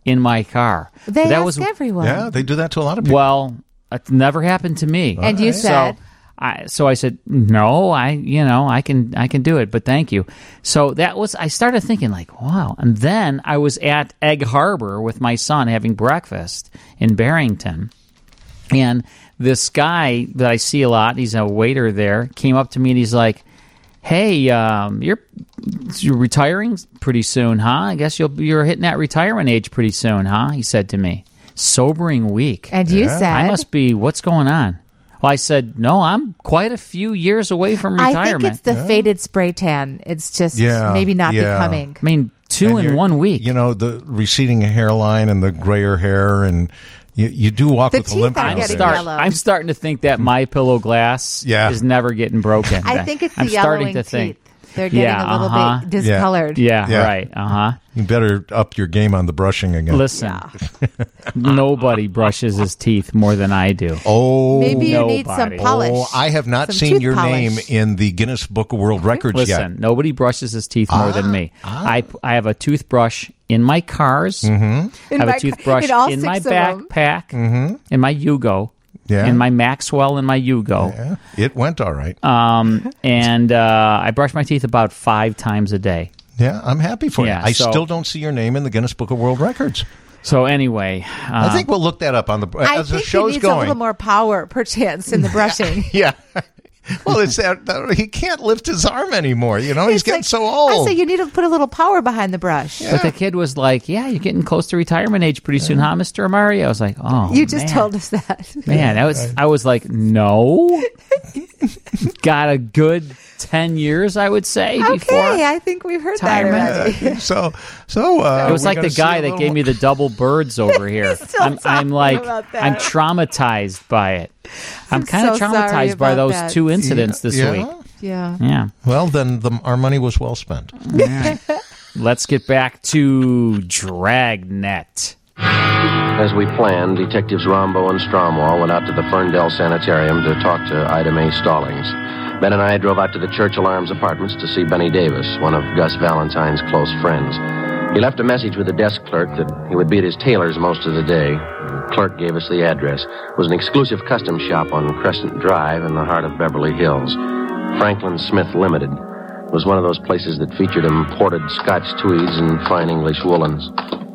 I: in my car.
J: They
I: that
J: ask
I: was
J: everyone.
T: Yeah, they do that to a lot of people.
I: Well, it never happened to me.
J: And you said...
I: So, I, so I said, no, I, you know, I can, I can do it, but thank you. So that was, I started thinking like, wow. And then I was at Egg Harbor with my son having breakfast in Barrington. And this guy that I see a lot, he's a waiter there, came up to me and he's like, hey, um, you're, you're retiring pretty soon, huh? I guess you'll, you're hitting that retirement age pretty soon, huh? He said to me. Sobering week.
J: And you said...
I: I must be, what's going on? Well, I said, no, I'm quite a few years away from retirement.
J: I think it's the yeah. faded spray tan. It's just
T: yeah,
J: maybe not
T: yeah.
J: becoming.
I: I mean, two
T: and
I: in one week.
T: You know, the receding hairline and the grayer hair, and you, you do walk
J: the
T: with a
J: teeth
T: limp.
J: are
T: on
J: getting
T: there.
J: yellow.
I: I'm starting to think that My Pillow glass
T: yeah.
I: is never getting broken.
J: I think it's the
I: I'm
J: yellowing
I: starting to
J: teeth.
I: think.
J: They're getting
I: yeah,
J: a little
I: uh-huh.
J: bit discolored.
I: Yeah,
T: Yeah.
I: right. Uh-huh.
T: You better up your game on the brushing again.
I: Listen, nobody brushes his teeth more than I do.
T: Oh,
J: maybe you
I: nobody.
J: need some polish.
T: Oh, I have not
J: some
T: seen your
J: polish.
T: name in the Guinness Book of World Records
I: Listen,
T: yet.
I: nobody brushes his teeth more
T: Ah,
I: than me.
T: ah.
I: I I have a toothbrush in my cars.
T: Mm-hmm.
I: I have
J: my-
I: a toothbrush
J: in all
I: in my
J: six of them.
I: backpack,
T: Mm-hmm.
I: in my Yugo,
T: Yeah.
I: in my Maxwell, and my Yugo.
T: Yeah, it went all right.
I: Um, and uh, I brush my teeth about five times a day.
T: Yeah, I'm happy for
I: Yeah,
T: you. I
I: so-
T: still don't see your name in the Guinness Book of World Records.
I: So anyway, uh,
T: I think we'll look that up on the
J: I
T: as the
J: think he
T: show's
J: needs a
T: going.
J: little more power, perchance, in the brushing.
T: Yeah. Well, it's that, that he can't lift his arm anymore. You know, he's
J: It's
T: getting
J: like-
T: so old.
J: I say you need to put a little power behind the brush.
I: But the kid was like, "Yeah, you're getting close to retirement age pretty soon, huh, Mister Amari?" I was like, "Oh,
J: you just
I: man.
J: told us that.
I: Man, I was, I was like, no, got a good ten years, I would say,
J: Okay,
I: before
J: I think we've heard that
I: retirement.
J: already.
T: so, so uh,
I: It was
T: we
I: like
T: gotta
I: the
T: see
I: guy
T: a
I: that
T: little
I: gave me the double birds over here.
J: still
I: I'm, I'm
J: talking
I: like,
J: about that.
I: I'm traumatized by it. I'm
J: I'm
I: kind of
J: so sorry
I: traumatized by
J: about
I: those
J: that.
I: two incidents this
T: Yeah.
I: week.
J: Yeah.
I: Yeah.
T: Well, then the, our money was well spent.
I: All right. Let's get back to Dragnet.
E: As we planned, Detectives Rombo and Stromwall went out to the Ferndale Sanitarium to talk to Ida Mae Stallings. Ben and I drove out to the Churchill Arms Apartments to see Benny Davis, one of Gus Valentine's close friends. He left a message with the desk clerk that he would be at his tailor's most of the day. The clerk gave us the address. It was an exclusive custom shop on Crescent Drive in the heart of Beverly Hills. Franklin Smith Limited was one of those places that featured imported Scotch tweeds and fine English woolens.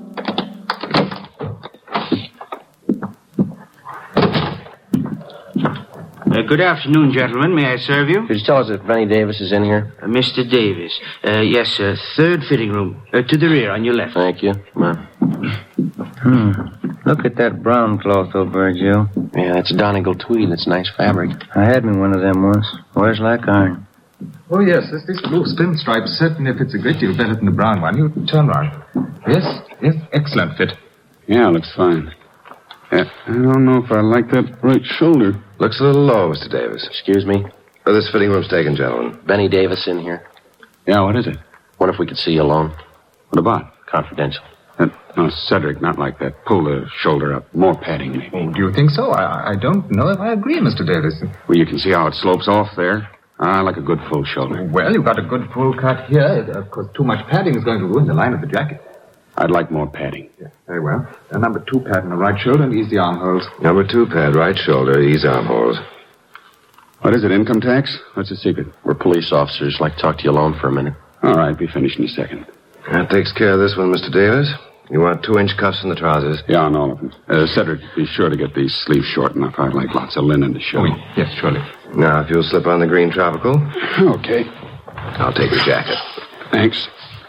V: Uh, good afternoon, gentlemen. May I serve you?
E: Could you tell us if Benny Davis is in here?
V: Uh, Mister Davis. Uh, yes, sir. Third fitting room. Uh, to the rear, on your left.
E: Thank you. Come on.
L: Hmm. Look at that brown cloth over there, Joe.
E: Yeah, that's Donegal tweed. It's nice fabric.
L: I had me one of them once. Wears like iron.
F: Oh, yes, this, this blue pinstripe certainly fits a great deal better than the brown one. You turn round. Yes, yes, excellent fit.
B: Yeah, looks fine. Yeah, I don't know if I like that right shoulder.
G: Looks a little low, Mister Davis.
E: Excuse me?
G: Oh, this fitting room's taken, gentlemen.
E: Benny Davis in here.
B: Yeah, what is it?
E: Wonder if we could see you alone.
B: What about?
E: Confidential.
B: Uh, no, Cedric, not like that. Pull the shoulder up. More padding, maybe.
F: Oh, do you think so? I, I don't know if I agree, Mister Davis.
B: Well, you can see how it slopes off there. I like a good full shoulder.
F: Well, you've got a good full cut here. Of course, too much padding is going to ruin the line of the jacket.
B: I'd like more padding.
F: Yeah, very well. A number two pad in the right shoulder and easy armholes.
G: Number two pad, right shoulder, ease armholes.
B: What is it, income tax? What's the secret?
E: We're police officers. Like to talk to you alone for a minute.
B: All right, be finished in a second.
G: That takes care of this one, Mister Davis. You want two-inch cuffs in the trousers?
B: Yeah, on all of them. Uh, Cedric, be sure to get these sleeves short enough. I'd like lots of linen to show.
F: Oh, yes, surely.
G: Now, if you'll slip on the green tropical.
B: Okay.
G: I'll take your jacket.
B: Thanks.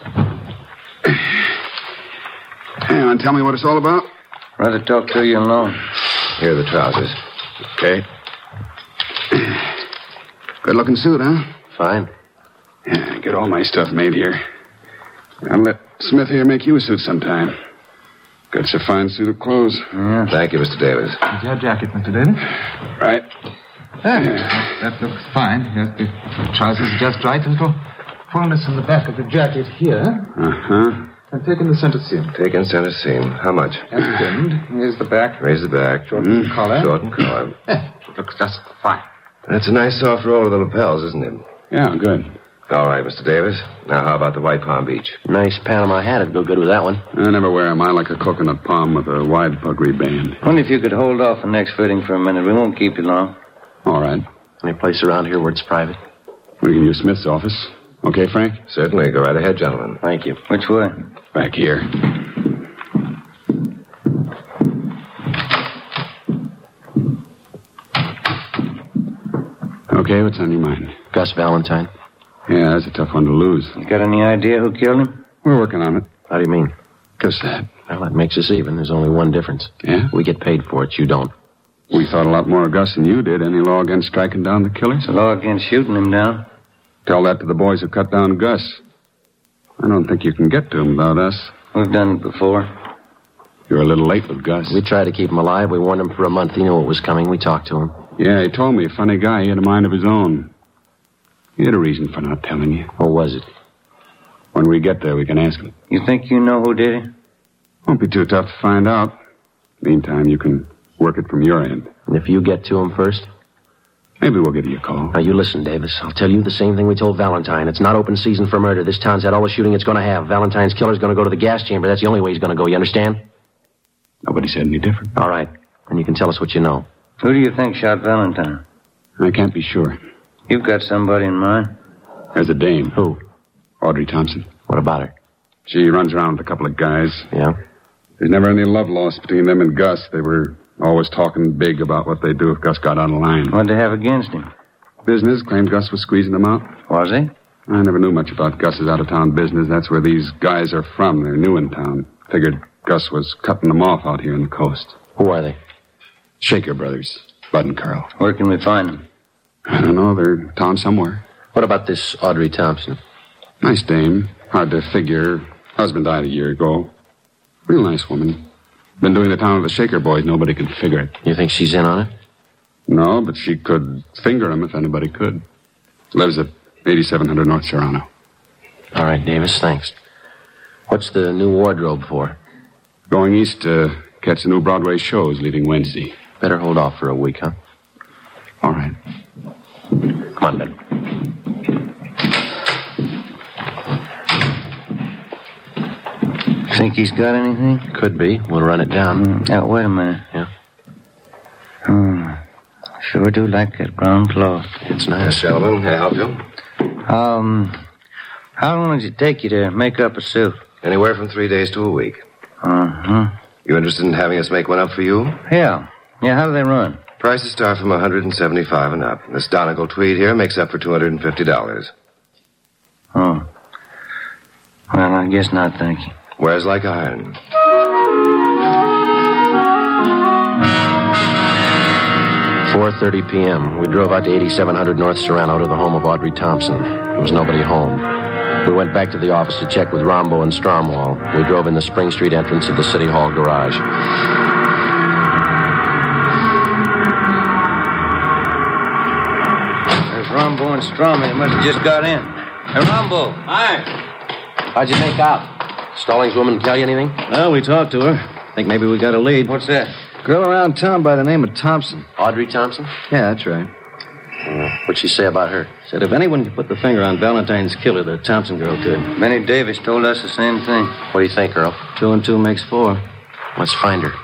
B: Hey, want to tell me what it's all about?
L: Rather talk to you alone.
G: Here are the trousers.
B: Okay. Good-looking suit, huh?
E: Fine.
B: Yeah, get all my stuff made here. I'll let Smith here make you a suit sometime. Got a fine suit of clothes.
L: Yeah.
G: Thank you, Mister Davis.
F: Is your jacket, Mister Davis?
B: Right.
F: There. That looks fine. Yes, the trousers are just right. A little fullness in the back of the jacket here.
B: Uh-huh.
F: And taking the center seam.
G: Taking center seam. How much?
F: And pinned. Here's the back.
G: Raise the back.
F: Shorten the collar.
G: Shorten collar.
F: Eh, looks just fine.
G: That's a nice soft roll of the lapels, isn't it?
B: Yeah, good.
N: All right, Mister Davis. Now, how about the White Palm Beach?
E: Nice Panama hat. It'd go good with that one.
B: I never wear 'em. I like a coconut palm with a wide puggree band.
L: Wonder if you could hold off the next fitting for a minute. We won't keep you long.
B: All right.
E: Any place around here where it's private?
B: We can use Smith's office. Okay, Frank?
N: Certainly. Go right ahead, gentlemen.
E: Thank you.
L: Which way?
B: Back here. Okay, what's on your mind?
E: Gus Valentine.
B: Yeah, that's a tough one to lose.
L: You got any idea who killed him?
B: We're working on it.
E: How do you mean?
B: Just that.
E: Well, that makes us even. There's only one difference.
B: Yeah?
E: We get paid for it. You don't.
B: We thought a lot more of Gus than you did. Any law against striking down the killers?
L: The law against shooting him down.
B: Tell that to the boys who cut down Gus. I don't think you can get to him without us.
L: We've done it before.
B: You're a little late with Gus.
E: We tried to keep him alive. We warned him for a month. He knew what was coming. We talked to him.
B: Yeah, he told me. A funny guy. He had a mind of his own. He had a reason for not telling you.
E: What was it?
B: When we get there, we can ask him.
L: You think you know who did it?
B: Won't be too tough to find out. Meantime, you can work it from your end.
E: And if you get to him first?
B: Maybe we'll give you a call.
E: Now, you listen, Davis. I'll tell you the same thing we told Valentine. It's not open season for murder. This town's had all the shooting it's going to have. Valentine's killer's going to go to the gas chamber. That's the only way he's going to go. You understand?
B: Nobody said any different.
E: All right. And you can tell us what you know.
L: Who do you think shot Valentine?
B: I can't be sure.
L: You've got somebody in mind.
B: There's a dame.
E: Who?
B: Audrey Thompson.
E: What about her?
B: She runs around with a couple of guys.
E: Yeah?
B: There's never any love lost between them and Gus. They were always talking big about what they'd do if Gus got out of line.
L: What'd they have against him?
B: Business. Claimed Gus was squeezing them out.
L: Was he?
B: I never knew much about Gus's out-of-town business. That's where these guys are from. They're new in town. Figured Gus was cutting them off out here on the coast.
E: Who are they?
B: Shaker Brothers. Bud and Carl.
L: Where can we find them?
B: I don't know. They're in town somewhere.
E: What about this Audrey Thompson?
B: Nice dame. Hard to figure. Husband died a year ago. Real nice woman. Been doing the town with the Shaker boys. Nobody can figure it.
E: You think she's in on it?
B: No, but she could finger him if anybody could. Lives at eighty-seven hundred North Serrano.
E: All right, Davis, thanks. What's the new wardrobe for?
B: Going east to catch the new Broadway shows leaving Wednesday.
E: Better hold off for a week, huh?
B: All right.
E: Come on, Ben.
L: Think he's got anything?
E: Could be. We'll run it down.
L: Mm. Now, wait a minute.
E: Yeah?
L: Hmm. Sure do like that brown cloth.
E: It's nice.
N: Yes, gentlemen. Can I help you?
L: Um, how long does it take you to make up a suit?
N: Anywhere from three days to a week.
L: Uh-huh.
N: You interested in having us make one up for you?
L: Yeah. Yeah, how do they run?
N: Prices start from one hundred seventy-five and up. This Donegal tweed here makes up for two hundred fifty dollars.
L: Oh. Well, I guess not, thank you.
N: Wears like iron.
E: four thirty p.m. We drove out to eighty-seven hundred North Serrano to the home of Audrey Thompson. There was nobody home. We went back to the office to check with Rombo and Stromwall. We drove in the Spring Street entrance of the City Hall garage.
L: There's Rombo and Stromwall. They must have just got in. Hey, Rombo.
U: Hi.
E: How'd you make out? Stallings' woman tell you anything?
U: Well, we talked to her. Think maybe we got a lead.
L: What's that?
U: Girl around town by the name of Thompson.
E: Audrey Thompson?
U: Yeah, that's right.
E: Uh, what'd she say about her?
U: Said if anyone could put the finger on Valentine's killer, the Thompson girl could.
L: Benny Davis told us the same thing.
E: What do you think, Earl?
U: Two and two makes four.
E: Let's find her.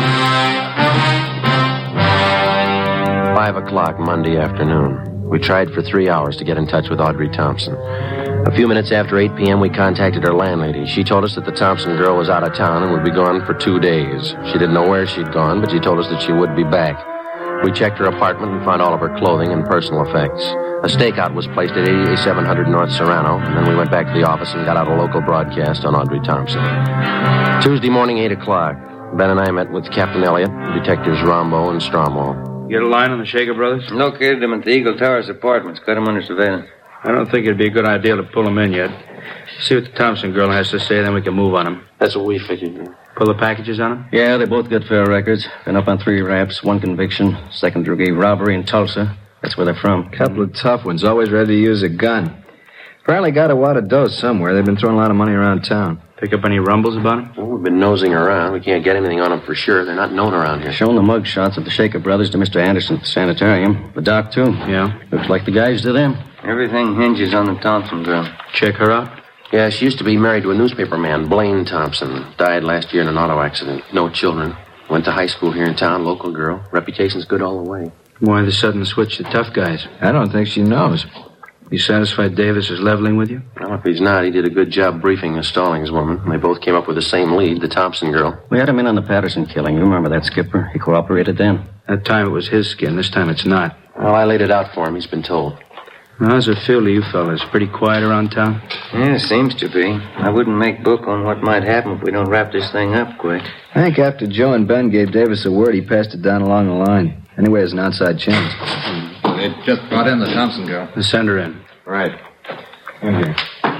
E: Five o'clock Monday afternoon. We tried for three hours to get in touch with Audrey Thompson. A few minutes after eight p.m., we contacted her landlady. She told us that the Thompson girl was out of town and would be gone for two days. She didn't know where she'd gone, but she told us that she would be back. We checked her apartment and found all of her clothing and personal effects. A stakeout was placed at eighty-seven hundred North Serrano, and then we went back to the office and got out a local broadcast on Audrey Thompson. Tuesday morning, eight o'clock. Ben and I met with Captain Elliott, detectives Rombo and Stromwall.
V: Get a line on the Shaker Brothers?
L: Located them at the Eagle Towers apartments. Got them under surveillance.
V: I don't think it'd be a good idea to pull them in yet. See what the Thompson girl has to say, then we can move on them.
E: That's what we figured.
V: Pull the packages on them?
U: Yeah, they both got fair records. Been up on three raps, one conviction, second degree robbery in Tulsa. That's where they're from.
N: Couple of tough ones, always ready to use a gun. Apparently got a wad of dough somewhere. They've been throwing a lot of money around town.
V: Pick up any rumbles about them?
E: Well, we've been nosing around. We can't get anything on them for sure. They're not known around here.
U: Shown the mug shots of the Shaker Brothers to Mister Anderson at the sanitarium. The doc, too.
V: Yeah.
U: Looks like the guys to them.
L: Everything hinges on the Thompson girl.
E: Check her out? Yeah, she used to be married to a newspaper man, Blaine Thompson. Died last year in an auto accident. No children. Went to high school here in town, local girl. Reputation's good all the way.
V: Why the sudden switch to tough guys?
N: I don't think she knows.
V: You satisfied Davis is leveling with you?
E: Well, if he's not, he did a good job briefing the Stallings woman. They both came up with the same lead, the Thompson girl.
U: We had him in on the Patterson killing. You remember that, Skipper? He cooperated then.
V: That time it was his skin. This time it's not.
E: Well, I laid it out for him. He's been told.
V: Now, how's it feel to you fellas? Pretty quiet around town?
L: Yeah, seems to be. I wouldn't make book on what might happen if we don't wrap this thing up quick.
N: I think after Joe and Ben gave Davis a word, he passed it down along the line. Anyway, there's an outside chance.
F: They just brought in the Thompson girl.
V: Let's send her in.
F: Right. In here.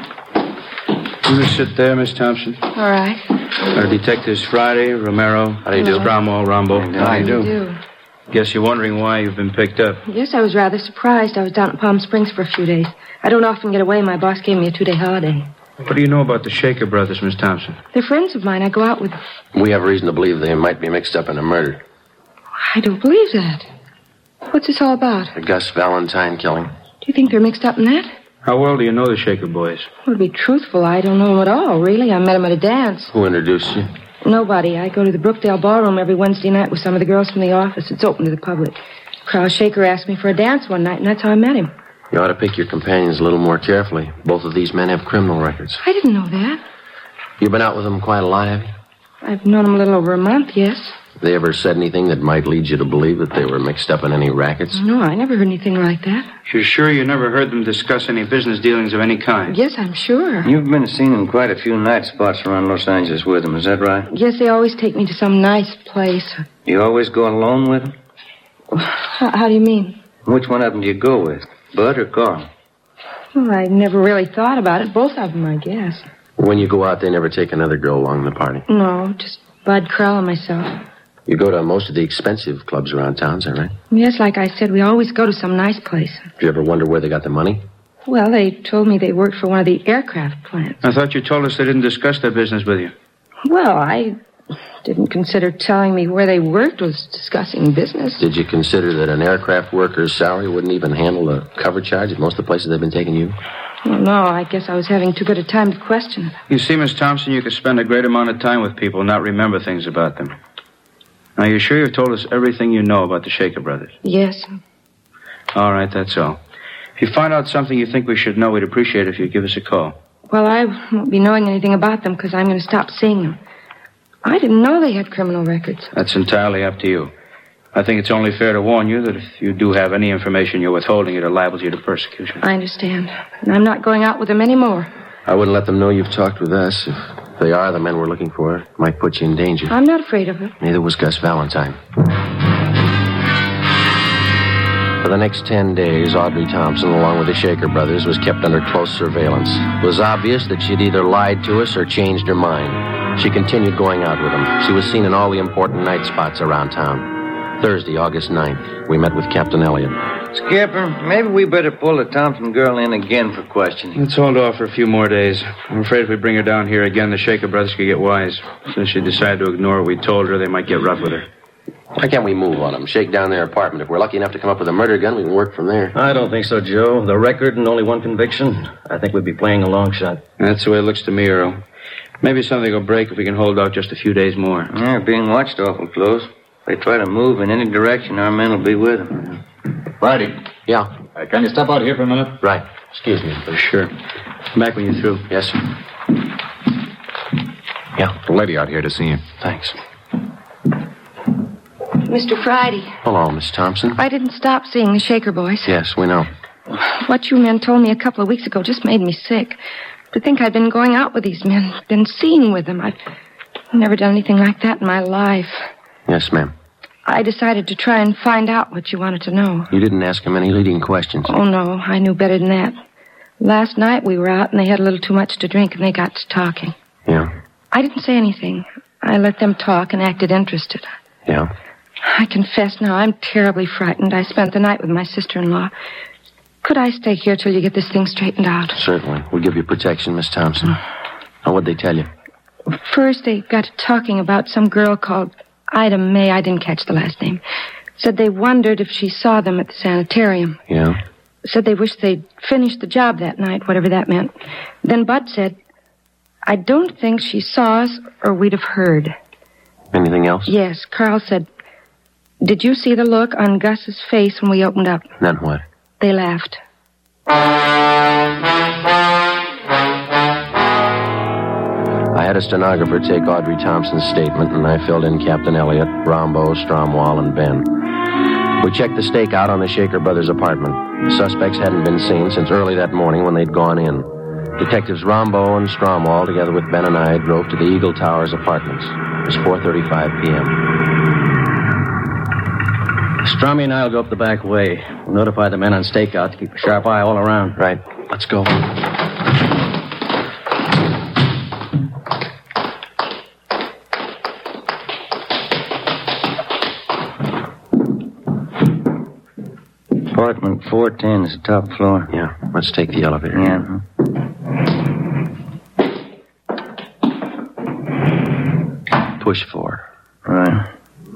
V: You just sit there, Miss Thompson.
H: All right.
V: Our detectives Friday, Romero.
E: How do you do?
V: Cromwell, Rombo.
H: How do you do?
V: Guess you're wondering why you've been picked up.
C: Yes, I was rather surprised. I was down at Palm Springs for a few days. I don't often get away. My boss gave me a two-day holiday.
V: What do you know about the Shaker brothers, Miss Thompson?
C: They're friends of mine. I go out with them.
E: We have reason to believe they might be mixed up in a murder.
C: I don't believe that. What's this all about?
E: The Gus Valentine killing.
C: Do you think they're mixed up in that?
V: How well do you know the Shaker boys?
C: Well, to be truthful, I don't know them at all, really. I met them at a dance.
E: Who introduced you?
C: Nobody. I go to the Brookdale Ballroom every Wednesday night with some of the girls from the office. It's open to the public. Carl Shaker asked me for a dance one night, and that's how I met him.
E: You ought to pick your companions a little more carefully. Both of these men have criminal records.
C: I didn't know that.
E: You've been out with them quite a lot, have you?
C: I've known them a little over a month, yes.
E: They ever said anything that might lead you to believe that they were mixed up in any rackets?
C: No, I never heard anything like that.
V: You're sure you never heard them discuss any business dealings of any kind?
C: Yes, I'm sure.
L: You've been seen in quite a few night spots around Los Angeles with them, is that right?
C: Yes, they always take me to some nice place.
L: You always go alone with them?
C: How, how do you mean?
L: Which one of them do you go with, Bud or Carl?
C: Well, I never really thought about it. Both of them, I guess.
E: When you go out, they never take another girl along the party?
C: No, just Bud, Carl, and myself.
E: You go to most of the expensive clubs around town, is that right?
C: Yes, like I said, we always go to some nice place.
E: Do you ever wonder where they got the money?
C: Well, they told me they worked for one of the aircraft plants.
V: I thought you told us they didn't discuss their business with you.
C: Well, I didn't consider telling me where they worked was discussing business.
E: Did you consider that an aircraft worker's salary wouldn't even handle the cover charge at most of the places they've been taking you?
C: Well, no, I guess I was having too good a time to question it.
V: You see, Miss Thompson, you could spend a great amount of time with people and not remember things about them. Now, you're sure you've told us everything you know about the Shaker brothers?
C: Yes.
V: All right, that's all. If you find out something you think we should know, we'd appreciate it if you'd give us a call.
C: Well, I won't be knowing anything about them because I'm going to stop seeing them. I didn't know they had criminal records.
V: That's entirely up to you. I think it's only fair to warn you that if you do have any information you're withholding, it liables you to persecution.
C: I understand. And I'm not going out with them anymore.
E: I wouldn't let them know you've talked with us. If they are the men we're looking for, it might put you in danger.
C: I'm not afraid of it.
E: Neither was Gus Valentine. For the next ten days, Audrey Thompson, along with the Shaker brothers, was kept under close surveillance. It was obvious that she'd either lied to us or changed her mind. She continued going out with them. She was seen in all the important night spots around town. Thursday, August ninth, we met with Captain Elliott.
L: Skipper, maybe we better pull the Thompson girl in again for questioning.
V: Let's hold off for a few more days. I'm afraid if we bring her down here again, the Shaker brothers could get wise. Since she decided to ignore what we told her, they might get rough with her.
E: Why can't we move on them? Shake down their apartment. If we're lucky enough to come up with a murder gun, we can work from there.
U: I don't think so, Joe. The record and only one conviction. I think we'd be playing a long shot.
V: That's the way it looks to me, Earl. Maybe something will break if we can hold out just a few days more.
L: Yeah, being watched awful close. If they try to move in any direction, our men will be with them.
F: Friday.
E: Yeah.
F: Uh, can you step out here for a minute?
E: Right. Excuse me. Please.
V: Sure. Come back when you're through.
E: Yes, sir. Yeah.
F: The lady out here to see you.
E: Thanks.
C: Mister Friday.
E: Hello, Miss Thompson.
C: I didn't stop seeing the Shaker boys.
E: Yes, we know.
C: What you men told me a couple of weeks ago just made me sick. To think I'd been going out with these men, been seen with them. I've never done anything like that in my life.
E: Yes, ma'am.
C: I decided to try and find out what you wanted to know.
E: You didn't ask him any leading questions.
C: Oh, no. I knew better than that. Last night we were out and they had a little too much to drink and they got to talking.
E: Yeah?
C: I didn't say anything. I let them talk and acted interested.
E: Yeah?
C: I confess now, I'm terribly frightened. I spent the night with my sister-in-law. Could I stay here till you get this thing straightened out?
E: Certainly. We'll give you protection, Miss Thompson. Now, what'd they tell you?
C: First, they got to talking about some girl called Ida May. I didn't catch the last name. Said they wondered if she saw them at the sanitarium.
E: Yeah?
C: said they wished they'd finished the job that night, whatever that meant. Then Bud said, I don't think she saw us or we'd have heard.
E: Anything else?
C: Yes, Carl said, did you see the look on Gus's face when we opened up?
E: Then what?
C: They laughed.
E: I had a stenographer take Audrey Thompson's statement, and I filled in Captain Elliott, Rombo, Stromwall, and Ben. We checked the stakeout on the Shaker brothers' apartment. The suspects hadn't been seen since early that morning when they'd gone in. Detectives Rombo and Stromwall, together with Ben and I, drove to the Eagle Towers apartments. It was four thirty-five p.m.
U: Strommy and I'll go up the back way. We'll notify the men on stakeout to keep a sharp eye all around.
E: Right. Let's go.
L: Apartment four ten is the top floor.
E: Yeah, let's take the elevator.
L: Yeah.
E: Push four.
L: Right.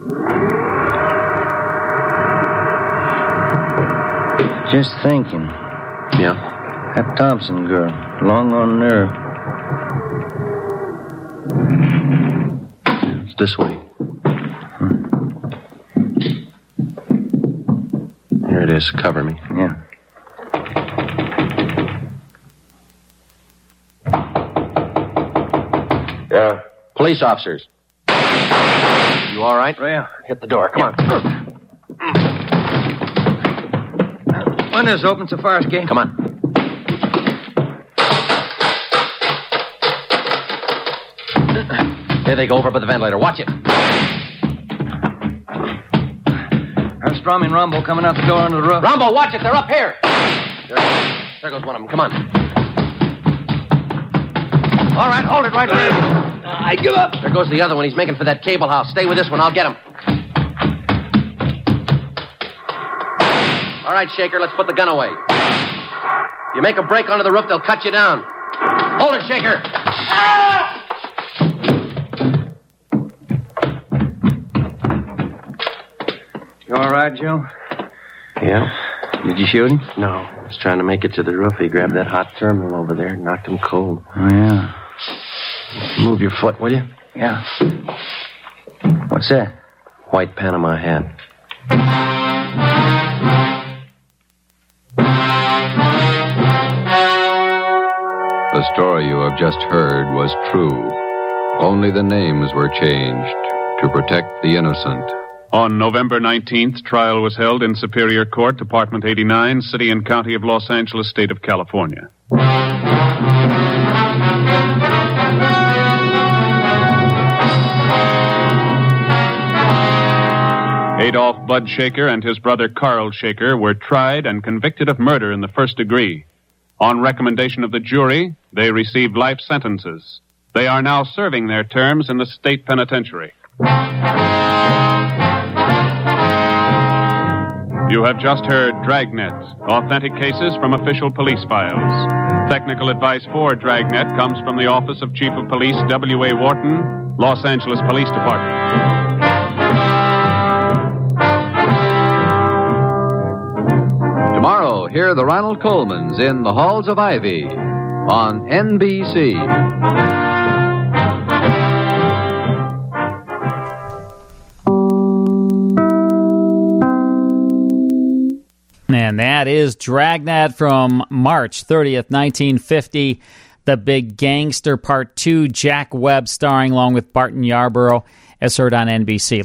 L: Just thinking.
E: Yeah?
L: That Thompson girl, long on nerve.
E: It's this way. Hmm. Here it is. Cover me.
L: Yeah.
E: Yeah. Police officers. You all right?
U: Yeah.
E: Hit the door. Come on.
L: Windows open so far as gate.
E: Come on. Here they go over by the ventilator. Watch it.
L: There's Strommy and Rombo coming out the door under the roof.
E: Rombo, watch it. They're up here. There, there goes one of them. Come on. All right, hold it right there.
L: I give up.
E: There goes the other one. He's making for that cable house. Stay with this one. I'll get him. All right, Shaker, let's put the gun away. You make a break onto the roof, they'll cut you down. Hold it, Shaker. Ah!
L: You all right, Joe?
E: Yeah.
L: Did you shoot him?
E: No. I was trying to make it to the roof. He grabbed that hot terminal over there and knocked him cold.
L: Oh, yeah.
E: Move your foot, will you?
L: Yeah. What's that?
E: White Panama hat.
D: The story you have just heard was true. Only the names were changed to protect the innocent.
A: On November nineteenth, trial was held in Superior Court, Department eighty-nine, City and County of Los Angeles, State of California. Adolph Bud Shaker and his brother Carl Shaker were tried and convicted of murder in the first degree. On recommendation of the jury, they received life sentences. They are now serving their terms in the state penitentiary. You have just heard Dragnet, authentic cases from official police files. Technical advice for Dragnet comes from the Office of Chief of Police W A. Wharton, Los Angeles Police Department.
D: Tomorrow, hear the Ronald Colmans in the Halls of Ivy on N B C.
I: And that is Dragnet from March thirtieth, nineteen fifty. The Big Gangster Part two, Jack Webb starring along with Barton Yarborough, as heard on N B C.